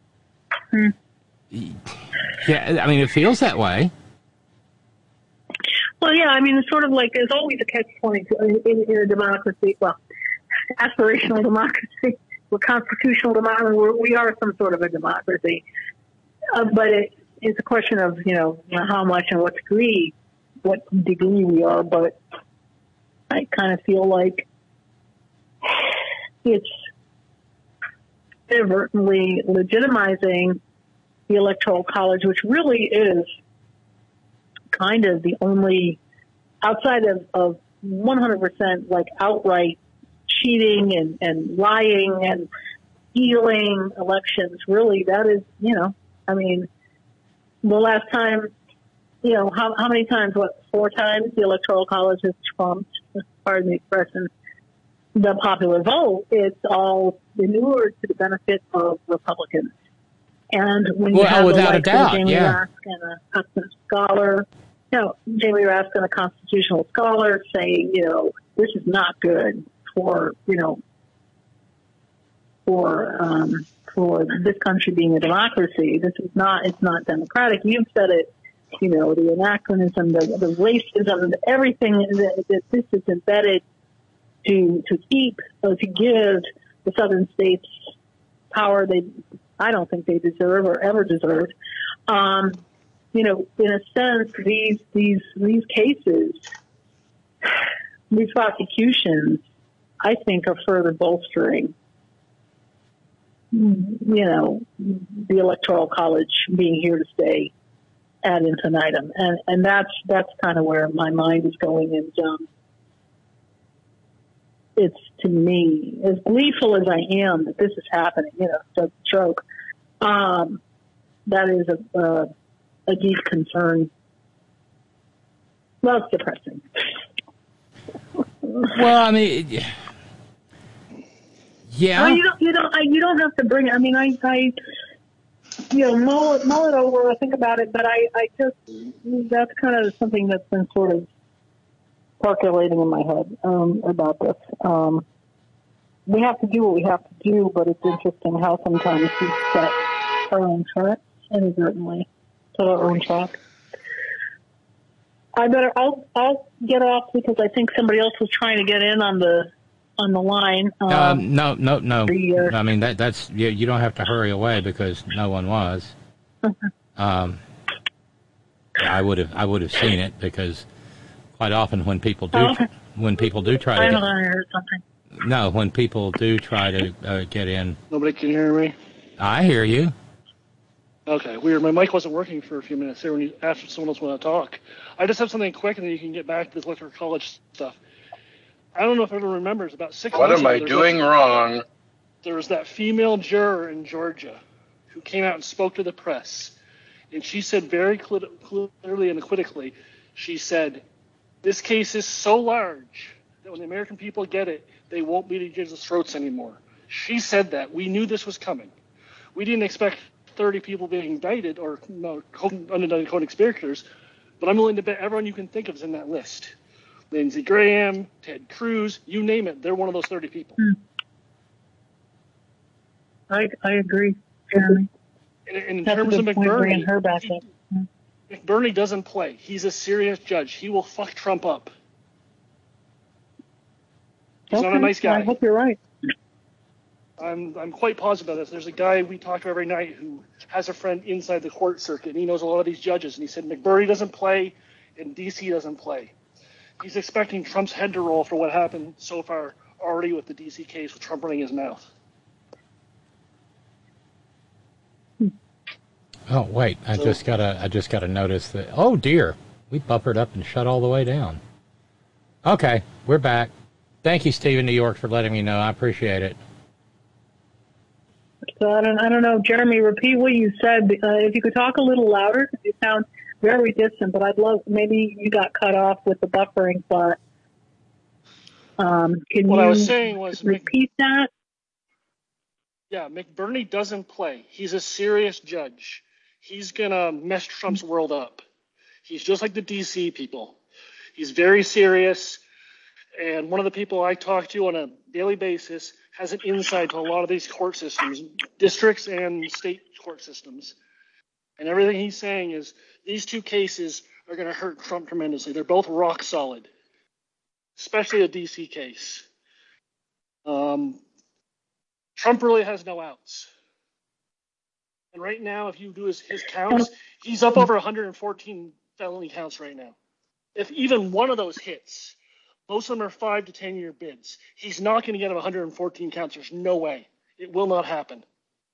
Yeah, I mean, it feels that way. Well, yeah, I mean, it's sort of like there's always a catch-22 in a democracy. Well, aspirational democracy, we're constitutional democracy. We are some sort of a democracy, but it's a question of how much and what degree we are. But I kind of feel like it's inadvertently legitimizing the Electoral College, which really is kind of the only, outside of 100% like outright cheating and lying and stealing elections, really that is, I mean, the last time, how many times, 4 times the Electoral College has trumped, pardon the expression, the popular vote. It's all inured to the benefit of Republicans. And when you have without a doubt, Jamie Raskin, a Hudson scholar, Jamie Raskin, a constitutional scholar, saying, this is not good for this country being a democracy. It's not democratic. You've said it, the anachronism, the racism, everything that this is embedded to keep, to give the southern states power I don't think they deserve or ever deserved. In a sense, these cases, these prosecutions, I think, are further bolstering, the Electoral College being here to stay ad infinitum, and that's kind of where my mind is going. And it's, to me, as gleeful as I am that this is happening, stroke. That is a deep concern. Well, it's depressing. Well, I mean, yeah. Well, you don't have to bring it. I mean, I mull it over. I think about it, but I just, that's kind of something that's been sort of percolating in my head about this. We have to do what we have to do, but it's interesting how sometimes we set our own track, inadvertently set our own track. I'll get off because I think somebody else was trying to get in on the line. No. I mean that's you don't have to hurry away because no one was. I would have seen it because quite often when people do try to I heard something. No, when people do try to get in. Nobody can hear me? I hear you. Okay, weird. My mic wasn't working for a few minutes there when you asked if someone else wanted to talk. I just have something quick and then you can get back to this Electoral College stuff. I don't know if everyone remembers, about 6 months ago. What am I doing wrong? There was that female juror in Georgia who came out and spoke to the press. And she said very clearly and critically, she said, this case is so large that when the American people get it, they won't beat each other's throats anymore. She said that. We knew this was coming. We didn't expect 30 people being indicted or unindicted co-conspirators, but I'm willing to bet everyone you can think of is in that list. Lindsey Graham, Ted Cruz, you name it, they're one of those 30 people. I agree, Jeremy. And in terms of McBurney, her back up. McBurney doesn't play. He's a serious judge. He will fuck Trump up. He's not a nice guy. I hope you're right. I'm quite positive about this. There's a guy we talk to every night who has a friend inside the court circuit, and he knows a lot of these judges. And he said McBurney doesn't play, and DC doesn't play. He's expecting Trump's head to roll for what happened so far already with the DC case with Trump running his mouth. Oh wait, I just gotta notice that. Oh dear, we buffered up and shut all the way down. Okay, we're back. Thank you, Steve in New York, for letting me know. I appreciate it. So I don't know, Jeremy. Repeat what you said. If you could talk a little louder, because you sound very distant. But I'd love, maybe you got cut off with the buffering part. Can what you I was saying was repeat that? Yeah, McBurney doesn't play. He's a serious judge. He's gonna mess Trump's world up. He's just like the DC people. He's very serious. And one of the people I talk to on a daily basis has an insight to a lot of these court systems, districts and state court systems. And everything he's saying is these two cases are going to hurt Trump tremendously. They're both rock solid, especially the DC case. Trump really has no outs. And right now, if you do his counts, he's up over 114 felony counts right now. If even one of those hits, most of them are 5 to 10 year bids. He's not going to get him 114 counts. There's no way. It will not happen.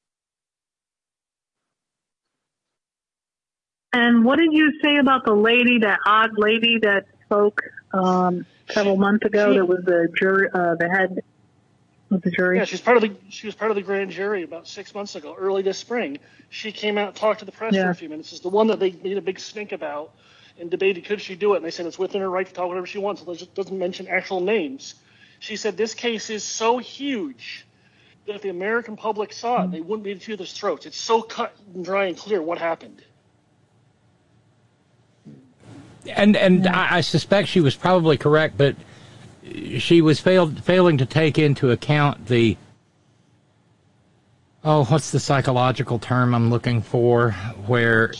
And what did you say about the lady, that odd lady that spoke several months ago? That was the jury, the head of the jury. Yeah, she was part of the grand jury about 6 months ago, early this spring. She came out and talked to the press for a few minutes. It's the one that they made a big stink about and debated could she do it. And they said it's within her right to talk whatever she wants. So it doesn't mention actual names. She said this case is so huge that if the American public saw it, they wouldn't be to their throats. It's so cut and dry and clear what happened. And I suspect she was probably correct, but she was failing to take into account the, what's the psychological term I'm looking for, where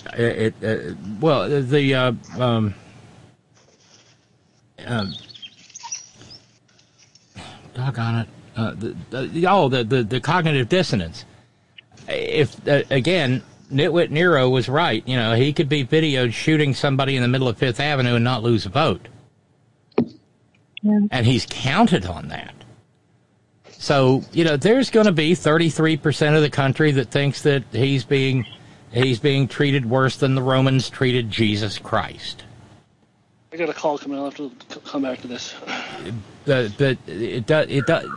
doggone it, the cognitive dissonance. If again, Nitwit Nero was right. You know, he could be videoed shooting somebody in the middle of Fifth Avenue and not lose a vote. Yeah. And he's counted on that. So, you know, there's going to be 33% of the country that thinks that he's being treated worse than the Romans treated Jesus Christ. I got a call coming. I'll have to come back to this. It does.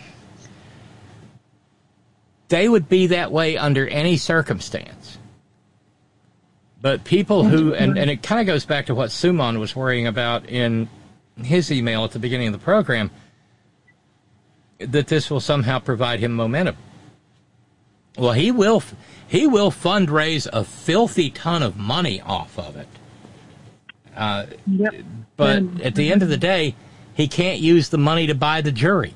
They would be that way under any circumstance. But people who, and it kind of goes back to what Suman was worrying about in his email at the beginning of the program, that this will somehow provide him momentum. Well, he will fundraise a filthy ton of money off of it. But at the end of the day, he can't use the money to buy the jury.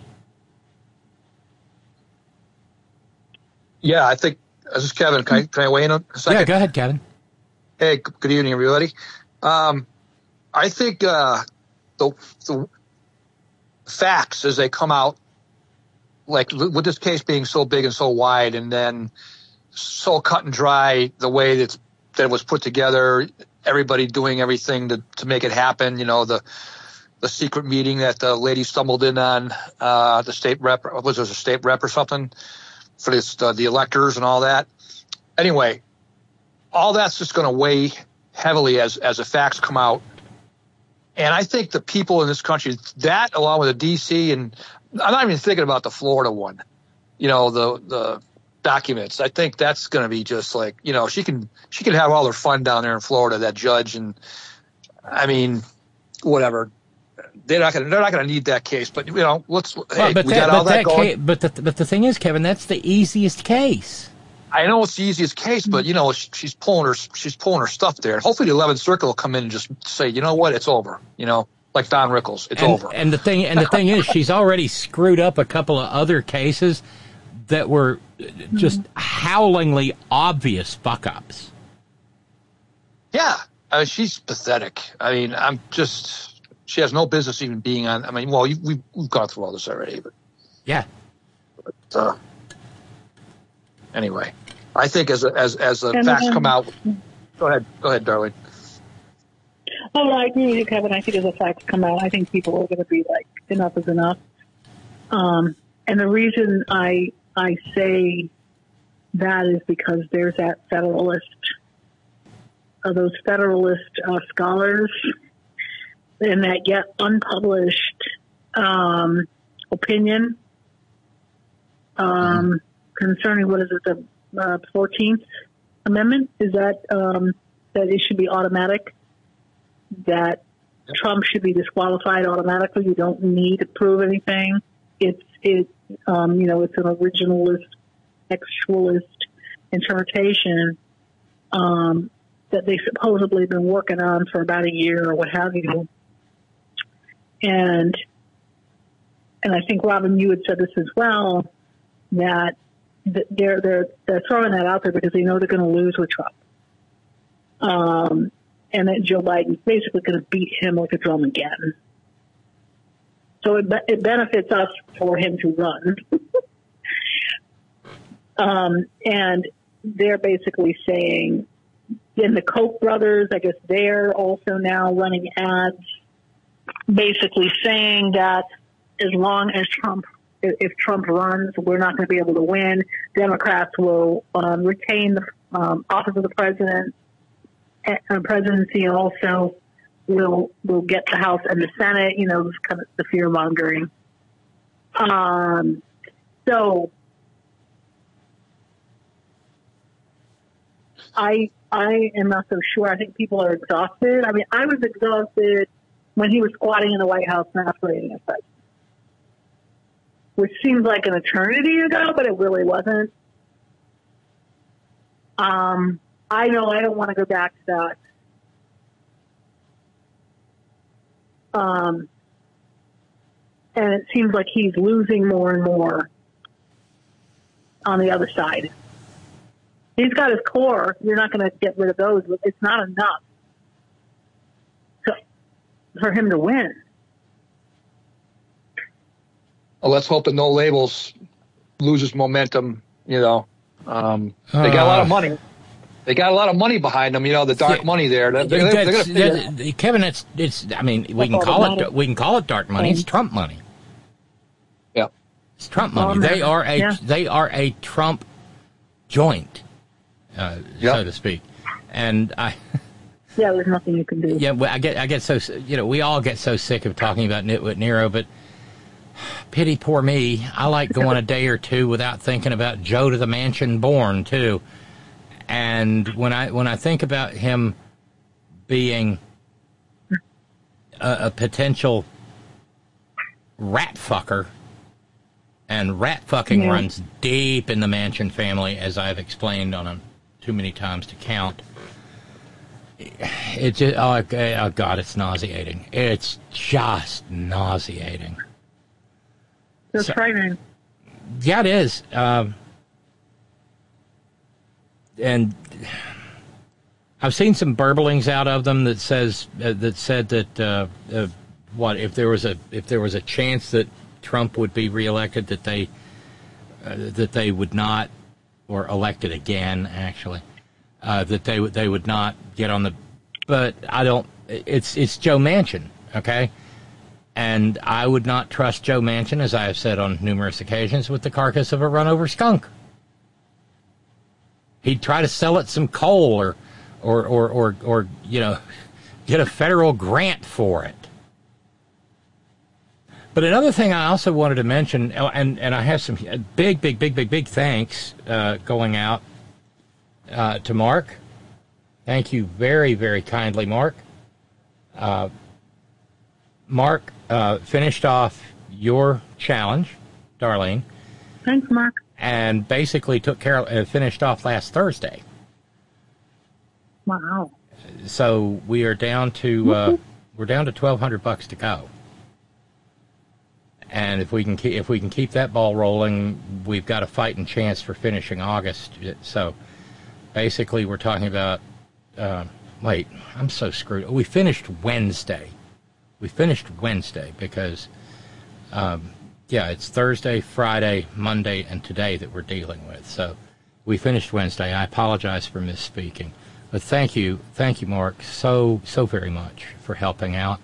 Yeah, I think, this is Kevin. Can I weigh in a second? Yeah, go ahead, Kevin. Hey, good evening, everybody. I think the facts as they come out, like with this case being so big and so wide and then so cut and dry, the way that it was put together, everybody doing everything to make it happen, you know, the secret meeting that the lady stumbled in on, the state rep, was it a state rep or something? For this, the electors and all that. Anyway, all that's just going to weigh heavily as the facts come out. And I think the people in this country, that along with the D.C. and I'm not even thinking about the Florida one, you know, the documents. I think that's going to be just like, you know, she can have all her fun down there in Florida, that judge. And I mean, whatever. they're not gonna need that case. But we got all that going. But the thing is, Kevin, that's the easiest case. I know it's the easiest case, but she's pulling her stuff there. And hopefully the 11th Circuit will come in and just say, you know what, it's over. Like Don Rickles, it's over. And the thing is, she's already screwed up a couple of other cases that were just howlingly obvious fuck ups. Yeah, she's pathetic. I mean, she has no business even being on. I mean, well, we've gone through all this already, but yeah. But, anyway, I think as the facts come out, go ahead, darling. Oh, I agree with you, Kevin. I think as the facts come out, I think people are going to be like, enough is enough. And the reason I say that is because there's that those Federalist scholars in that yet unpublished opinion concerning, what is it, the 14th Amendment? Is that that it should be automatic? That Trump should be disqualified automatically? You don't need to prove anything. It's an originalist, textualist interpretation that they supposedly have been working on for about a year or what have you. And I think, Robin, you had said this as well, that they're throwing that out there because they know they're going to lose with Trump. And that Joe Biden's basically going to beat him like a drum again. So it benefits us for him to run. And they're basically saying, and the Koch brothers, I guess they're also now running ads, basically saying that as long as if Trump runs, we're not going to be able to win. Democrats will retain the office of the president. Presidency, and also will get the House and the Senate. This kind of the fear mongering. So I am not so sure. I think people are exhausted. I mean, I was exhausted when he was squatting in the White House masquerading as president, which seems like an eternity ago, but it really wasn't. I know I don't want to go back to that. And it seems like he's losing more and more on the other side. He's got his core. You're not going to get rid of those. But it's not enough for him to win. Well, let's hope that No Labels loses momentum. They got a lot of money. They got a lot of money behind them, the dark money there. Kevin, it's. I mean, we can call it dark money. It's Trump money. Yeah, it's Trump money. They are a Trump joint, so to speak. And there's nothing you can do. Yeah, well, I get so we all get so sick of talking about Nitwit Nero, but pity poor me. I like going a day or two without thinking about Joe to the Mansion Born too. And when I think about him being a potential rat fucker, and rat fucking runs deep in the Manchin family, as I've explained on too many times to count. It just oh God, it's nauseating. It's just nauseating. It's frightening. Yeah, it is. And I've seen some burblings out of them that said that what if there was a chance that Trump would be reelected, that they would not, or elected again actually, that they would not get on the. But I don't. It's Joe Manchin, okay, and I would not trust Joe Manchin, as I have said on numerous occasions, with the carcass of a run-over skunk. He'd try to sell it some coal or get a federal grant for it. But another thing I also wanted to mention, and I have some big thanks going out to Mark. Thank you very, very kindly, Mark. Mark finished off your challenge, Darlene. Thanks, Mark. And basically finished off last Thursday. Wow. So we are down to $1,200 to go. And if we can keep that ball rolling, we've got a fighting chance for finishing August. So basically, we're talking about. Wait, I'm so screwed. We finished Wednesday. Because, it's Thursday, Friday, Monday, and today that we're dealing with. So we finished Wednesday. I apologize for misspeaking. But thank you, Mark, so very much for helping out.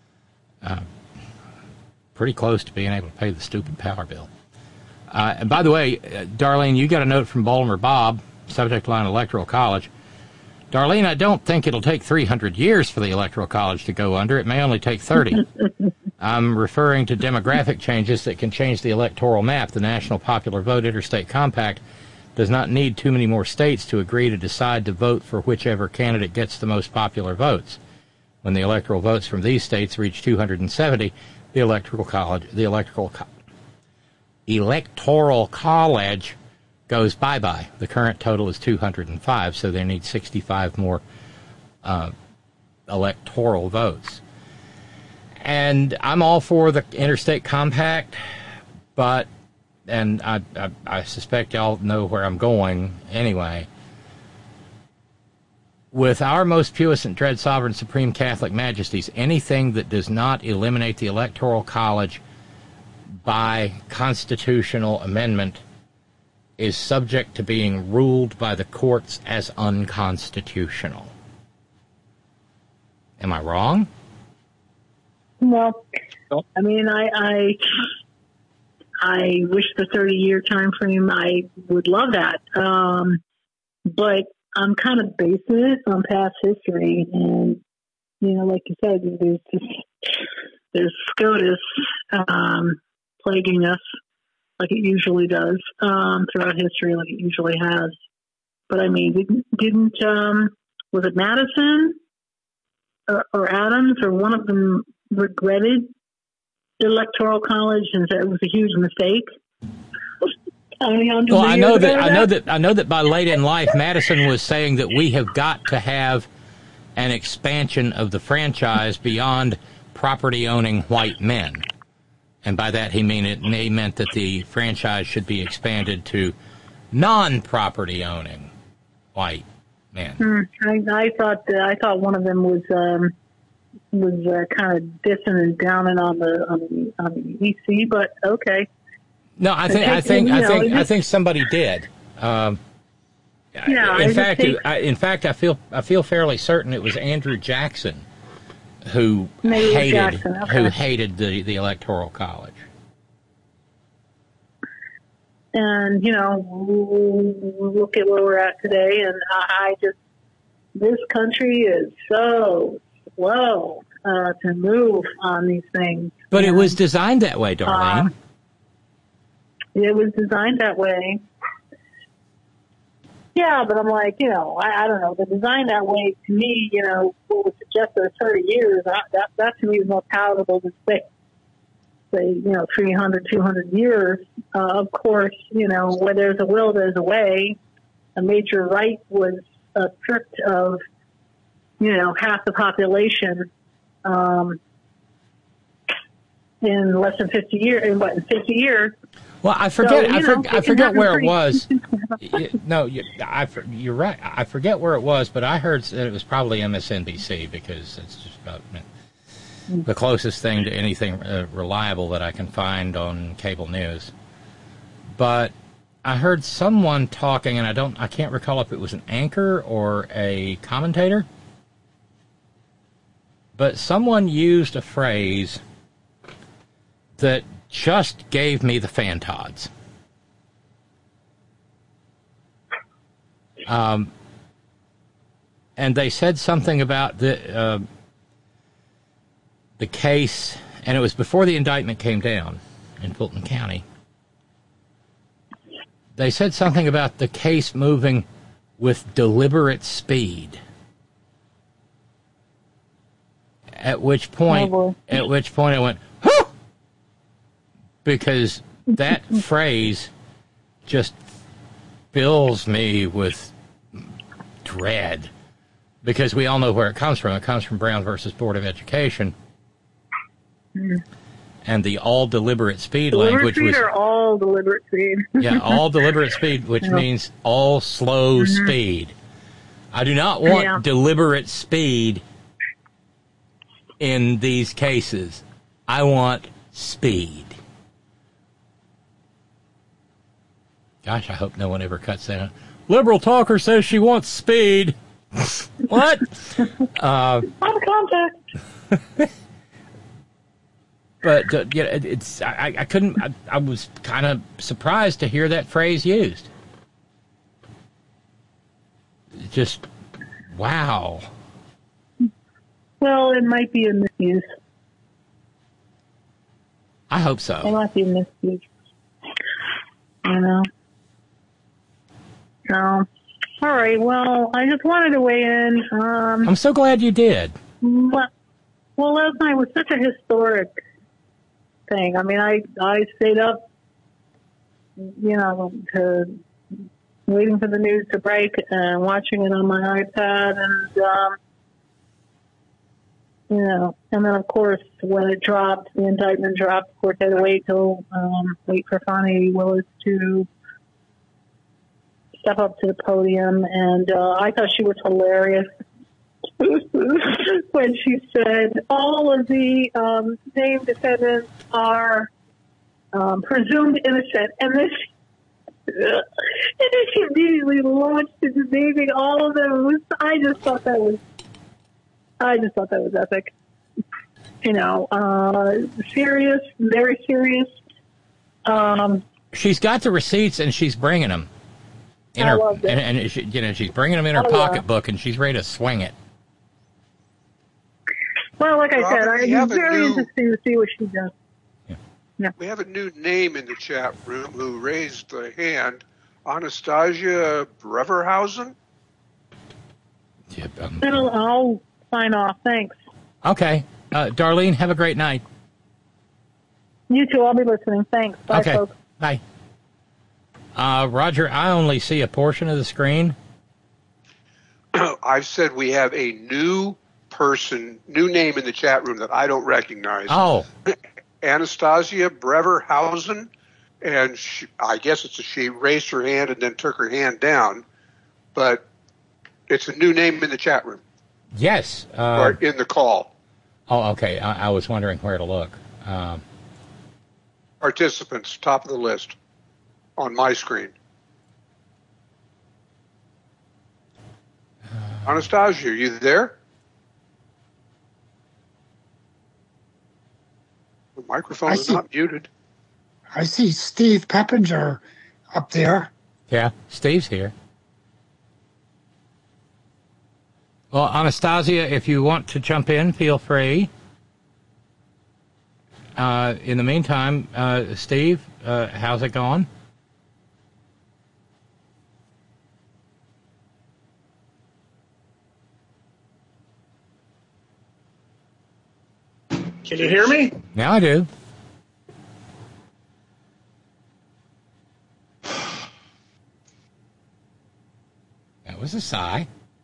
Pretty close to being able to pay the stupid power bill. And by the way, Darlene, you got a note from Bolimer Bob, subject line Electoral College. Darlene, I don't think it'll take 300 years for the Electoral College to go under. It may only take 30. I'm referring to demographic changes that can change the electoral map. The National Popular Vote Interstate Compact does not need too many more states to agree to decide to vote for whichever candidate gets the most popular votes. When the electoral votes from these states reach 270, the Electoral College goes bye-bye. The current total is 205, so they need 65 more electoral votes. And I'm all for the interstate compact, but, and I suspect y'all know where I'm going anyway, with our most puissant, dread, sovereign, supreme Catholic majesties, anything that does not eliminate the Electoral College by constitutional amendment is subject to being ruled by the courts as unconstitutional. Am I wrong? Well, I mean, I wish the 30-year time frame. I would love that, but I'm kind of basing it on past history, and like you said, there's SCOTUS plaguing us like it usually does throughout history, like it usually has. But I mean, didn't was it Madison or Adams or one of them regretted the Electoral College and said it was a huge mistake? Well, I know that by late in life, Madison was saying that we have got to have an expansion of the franchise beyond property-owning white men. And by that he meant that the franchise should be expanded to non-property owning white men. I thought one of them was kind of dissing and downing on the EC, but okay. No, I think somebody did. In fact, I feel fairly certain it was Andrew Jackson who hated the Electoral College. And look at where we're at today, and this country is so slow to move on these things. But it was designed that way, Darlene. It was designed that way. Yeah, but I'm like, I don't know. The design that way, to me, what would suggest that 30 years, that to me is more palatable than say 300, 200 years. Of course, where there's a will, there's a way. A major right was stripped of, half the population in less than 50 years. In 50 years. Well, I forget. I forget where it was. No, you're right. I forget where it was, but I heard that it was probably MSNBC because it's just about the closest thing to anything reliable that I can find on cable news. But I heard someone talking, and I can't recall if it was an anchor or a commentator, but someone used a phrase that just gave me the fantods. And they said something about the case, and it was before the indictment came down in Fulton County. They said something about the case moving with deliberate speed. At which point I went, because that phrase just fills me with dread. Because we all know where it comes from. It comes from Brown versus Board of Education. And the all deliberate speed language was... Or all deliberate speed. Yeah, all deliberate speed, which means all slow speed. I do not want deliberate speed in these cases. I want speed. Gosh, I hope no one ever cuts that out. Liberal talker says she wants speed. What? Out of context. But it's I couldn't. I was kind of surprised to hear that phrase used. Just wow. Well, it might be a misuse. I hope so. It might be a misuse. You know. So, all right. Well, I just wanted to weigh in. I'm so glad you did. Well, last night was such a historic thing. I mean, I stayed up, you know, waiting for the news to break and watching it on my iPad, and you know, and then of course when it dropped, the indictment dropped. Of course, I had to wait for Fani Willis to step up to the podium, and I thought she was hilarious when she said all of the named defendants are presumed innocent, and then she immediately launched into naming all of them. I just thought that was epic. You know, serious, very serious. She's got the receipts and she's bringing them. I loved it. And she, you know, she's bringing them in her pocketbook, and she's ready to swing it. Well, like I said, it's very interesting to see what she does. Yeah. We have a new name in the chat room who raised the hand. Anastasia Breverhausen? Yep, I'll sign off. Thanks. Okay. Darlene, have a great night. You too. I'll be listening. Thanks. Bye, okay. folks. Bye. Roger, I only see a portion of the screen. I've said we have a new name in the chat room that I don't recognize. Oh. Anastasia Breverhausen, and I guess she raised her hand and then took her hand down, but it's a new name in the chat room. Yes. Or in the call. Oh, okay. I was wondering where to look. Participants, top of the list on my screen. Anastasia, are you there? The microphone is not muted. I see Steve Peppinger up there. Yeah, Steve's here. Well, Anastasia, if you want to jump in, feel free. In the meantime, Steve, how's it going? Can you hear me? Now I do. That was a sigh.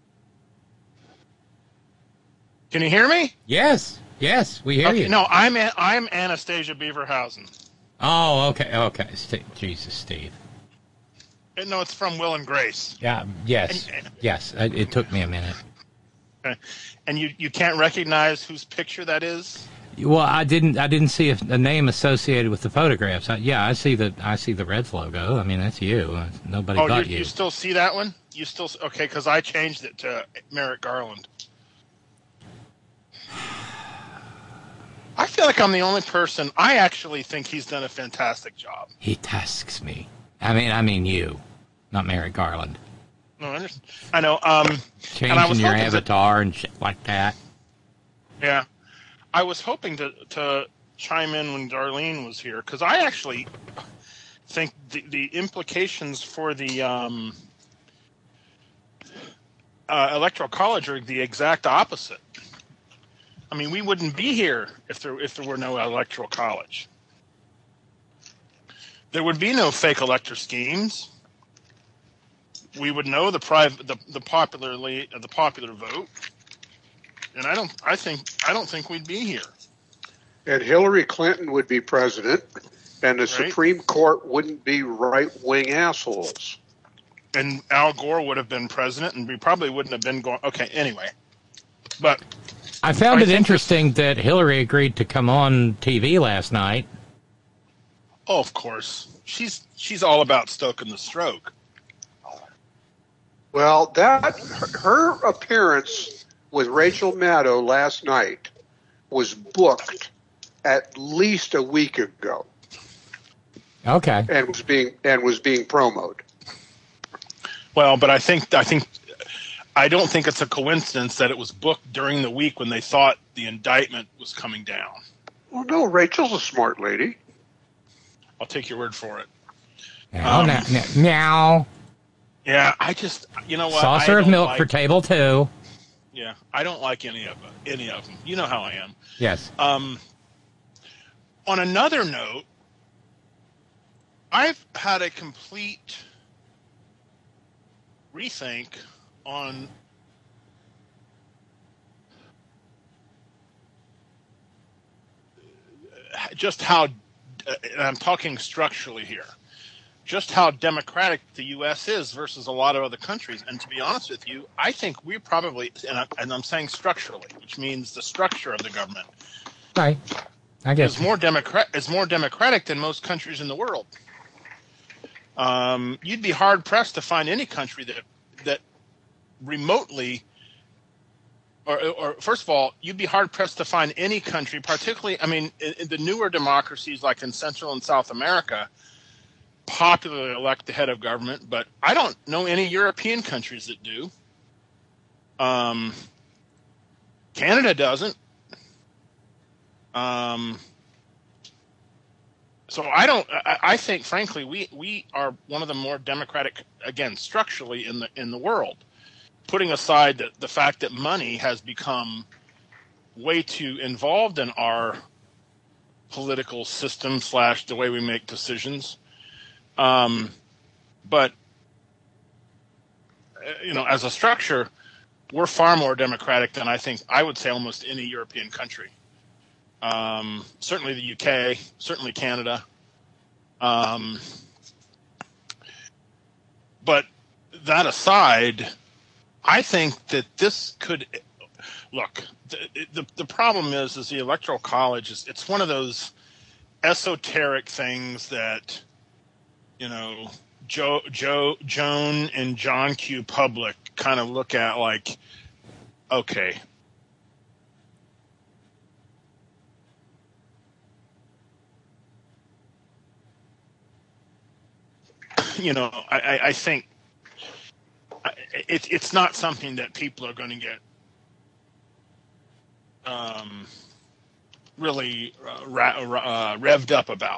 Can you hear me? Yes, we hear you. No, I'm Anastasia Beaverhausen. Oh, okay. Jesus, Steve. No, it's from Will and Grace. Yeah, yes. It took me a minute. Okay. And you can't recognize whose picture that is? Well, I didn't see a name associated with the photographs. I see the Reds logo. I mean, that's you. Nobody but you. You still see that one? Okay? Because I changed it to Merrick Garland. I feel like I'm the only person. I actually think he's done a fantastic job. He tasks me. I mean you, not Merrick Garland. No, I know. Changing your avatar and shit like that. Yeah. I was hoping to chime in when Darlene was here, because I actually think the implications for the Electoral College are the exact opposite. I mean, we wouldn't be here if there were no Electoral College. There would be no fake elector schemes. We would know the popular vote, and I don't think we'd be here. And Hillary Clinton would be president, and the Right. Supreme Court wouldn't be right-wing assholes. And Al Gore would have been president, and we probably wouldn't have been going. Okay, anyway, but I found it interesting that Hillary agreed to come on TV last night. oh, of course, she's all about stoking the stroke. Well, her appearance with Rachel Maddow last night was booked at least a week ago, Okay. and was being promoted. Well, but I don't think it's a coincidence that it was booked during the week when they thought the indictment was coming down. Well, no, Rachel's a smart lady. I'll take your word for it. Meow. Yeah, I just, you know what? Saucer of milk for table 2. Yeah, I don't like any of them. You know how I am. Yes. On another note, I've had a complete rethink on just how, and I'm talking structurally here, just how democratic the U.S. is versus a lot of other countries. And to be honest with you, I think we're probably, and I'm saying structurally, which means the structure of the government, Right. I guess. is more democratic than most countries in the world. You'd be hard pressed to find any country that remotely, or first of all, you'd be hard pressed to find any country, particularly, I mean, in the newer democracies like in Central and South America, popularly elect the head of government, but I don't know any European countries that do. Canada doesn't. So I think, frankly, we are one of the more democratic, again, structurally in the world, putting aside the fact that money has become way too involved in our political system / the way we make decisions. But as a structure, we're far more democratic than I would say almost any European country. Certainly the UK, certainly Canada. But that aside, I think that this could look. The problem is the Electoral College it's one of those esoteric things that Joan and John Q. Public kind of look at like, okay. I think it's not something that people are going to get really revved up about.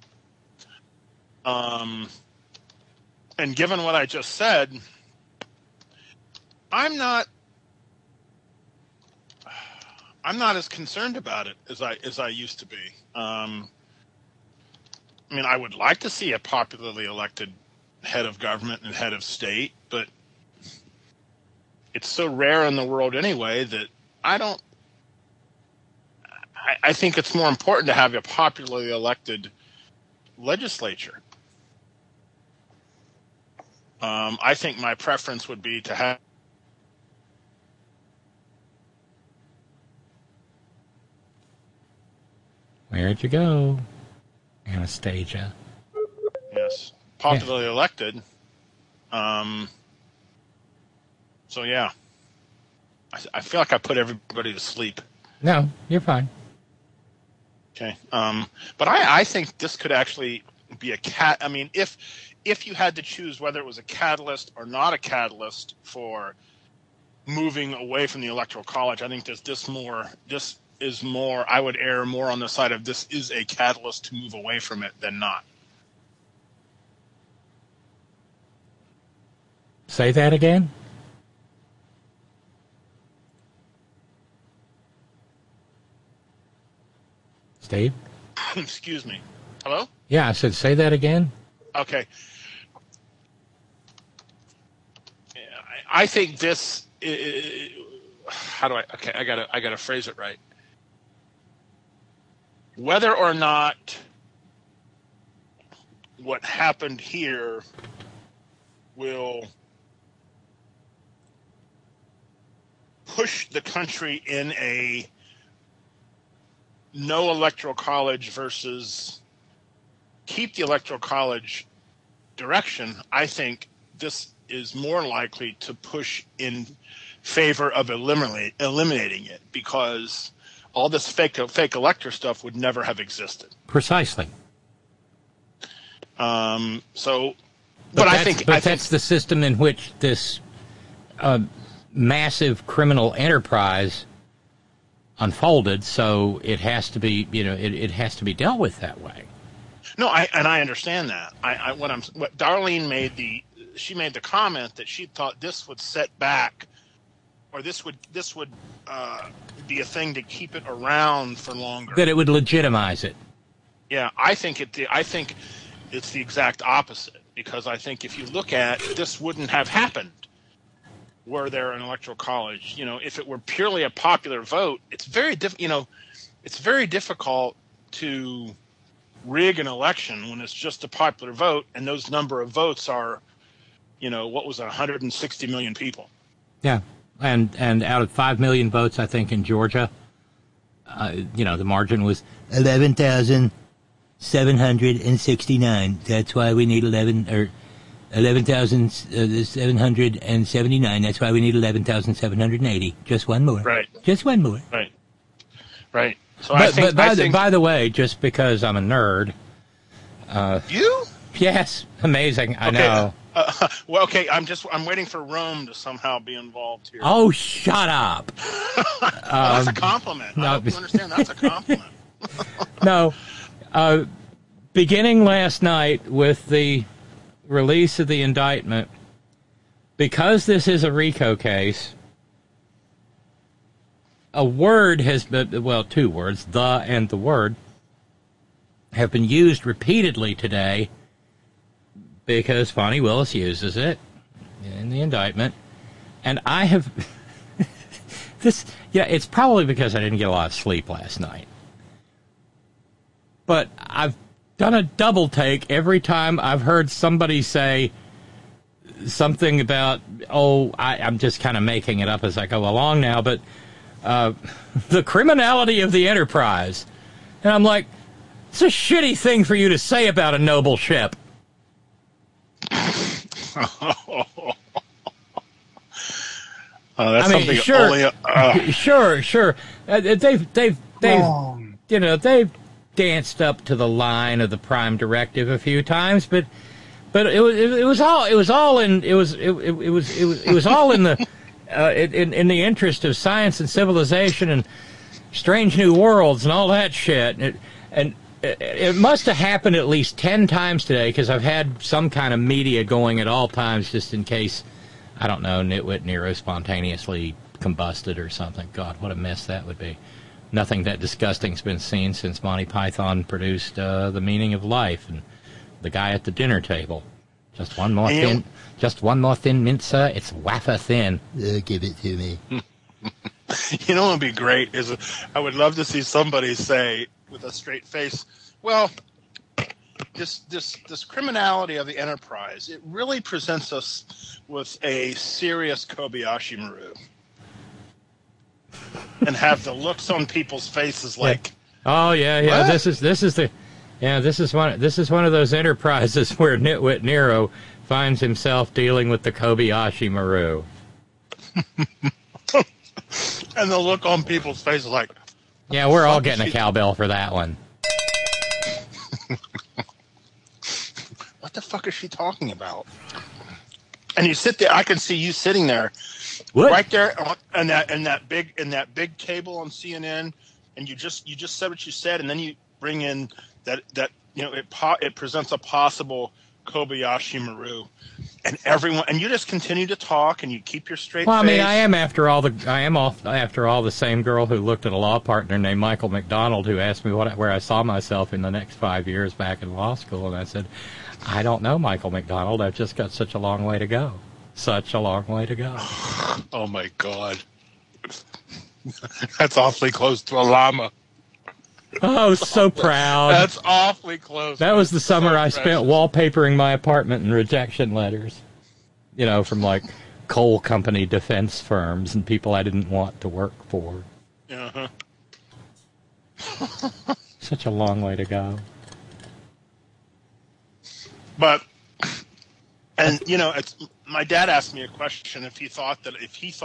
And given what I just said, I'm not as concerned about it as I used to be. I mean, I would like to see a popularly elected head of government and head of state, but it's so rare in the world anyway that I think it's more important to have a popularly elected legislature. I think my preference would be to have Where'd you go, Anastasia? Yes, popularly elected. So yeah, I feel like I put everybody to sleep. No, you're fine. Okay, but I think this could actually be I mean, if you had to choose whether it was a catalyst or not a catalyst for moving away from the Electoral College, I think this is more. I would err more on the side of this is a catalyst to move away from it than not. Say that again. Steve? Excuse me. Hello? Yeah, I said, say that again. Okay. I think this. How do I? Okay, I gotta phrase it right. Whether or not what happened here will push the country in a no electoral college versus keep the electoral college direction, I think this is more likely to push in favor of eliminating it, because all this fake elector stuff would never have existed. Precisely. So, but I think that's the system in which this massive criminal enterprise unfolded. So it has to be, it has to be dealt with that way. No, I understand that. What Darlene made the comment that she thought this would set back, or this would be a thing to keep it around for longer. That it would legitimize it. Yeah, I think it's the exact opposite, because I think if you look at this, wouldn't have happened were there an electoral college. If it were purely a popular vote, it's very difficult to rig an election when it's just a popular vote, and those number of votes are, what was it, 160 million people. Yeah, and out of 5 million votes, I think in Georgia, the margin was 11,769. That's why we need 11,779. That's why we need 11,780. Just one more. Right. Just one more. Right. So by the way, just because I'm a nerd. You? Yes. Amazing. I know. Well, okay. I'm waiting for Rome to somehow be involved here. Oh, shut up. That's a compliment. I hope you understand that's a compliment. No. Beginning last night with the release of the indictment, because this is a RICO case, a word has been, well, two words, the and the word, have been used repeatedly today because Fonnie Willis uses it in the indictment. And I have it's probably because I didn't get a lot of sleep last night. But I've done a double take every time I've heard somebody say something about, I'm just kind of making it up as I go along now, but the criminality of the enterprise. And I'm like, it's a shitty thing for you to say about a noble ship. That's something sure, only, sure. They've danced up to the line of the Prime Directive a few times, but it was all in the in the interest of science and civilization and strange new worlds and all that shit. And it must have happened at least 10 times today, because I've had some kind of media going at all times just in case, I don't know, Nitwit Nero spontaneously combusted or something. God, what a mess that would be. Nothing that disgusting's been seen since Monty Python produced The Meaning of Life and The Guy at the Dinner Table. Just one more thin mint, sir. It's wafer thin. Give it to me. You know what would be great is I would love to see somebody say with a straight face, well, this criminality of the enterprise, it really presents us with a serious Kobayashi Maru. And have the looks on people's faces like, oh yeah, what? this is one of those enterprises where Nitwit Nero finds himself dealing with the Kobayashi Maru. And the look on people's faces like, yeah, we're all getting a cowbell for that one. What the fuck is she talking about? And you sit there, I can see you sitting there. What? Right there in that big table on CNN, and you just said what you said, and then you bring in that it presents a possible Kobayashi Maru, and everyone, and you just continue to talk, and you keep your straight Well, I face. mean, I am after all the same girl who looked at a law partner named Michael McDonald, who asked me where I saw myself in the next 5 years back in law school, and I said, I don't know, Michael McDonald. I've just got such a long way to go. Such a long way to go. Oh my God, that's awfully close to a llama. Oh, so proud. That's awfully close. That was the summer I precious. spent wallpapering my apartment in rejection letters. You know, from like coal company defense firms and people I didn't want to work for. Uh-huh. Such a long way to go. But, and you know, it's, my dad asked me a question if I thought that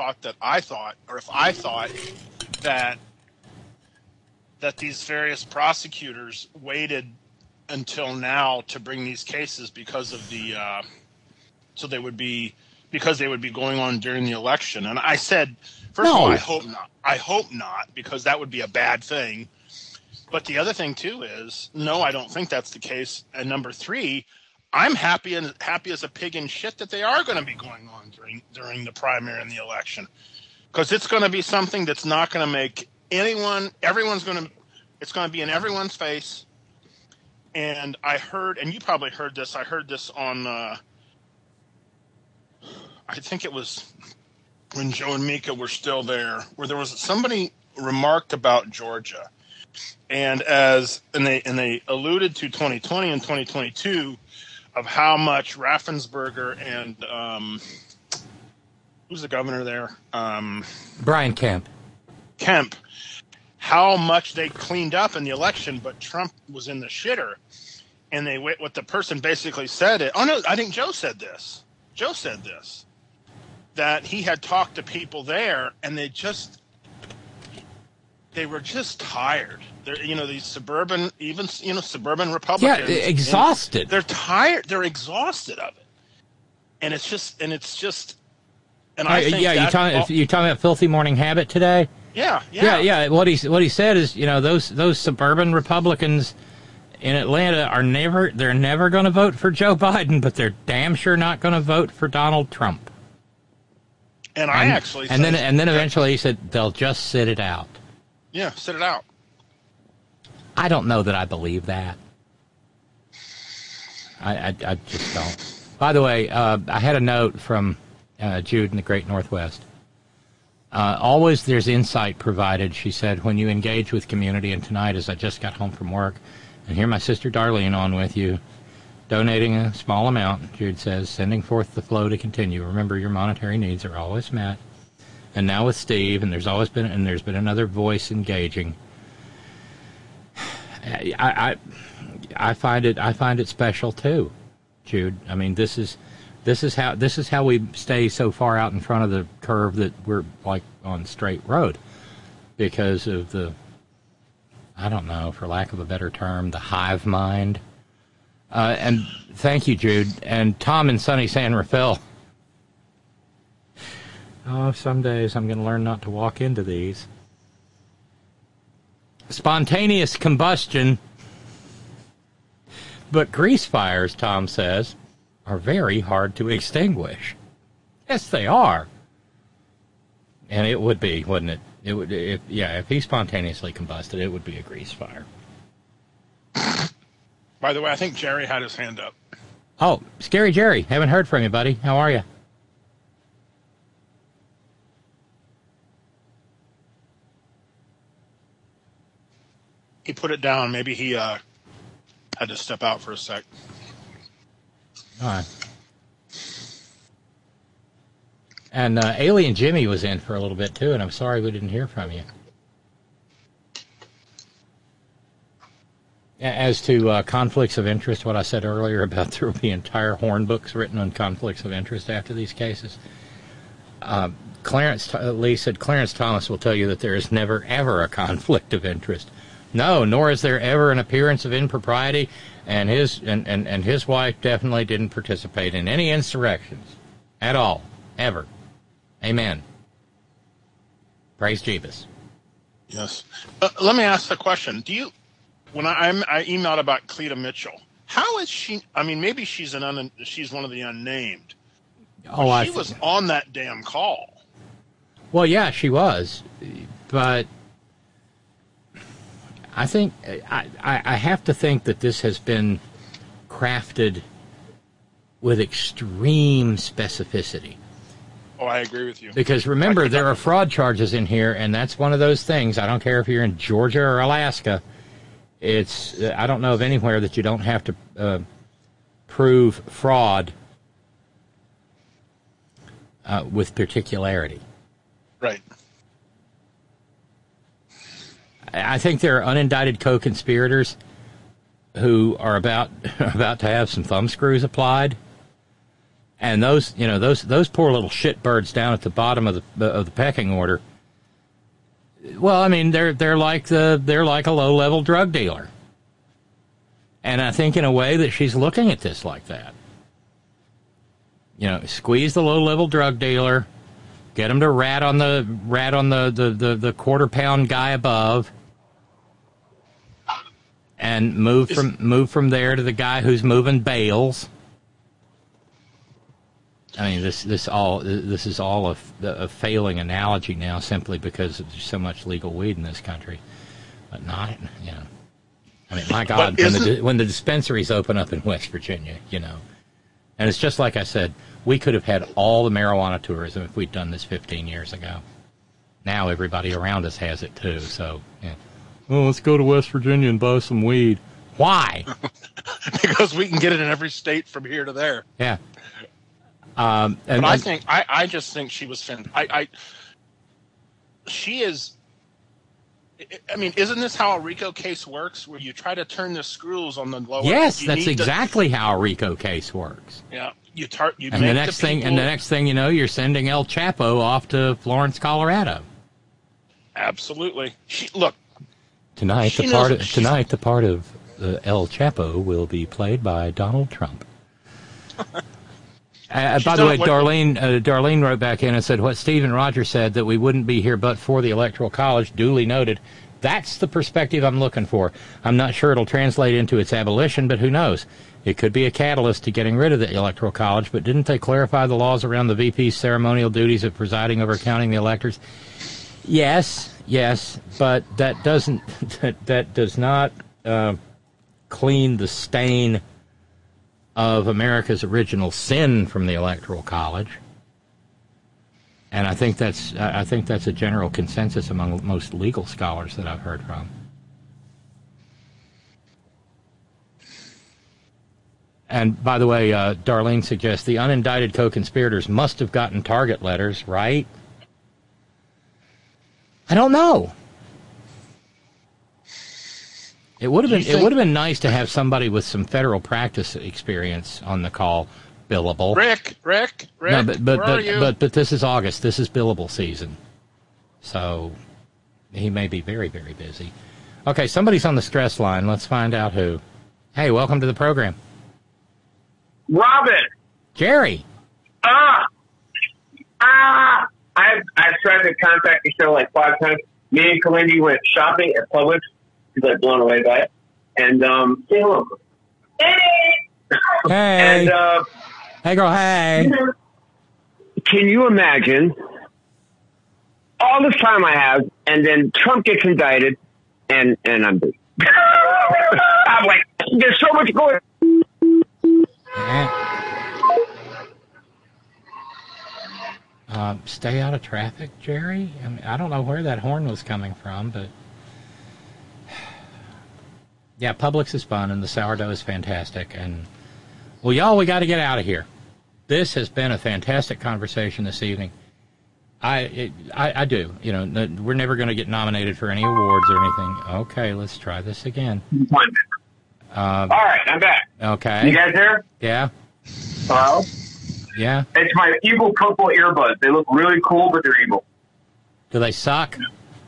these various prosecutors waited until now to bring these cases because of the because they would be going on during the election. And I said, first of all, I hope not. I hope not, because that would be a bad thing. But the other thing too is, no, I don't think that's the case. And number three, I'm happy as a pig in shit that they are going to be going on during the primary and the election, because it's going to be something that's not going to make it's going to be in everyone's face. And I heard, and you probably heard this, I heard this on, I think it was when Joe and Mika were still there, where there was somebody remarked about Georgia. And they alluded to 2020 and 2022 of how much Raffensperger and, who's the governor there? Brian Kemp. How much they cleaned up in the election, but Trump was in the shitter. And what the person basically said, I think Joe said this. Joe said this, that he had talked to people there, and they were just tired. These suburban Republicans. Yeah, exhausted. They're tired. They're exhausted of it. And it's just, and I think you talking about Filthy Morning Habit today? Yeah. What he said is, those suburban Republicans in Atlanta they're never going to vote for Joe Biden, but they're damn sure not going to vote for Donald Trump. And then eventually he said they'll just sit it out. Yeah, sit it out. I don't know that I believe that. I just don't. By the way, I had a note from Jude in the Great Northwest. Always there's insight provided, she said, when you engage with community. And tonight, as I just got home from work, and here my sister Darlene on with you, donating a small amount, Jude says, sending forth the flow to continue. Remember, your monetary needs are always met. And now with Steve, and there's been another voice engaging. I find it special too, Jude. I mean, this is how we stay so far out in front of the curve that we're like on straight road, because of the, I don't know, for lack of a better term, the hive mind. And thank you, Jude. And Tom in sunny San Rafael. Oh, some days I'm going to learn not to walk into these. Spontaneous combustion, but grease fires, Tom says, are very hard to extinguish. Yes, they are. And it would be, wouldn't it? It would, if he spontaneously combusted, it would be a grease fire. By the way, I think Jerry had his hand up. Oh, Scary Jerry, haven't heard from you, buddy. How are you? He put it down. Maybe he had to step out for a sec. All right. And Alien Jimmy was in for a little bit, too, and I'm sorry we didn't hear from you. As to conflicts of interest, what I said earlier about there will be entire horn books written on conflicts of interest after these cases, Clarence Lee said Clarence Thomas will tell you that there is never, ever a conflict of interest. No, nor is there ever an appearance of impropriety, and his wife definitely didn't participate in any insurrections at all, ever. Amen. Praise Jeebus. Yes. Let me ask a question. When I emailed about Cleta Mitchell, how is she? I mean, maybe she's one of the unnamed, Oh, she was on that damn call. Well, yeah, she was, but I think I have to think that this has been crafted with extreme specificity. Oh, I agree with you. Because remember, there are fraud charges in here, and that's one of those things. I don't care if you're in Georgia or Alaska. It's I don't know of anywhere that you don't have to prove fraud with particularity. Right. I think there are unindicted co-conspirators who are about to have some thumbscrews applied, and those poor little shitbirds down at the bottom of the pecking order. Well, I mean, they're like a low-level drug dealer, and I think in a way that she's looking at this like that. You know, squeeze the low-level drug dealer, get him to rat on the quarter-pound guy above, and move from there to the guy who's moving bales. I mean, this is all a failing analogy now, simply because there's so much legal weed in this country, but not, you know. I mean, my God, when the dispensaries open up in West Virginia, you know, and it's just like I said, we could have had all the marijuana tourism if we'd done this 15 years ago. Now everybody around us has it too, so yeah. Oh, let's go to West Virginia and buy some weed. Why? Because we can get it in every state from here to there. Yeah. But I just think she was she is. I mean, isn't this how a RICO case works? Where you try to turn the screws on the lower. Yes, that's exactly how a RICO case works. Yeah, and the next thing you know, you're sending El Chapo off to Florence, Colorado. Absolutely. Tonight the part of El Chapo will be played by Donald Trump. By the way, Darlene wrote back in and said, what Stephen Rogers said, that we wouldn't be here but for the Electoral College, duly noted. That's the perspective I'm looking for. I'm not sure it'll translate into its abolition, but who knows? It could be a catalyst to getting rid of the Electoral College, but didn't they clarify the laws around the VP's ceremonial duties of presiding over counting the electors? Yes, but that does not clean the stain of America's original sin from the Electoral College, and I think that's a general consensus among most legal scholars that I've heard from. And by the way, Darlene suggests the unindicted co-conspirators must have gotten target letters, right? I don't know. It would have been nice to have somebody with some federal practice experience on the call, billable. Rick, no, where are you? But this is August. This is billable season, so he may be very, very busy. Okay, somebody's on the stress line. Let's find out who. Hey, welcome to the program. Robin. Jerry. I've tried to contact the show like 5 times. Me and Kalindi went shopping at Publix. She's like blown away by it. And say hello. Hey. Hey. And hey, girl. Hey. Can you imagine all this time I have, and then Trump gets indicted, and I'm busy. I'm like, there's so much going. Stay out of traffic, Jerry. I mean, I don't know where that horn was coming from, but yeah, Publix is fun and the sourdough is fantastic. And well, y'all, we got to get out of here. This has been a fantastic conversation this evening. I do. You know, we're never going to get nominated for any awards or anything. Okay, let's try this again. All right, I'm back. Okay. You guys there? Yeah. Hello? Yeah. It's my evil purple earbuds. They look really cool, but they're evil. Do they suck?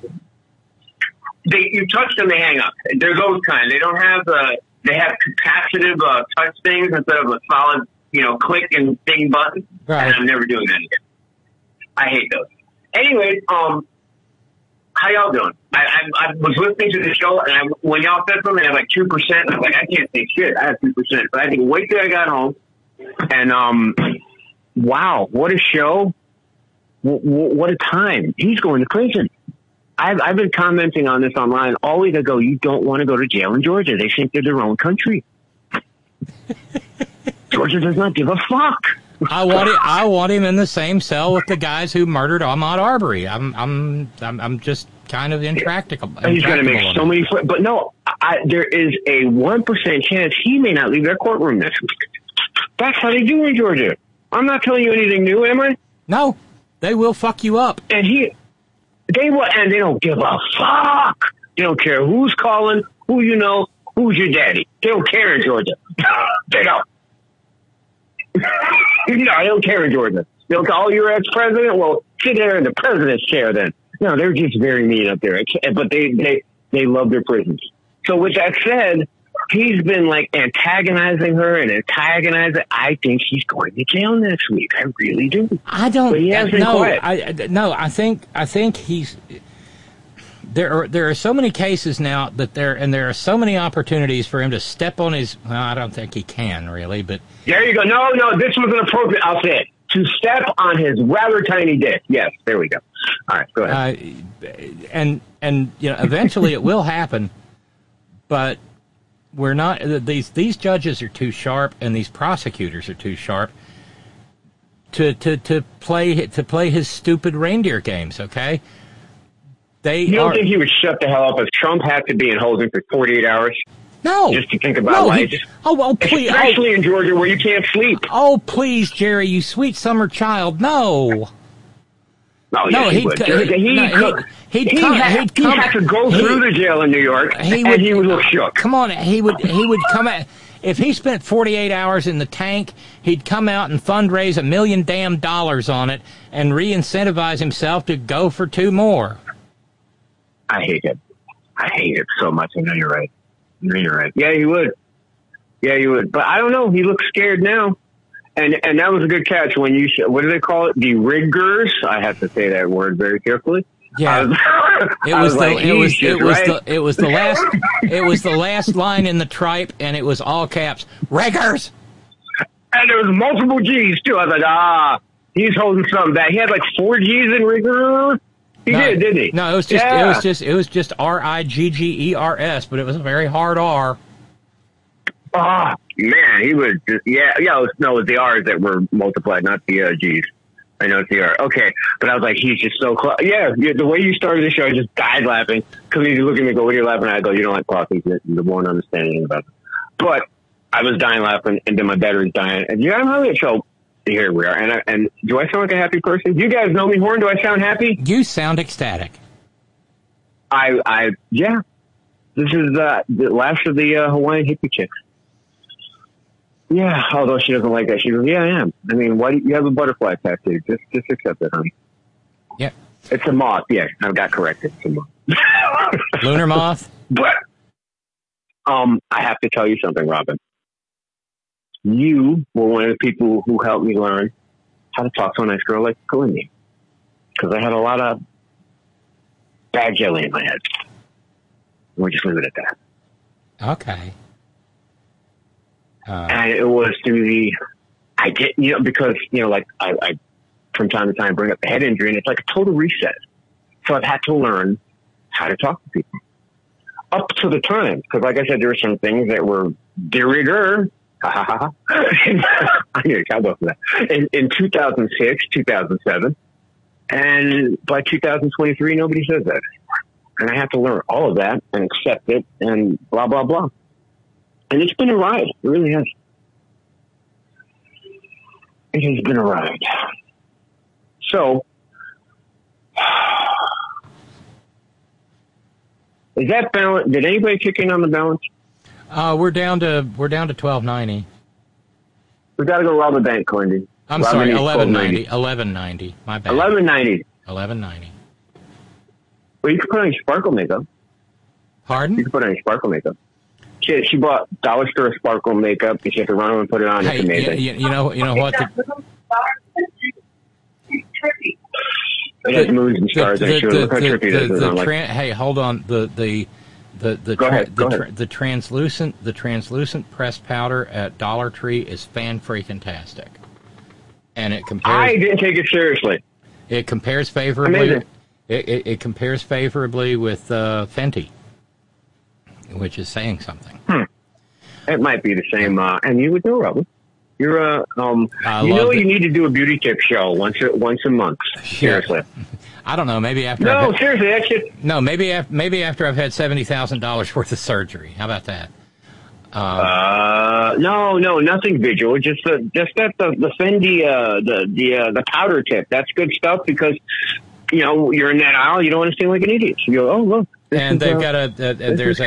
You touch them, they hang up. They're those kind. They don't have they have capacitive touch things instead of a solid, click and ding button. Right. And I'm never doing that again. I hate those. Anyways, how y'all doing? I was listening to the show, and when y'all said something, I had like 2%. I was like, I can't say shit. I have 2%. But I had to wait till I got home. And wow, what a show. What a time. He's going to prison. I've been commenting on this online all week. I go, you don't want to go to jail in Georgia. They think they're their own country. Georgia does not give a fuck. I want him in the same cell with the guys who murdered Ahmaud Arbery. I'm just kind of intractable. He's going to make so many, but no, there is a 1% chance he may not leave their courtroom next week. That's how they do in Georgia. I'm not telling you anything new, am I? No, they will fuck you up. And they will, and they don't give a fuck. They don't care who's calling, who you know, who's your daddy. They don't care in Georgia. They don't. No, they don't care in Georgia. They'll call your ex-president. Well, sit there in the president's chair then. No, they're just very mean up there. But they love their prisons. So with that said, he's been like antagonizing her and antagonizing. I think he's going to jail next week. I really do. I don't. But he has been quiet. I think he's. There are so many cases now that there are so many opportunities for him to step on his. Well, I don't think he can really, but there you go. No, this was an appropriate. I'll say it. To step on his rather tiny dick. Yes, there we go. All right, go ahead. And eventually it will happen, but we're not. These judges are too sharp, and these prosecutors are too sharp to play his stupid reindeer games. Okay. You don't think he would shut the hell up if Trump had to be in holding for 48 hours? No. Just to think about life. Please. Especially in Georgia where you can't sleep. Oh, please, Jerry, you sweet summer child. No. Oh, yes, he would. He'd have to go through the jail in New York, and he would look shook. Come on, he would come out. If he spent 48 hours in the tank, he'd come out and fundraise $1 million on it and re-incentivize himself to go for 2 more. I hate it. I hate it so much. I know you're right. Yeah, he would. But I don't know. He looks scared now. And that was a good catch when you, what do they call it? The riggers. I have to say that word very carefully. Yeah. It was the last line in the tripe, and it was all caps. Riggers. And there was multiple G's too. I was like, he's holding something back. He had like 4 G's in rigger. He did, didn't he? No, it was just RIGGERS, but it was a very hard R. Oh man, he was just it was the R's that were multiplied, not the G's. I know it's the R. Okay, but I was like, he's just so close. Yeah, the way you started the show, I just died laughing because he's looking at me, go, "What are you laughing at?" I go, "You don't like coffee, you won't understand anything about it." But I was dying laughing, and then my battery's dying, and I'm having a show. Here we are, and do I sound like a happy person? You guys know me, Horn. Do I sound happy? You sound ecstatic. Yeah. This is the last of the Hawaiian hippie chicks. Yeah, although she doesn't like that. She goes, "Yeah, I am. I mean, why do you have a butterfly tattoo? Just accept it, honey." Yeah, it's a moth. Yeah, I got corrected. It's a moth. Lunar moth. But I have to tell you something, Robin. You were one of the people who helped me learn how to talk to a nice girl like Kalindi. Because I had a lot of bad jelly in my head. We'll just leave it at that. Okay. And it was through because I from time to time bring up the head injury, and it's like a total reset. So I've had to learn how to talk to people. Up to the time, because like I said, there were some things that were de rigueur. I need a cowbell for that. In 2006, 2007, and by 2023, nobody says that. And I have to learn all of that and accept it and blah, blah, blah. And it's been a ride. It really has. It has been a ride. So, is that balance? Did anybody kick in on the balance? We're down to 1290. We got to go rob a bank, Corny. I'm sorry, 1190. 1190. My bad. 1190. 1190. Well, you can put on your sparkle makeup. Pardon? You can put on your sparkle makeup. She bought dollar store sparkle makeup, and she had to run over and put it on. Hey, it's amazing. You know what? It has moons and stars. I'm sure. Look how trippy it is. Hey, hold on. The translucent pressed powder at Dollar Tree is fan-freaking-tastic. and it I compares. didn't take it seriously. It compares favorably. Amazing. It compares favorably with Fenty, which is saying something. It might be the same. And you would know, Robin. You're you love need to do a beauty tip show once a month. Seriously. I don't know. Maybe after. No, seriously, that's just. No, maybe after I've had $70,000 worth of surgery. How about that? No, nothing visual. Just that the Fendi the powder tip. That's good stuff because you're in that aisle. You don't want to seem like an idiot. You go, oh look. And they've got there's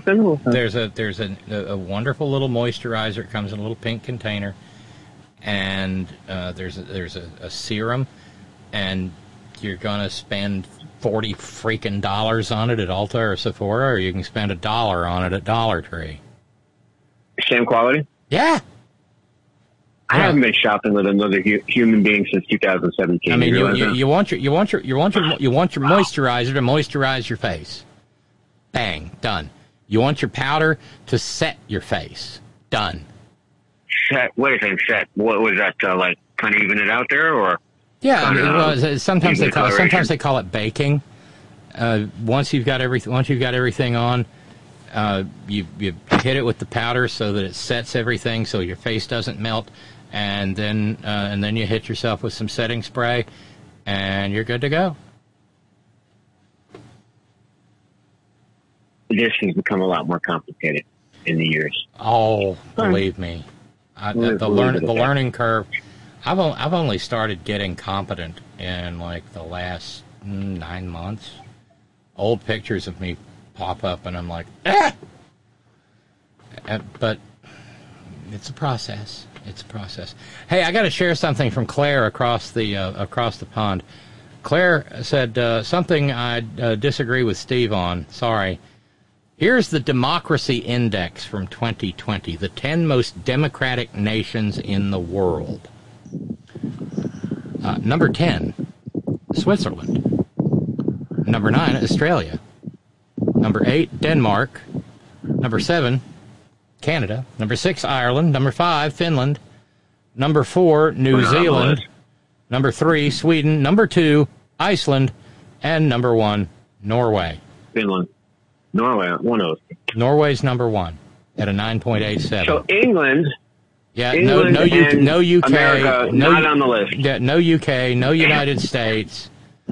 a wonderful little moisturizer. It comes in a little pink container, and there's a serum, and you're gonna spend $40 freaking on it at Ulta or Sephora, or you can spend $1 on it at Dollar Tree. Same quality? Yeah. I haven't been shopping with another human being since 2017. I mean, you want your moisturizer to moisturize your face. Bang, done. You want your powder to set your face. Done. Set? Wait a second, set. What was that? Like kind of even it out there, or? Yeah, I mean, sometimes they call it baking. Once you've got everything on, you hit it with the powder so that it sets everything, so your face doesn't melt, and then you hit yourself with some setting spray, and you're good to go. This has become a lot more complicated in the years. Oh, believe me, the learning curve. I've only started getting competent in like the last 9 months. Old pictures of me pop up, and I'm like, ah! But it's a process. It's a process. Hey, I got to share something from Claire across the pond. Claire said something I disagree with Steve on. Sorry. Here's the Democracy Index from 2020, the 10 most democratic nations in the world. Number 10, Switzerland. Number 9, Australia. Number 8, Denmark. Number 7, Canada. Number 6, Ireland. Number 5, Finland. Number 4, New Zealand. Number 3, Sweden. Number 2, Iceland. And number 1, Norway. Finland. Norway, one of those. Norway's number 1 at a 9.87. So England. Yeah, England no UK, America, not on the list. Yeah, no UK, no United States,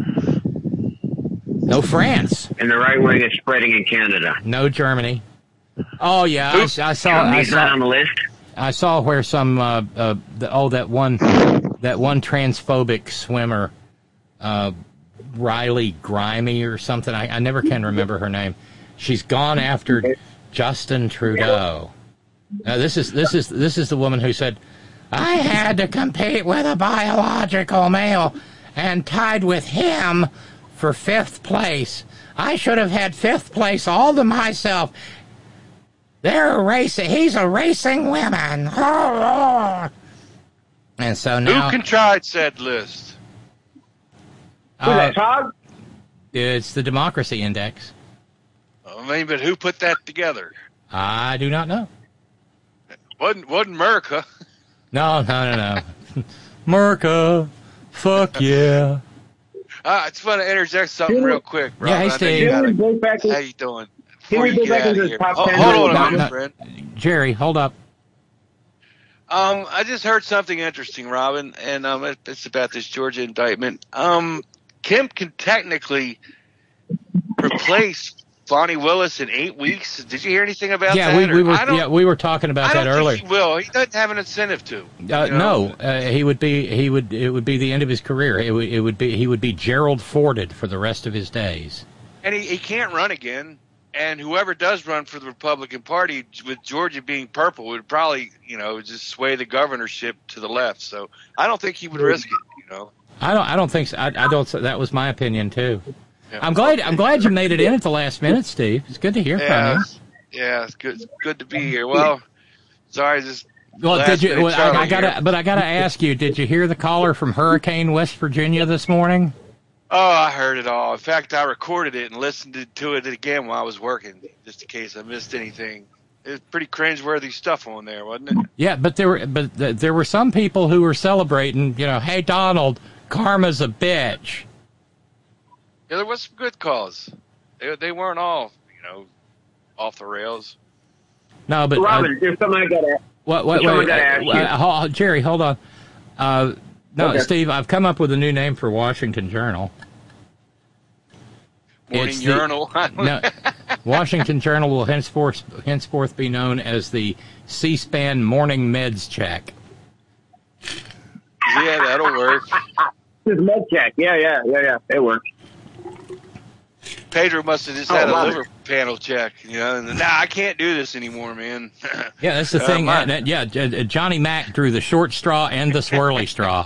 no France. And the right wing is spreading in Canada. No Germany. Oh yeah, I saw. Germany's not on the list. I saw where some that one transphobic swimmer, Riley Grimey or something. I never can remember her name. She's gone after Justin Trudeau. This is the woman who said, I had to compete with a biological male and tied with him for 5th place. I should have had 5th place all to myself. They're racing. He's erasing women. And so now, who contrived said list? Who's that, Todd? It's the Democracy Index. I mean, but who put that together? I do not know. Wasn't America? No. America, fuck yeah. I just want to interject something real quick, bro. Yeah, hey, Steve. How you doing? Can we go back into the top 10? Hold on, my friend. Jerry, hold up. I just heard something interesting, Robin, and it's about this Georgia indictment. Kemp can technically replace Bonnie Willis in 8 weeks. Did you hear anything about that? We were talking about that earlier. Think he will. He doesn't have an incentive to. No, it would be the end of his career. He would be Gerald Forded for the rest of his days. And he can't run again. And whoever does run for the Republican Party, with Georgia being purple, would probably, just sway the governorship to the left. So I don't think he would risk it. I don't think so. I don't. That was my opinion too. Yeah. I'm glad you made it in at the last minute, Steve. It's good to hear from you. Yeah, it's good. It's good to be here. Well, sorry, just. Well, did you? I gotta ask you. Did you hear the caller from Hurricane, West Virginia this morning? Oh, I heard it all. In fact, I recorded it and listened to it again while I was working, just in case I missed anything. It's pretty cringeworthy stuff on there, wasn't it? Yeah, but there were some people who were celebrating. Hey Donald, karma's a bitch. Yeah, there was some good calls. They weren't all, off the rails. No, but Robin, there's something I got to. Wait, Jerry, hold on. No, Okay. Steve, I've come up with a new name for Washington Journal. Morning Journal. No, Washington Journal will henceforth be known as the C-SPAN Morning Meds Check. Yeah, that'll work. This med check. Yeah. It works. Pedro must have just had a liver panel check, and I can't do this anymore, man. Yeah, that's the thing. Johnny Mac drew the short straw and the swirly straw.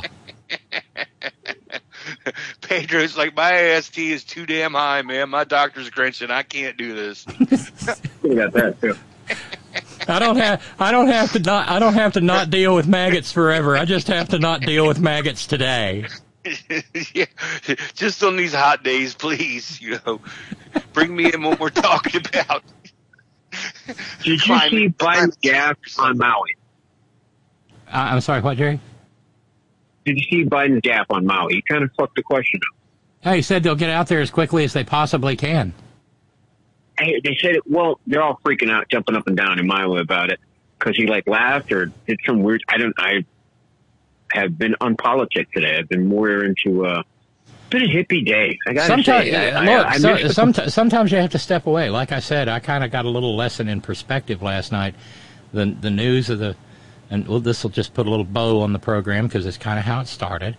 Pedro's like, my AST is too damn high, man. My doctor's grinching. I can't do this. You got that too. I don't have to not deal with maggots forever. I just have to not deal with maggots today. Yeah, just on these hot days, please. Bring me in what we're talking about. Did you see Biden's gap on Maui? I'm sorry, what, Jerry? Did you see Biden's gap on Maui? He kind of fucked the question up. Hey, he said they'll get out there as quickly as they possibly can. Hey, they said, they're all freaking out, jumping up and down in Maui about it because he laughed or did some weird. I have been on politics today. I've been more into it's been a hippie day. I gotta say, sometimes you have to step away. Like I said, I kind of got a little lesson in perspective last night. The news of this will just put a little bow on the program because it's kind of how it started.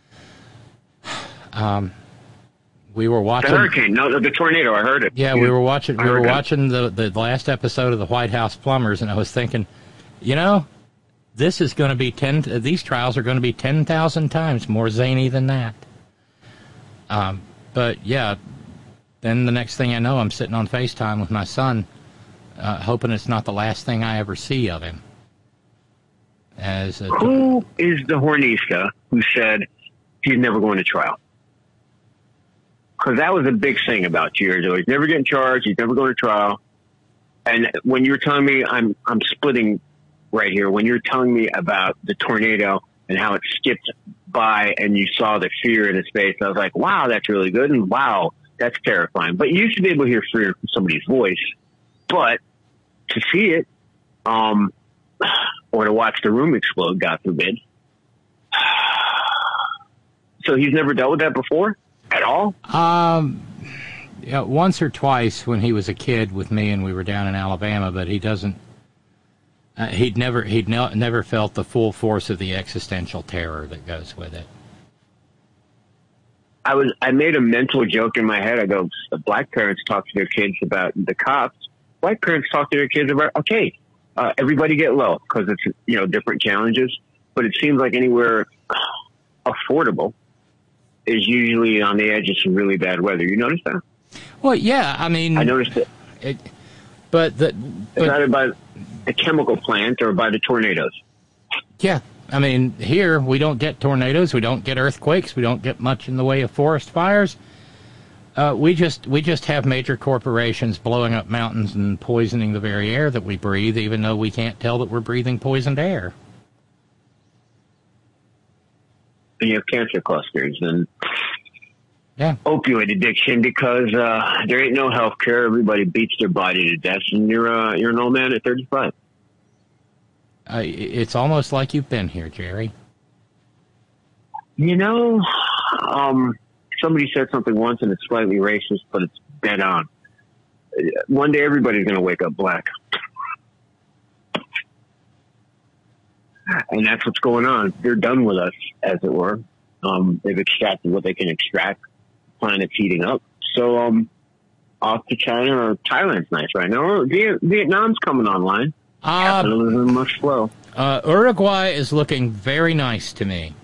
We were watching the hurricane, the tornado. I heard it. Yeah, we were watching. We were watching the last episode of the White House Plumbers, and I was thinking, this is going to be these trials are going to be 10,000 times more zany than that. But yeah, then the next thing I know, I'm sitting on FaceTime with my son, hoping it's not the last thing I ever see of him. Who is the Hornista who said he's never going to trial? Because that was a big thing about 2 years ago. He's never getting charged. He's never going to trial. And when you're telling me, I'm splitting right here. When you're telling me about the tornado and how it skipped by and you saw the fear in his face, I was like, wow, that's really good. And wow, that's terrifying. But you used to be able to hear fear from somebody's voice. But to see it, or to watch the room explode, God forbid. So he's never dealt with that before at all? Yeah, once or twice when he was a kid with me and we were down in Alabama, but he doesn't. He'd never felt the full force of the existential terror that goes with it. I made a mental joke in my head. I go, black parents talk to their kids about the cops. White parents talk to their kids about, everybody get low because it's, different challenges. But it seems like anywhere affordable is usually on the edge of some really bad weather. You notice that? Well, yeah. I mean, I noticed it. It's either by the chemical plant or by the tornadoes. Yeah. I mean, here we don't get tornadoes, we don't get earthquakes, we don't get much in the way of forest fires. We just have major corporations blowing up mountains and poisoning the very air that we breathe, even though we can't tell that we're breathing poisoned air. And you have cancer clusters and opioid addiction because there ain't no health care. Everybody beats their body to death, and you're an old man at 35. It's almost like you've been here, Jerry. Somebody said something once, and it's slightly racist, but it's dead on. One day, everybody's going to wake up black. And that's what's going on. They're done with us, as it were. They've extracted what they can extract. Planet's heating up. So, off to China or Thailand's nice right now. Vietnam's coming online. Capitalism must flow. Uruguay is looking very nice to me.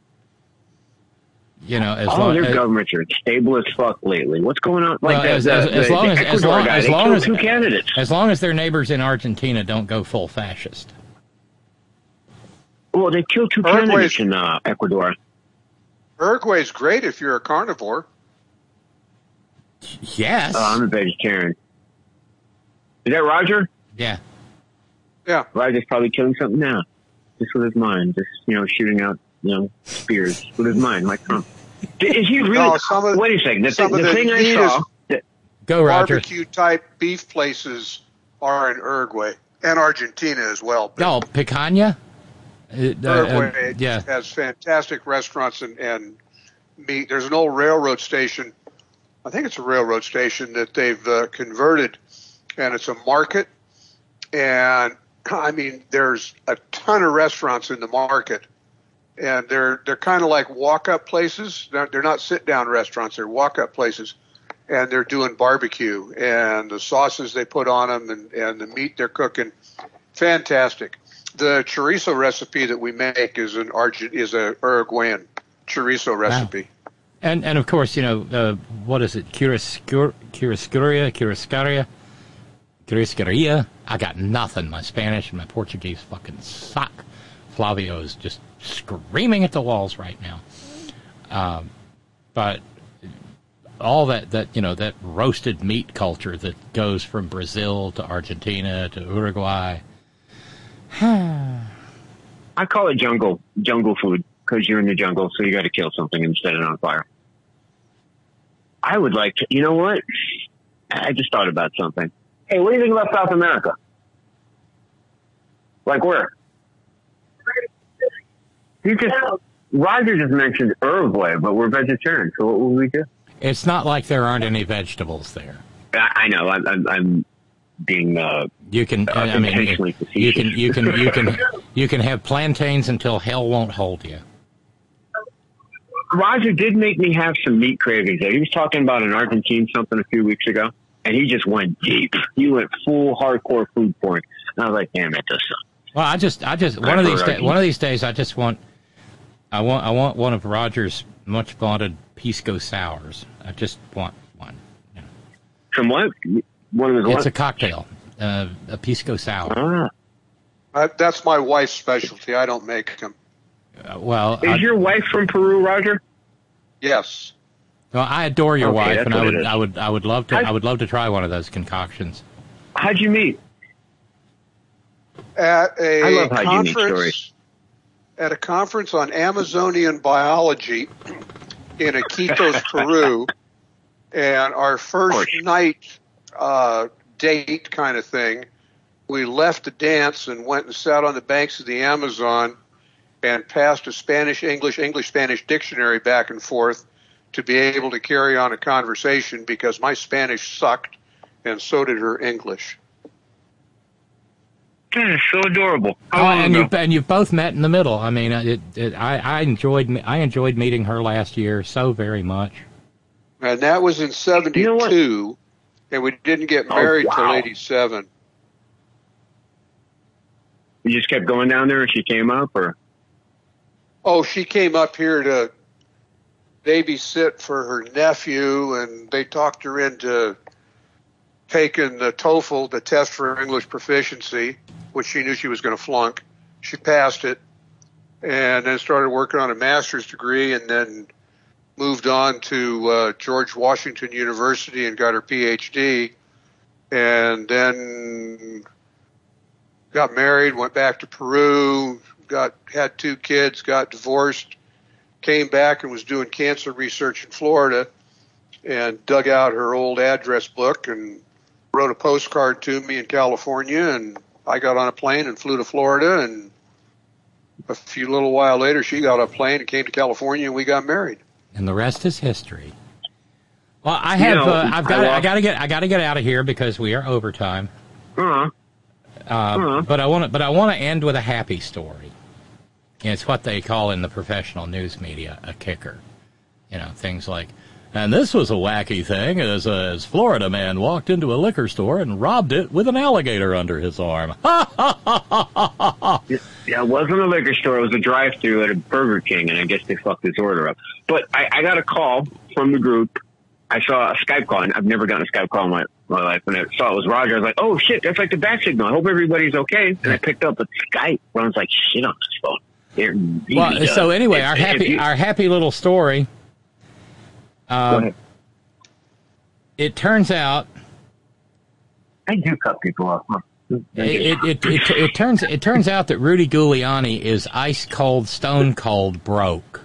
Their governments are stable as fuck lately. What's going on? As long as two candidates. As long as their neighbors in Argentina don't go full fascist. Well, they killed two candidates in Ecuador. Uruguay's great if you're a carnivore. Yes. I'm a vegetarian. Is that Roger? Yeah. Yeah. Roger's probably killing something now, just with his mind, just shooting out spears with his mind, like Trump. Is he really? No, wait a second. The thing I neatest saw. Go, Roger. Barbecue type beef places are in Uruguay and Argentina as well. Oh, Picanha? Uruguay yeah. has fantastic restaurants and meat. There's an old railroad station. I think it's a railroad station that they've converted, and it's a market. And I mean, there's a ton of restaurants in the market, and they're kind of like walk-up places. They're not sit-down restaurants. They're walk-up places. And they're doing barbecue, and the sauces they put on them, and the meat they're cooking, fantastic. The chorizo recipe that we make is a Uruguayan chorizo recipe. Wow. And of course, what is it? Churrascaria. I got nothing. My Spanish and my Portuguese fucking suck. Flavio's just screaming at the walls right now. But all that roasted meat culture that goes from Brazil to Argentina to Uruguay. I call it jungle food because you're in the jungle, so you got to kill something and set it on fire. I would like to. You know what? I just thought about something. Hey, what do you think about South America? Like where? Roger just mentioned Uruguay, but we're vegetarian, so what would we do? It's not like there aren't any vegetables there. I know. I'm being intentionally facetious. You can have plantains until hell won't hold you. Roger did make me have some meat cravings. He was talking about an Argentine something a few weeks ago, and he just went deep. He went full hardcore food porn, and I was like, "Damn, it does suck." Well, I just one of these days I just want one of Roger's much vaunted pisco sours. I just want one. From what? It's a cocktail, a pisco sour. That's my wife's specialty. I don't make them. Is your wife from Peru, Roger? Yes. Well, I adore your wife, and I would love to try one of those concoctions. How'd you meet? At I love how conference. unique stories. At a conference on Amazonian biology in Iquitos, Peru, and our first night date kind of thing, we left the dance and went and sat on the banks of the Amazon and passed a English-Spanish dictionary back and forth to be able to carry on a conversation because my Spanish sucked and so did her English. That is so adorable. And you both met in the middle. I mean, I enjoyed meeting her last year so very much. And that was in 72, and we didn't get married till 87. You just kept going down there, and she came up, or? Oh, she came up here to babysit for her nephew, and they talked her into taking the TOEFL, the test for English proficiency, which she knew she was going to flunk. She passed it, and then started working on a master's degree, and then moved on to George Washington University and got her PhD, and then got married, went back to Peru, had 2 kids, got divorced, came back and was doing cancer research in Florida, and dug out her old address book and wrote a postcard to me in California, and I got on a plane and flew to Florida, and a few little while later she got on a plane and came to California, and we got married. And the rest is history. Well, I have I got to get out of here because we are overtime. But I want to end with a happy story. It's what they call in the professional news media a kicker. Things like, and this was a wacky thing as Florida man walked into a liquor store and robbed it with an alligator under his arm. Yeah, it wasn't a liquor store. It was a drive-thru at a Burger King, and I guess they fucked his order up. But I got a call from the group. I saw a Skype call, and I've never gotten a Skype call in my life. When I saw it was Roger, I was like, oh, shit, that's like the bat signal. I hope everybody's okay. And I picked up the Skype. I was like, shit on this phone. Well, so anyway, our happy little story. It turns out I do cut people off. Huh? It turns out that Rudy Giuliani is ice cold, stone cold broke.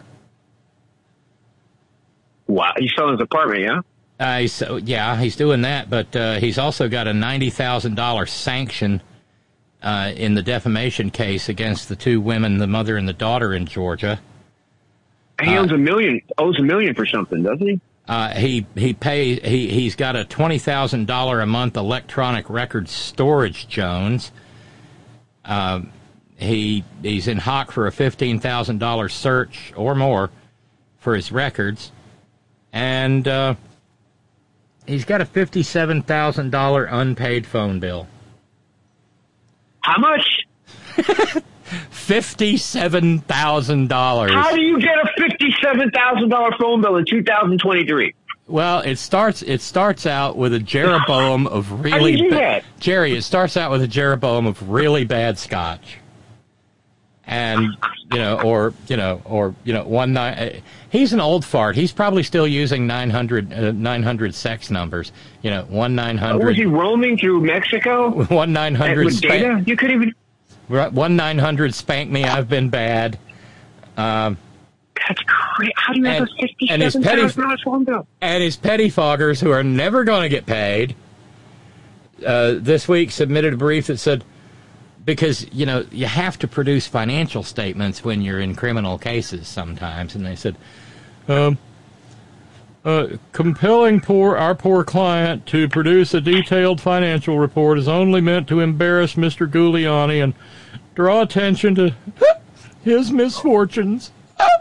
Wow, he's selling his apartment, yeah? He's doing that, but he's also got a $90,000 sanction in the defamation case against the two women, the mother and the daughter in Georgia. He owes $1 million for something, doesn't he? He's got a $20,000 a month electronic record storage Jones. He's in hock for a $15,000 search or more for his records, and he's got a $57,000 unpaid phone bill. How much? $57,000. How do you get a $57,000 phone bill in 2023? Well, it starts out with a Jeroboam of really Jerry. It starts out with a Jeroboam of really bad scotch, and one night. He's an old fart. He's probably still using 900 sex numbers. 1-900. Was he roaming through Mexico? 1-900 with data. You could even. 1-900 spank me. I've been bad. That's crazy. How do you have a $57,000 phone bill? And his pettifoggers, who are never going to get paid, this week submitted a brief that said, because, you have to produce financial statements when you're in criminal cases sometimes, and they said, compelling our poor client to produce a detailed financial report is only meant to embarrass Mr. Giuliani and draw attention to his misfortunes.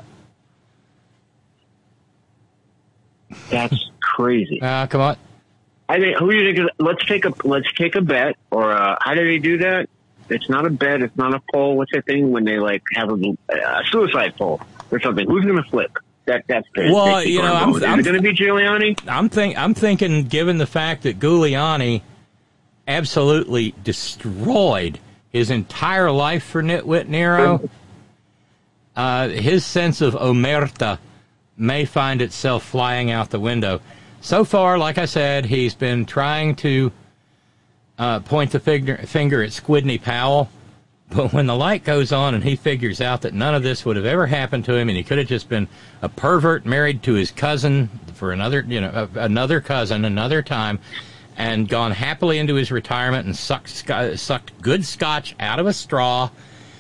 That's crazy. Come on. I mean, who do you think? Let's take a bet, or how do they do that? It's not a bet. It's not a poll. What's that thing when they have a suicide poll or something? Who's going to flip? That's well, is it going to be Giuliani? I'm thinking, given the fact that Giuliani absolutely destroyed his entire life for Nitwit Nero, his sense of omerta may find itself flying out the window. So far, like I said, he's been trying to point the finger at Squidney Powell, but when the light goes on and he figures out that none of this would have ever happened to him, and he could have just been a pervert married to his cousin for another cousin another time, and gone happily into his retirement and sucked good scotch out of a straw,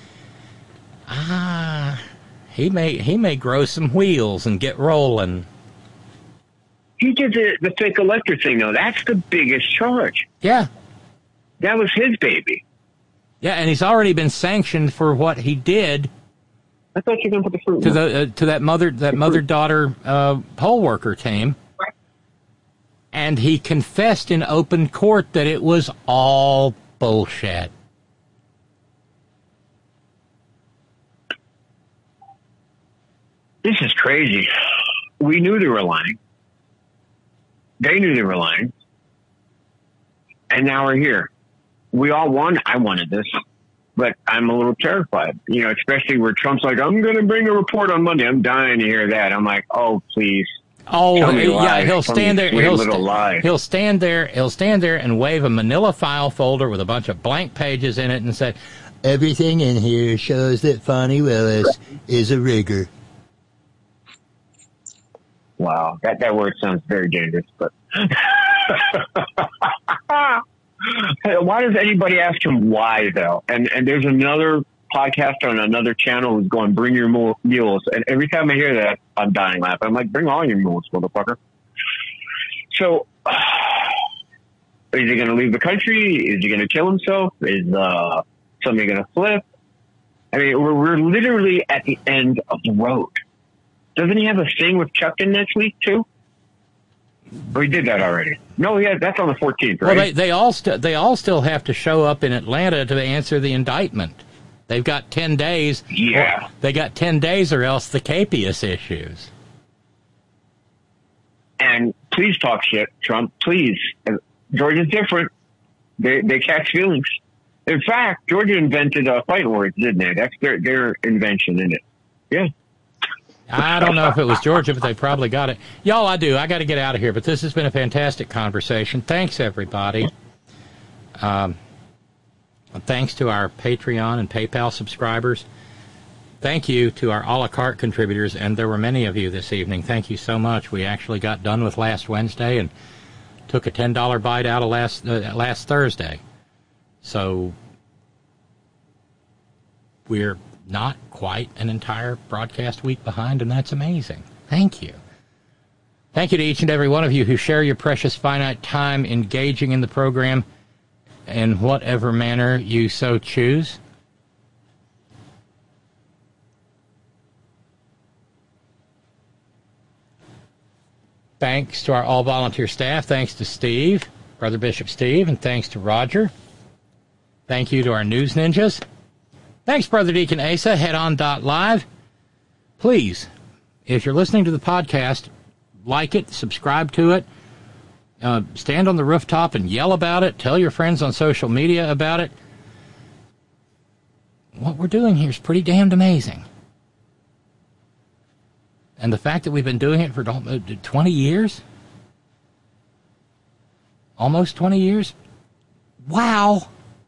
he may grow some wheels and get rolling. He did the fake elector thing, though. That's the biggest charge. Yeah. That was his baby. Yeah, and he's already been sanctioned for what he did. I thought you were going to put the fruit to that mother-daughter poll worker team. Right. And he confessed in open court that it was all bullshit. This is crazy. We knew they were lying. They knew they were lying. And now we're here. We all won. I wanted this. But I'm a little terrified, especially where Trump's like, I'm going to bring a report on Monday. I'm dying to hear that. I'm like, oh, please. Oh, yeah, he'll stand there. He'll stand there and wave a manila file folder with a bunch of blank pages in it and say, everything in here shows that Fani Willis is a rigger. Wow, that word sounds very dangerous, but why does anybody ask him why, though? And there's another podcaster on another channel who's going, bring your mules. And every time I hear that, I'm dying laughing. I'm like, bring all your mules, motherfucker. So, is he going to leave the country? Is he going to kill himself? Is somebody going to flip? I mean, we're literally at the end of the road. Doesn't he have a thing with Chuckin next week, too? Or he did that already? No, yeah, that's on the 14th, right? Well, they all still have to show up in Atlanta to answer the indictment. They've got 10 days. Yeah. They got 10 days or else the capias issues. And please talk shit, Trump. Please. Georgia's different. They catch feelings. In fact, Georgia invented fighting words, didn't they? That's their invention, isn't it? Yeah. I don't know if it was Georgia, but they probably got it. Y'all, I got to get out of here, but this has been a fantastic conversation. Thanks, everybody. Thanks to our Patreon and PayPal subscribers. Thank you to our a la carte contributors, and there were many of you this evening. Thank you so much. We actually got done with last Wednesday and took a $10 bite out of last Thursday. So we're not quite an entire broadcast week behind, and that's amazing. Thank you. Thank you to each and every one of you who share your precious finite time engaging in the program in whatever manner you so choose. Thanks to our all-volunteer staff. Thanks to Steve, Brother Bishop Steve, and thanks to Roger. Thank you to our news ninjas. Thanks, Brother Deacon Asa, headon.live. Please, if you're listening to the podcast, like it, subscribe to it, stand on the rooftop and yell about it, tell your friends on social media about it. What we're doing here is pretty damned amazing. And the fact that we've been doing it for 20 years? Almost 20 years? Wow!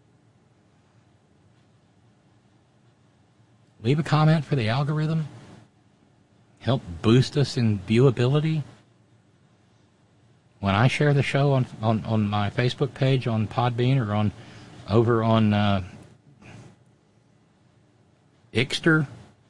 Leave a comment for the algorithm. Help boost us in viewability. When I share the show on my Facebook page, on Podbean, or over on Ixter,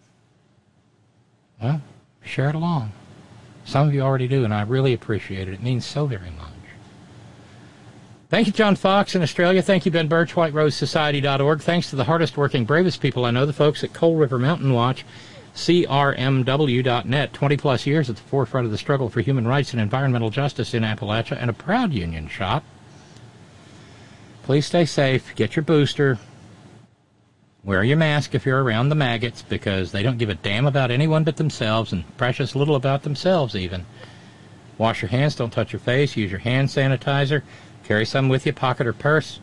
well, share it along. Some of you already do, and I really appreciate it. It means so very much. Thank you, John Fox in Australia. Thank you, Ben Birch, WhiteRoseSociety.org. Thanks to the hardest working, bravest people I know, the folks at Coal River Mountain Watch, CRMW.net, 20-plus years at the forefront of the struggle for human rights and environmental justice in Appalachia, and a proud union shop. Please stay safe. Get your booster. Wear your mask if you're around the maggots, because they don't give a damn about anyone but themselves, and precious little about themselves even. Wash your hands. Don't touch your face. Use your hand sanitizer. Carry some with you, pocket or purse.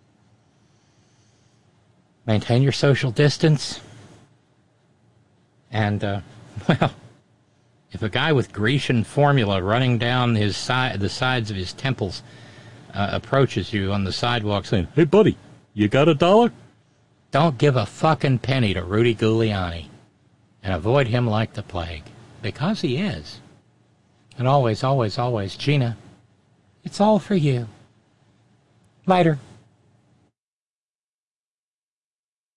Maintain your social distance. And, well, if a guy with Grecian formula running down the sides of his temples approaches you on the sidewalk saying, "Hey, buddy, you got $1?" Don't give a fucking penny to Rudy Giuliani. And avoid him like the plague. Because he is. And always, always, always, Gina, it's all for you. Later.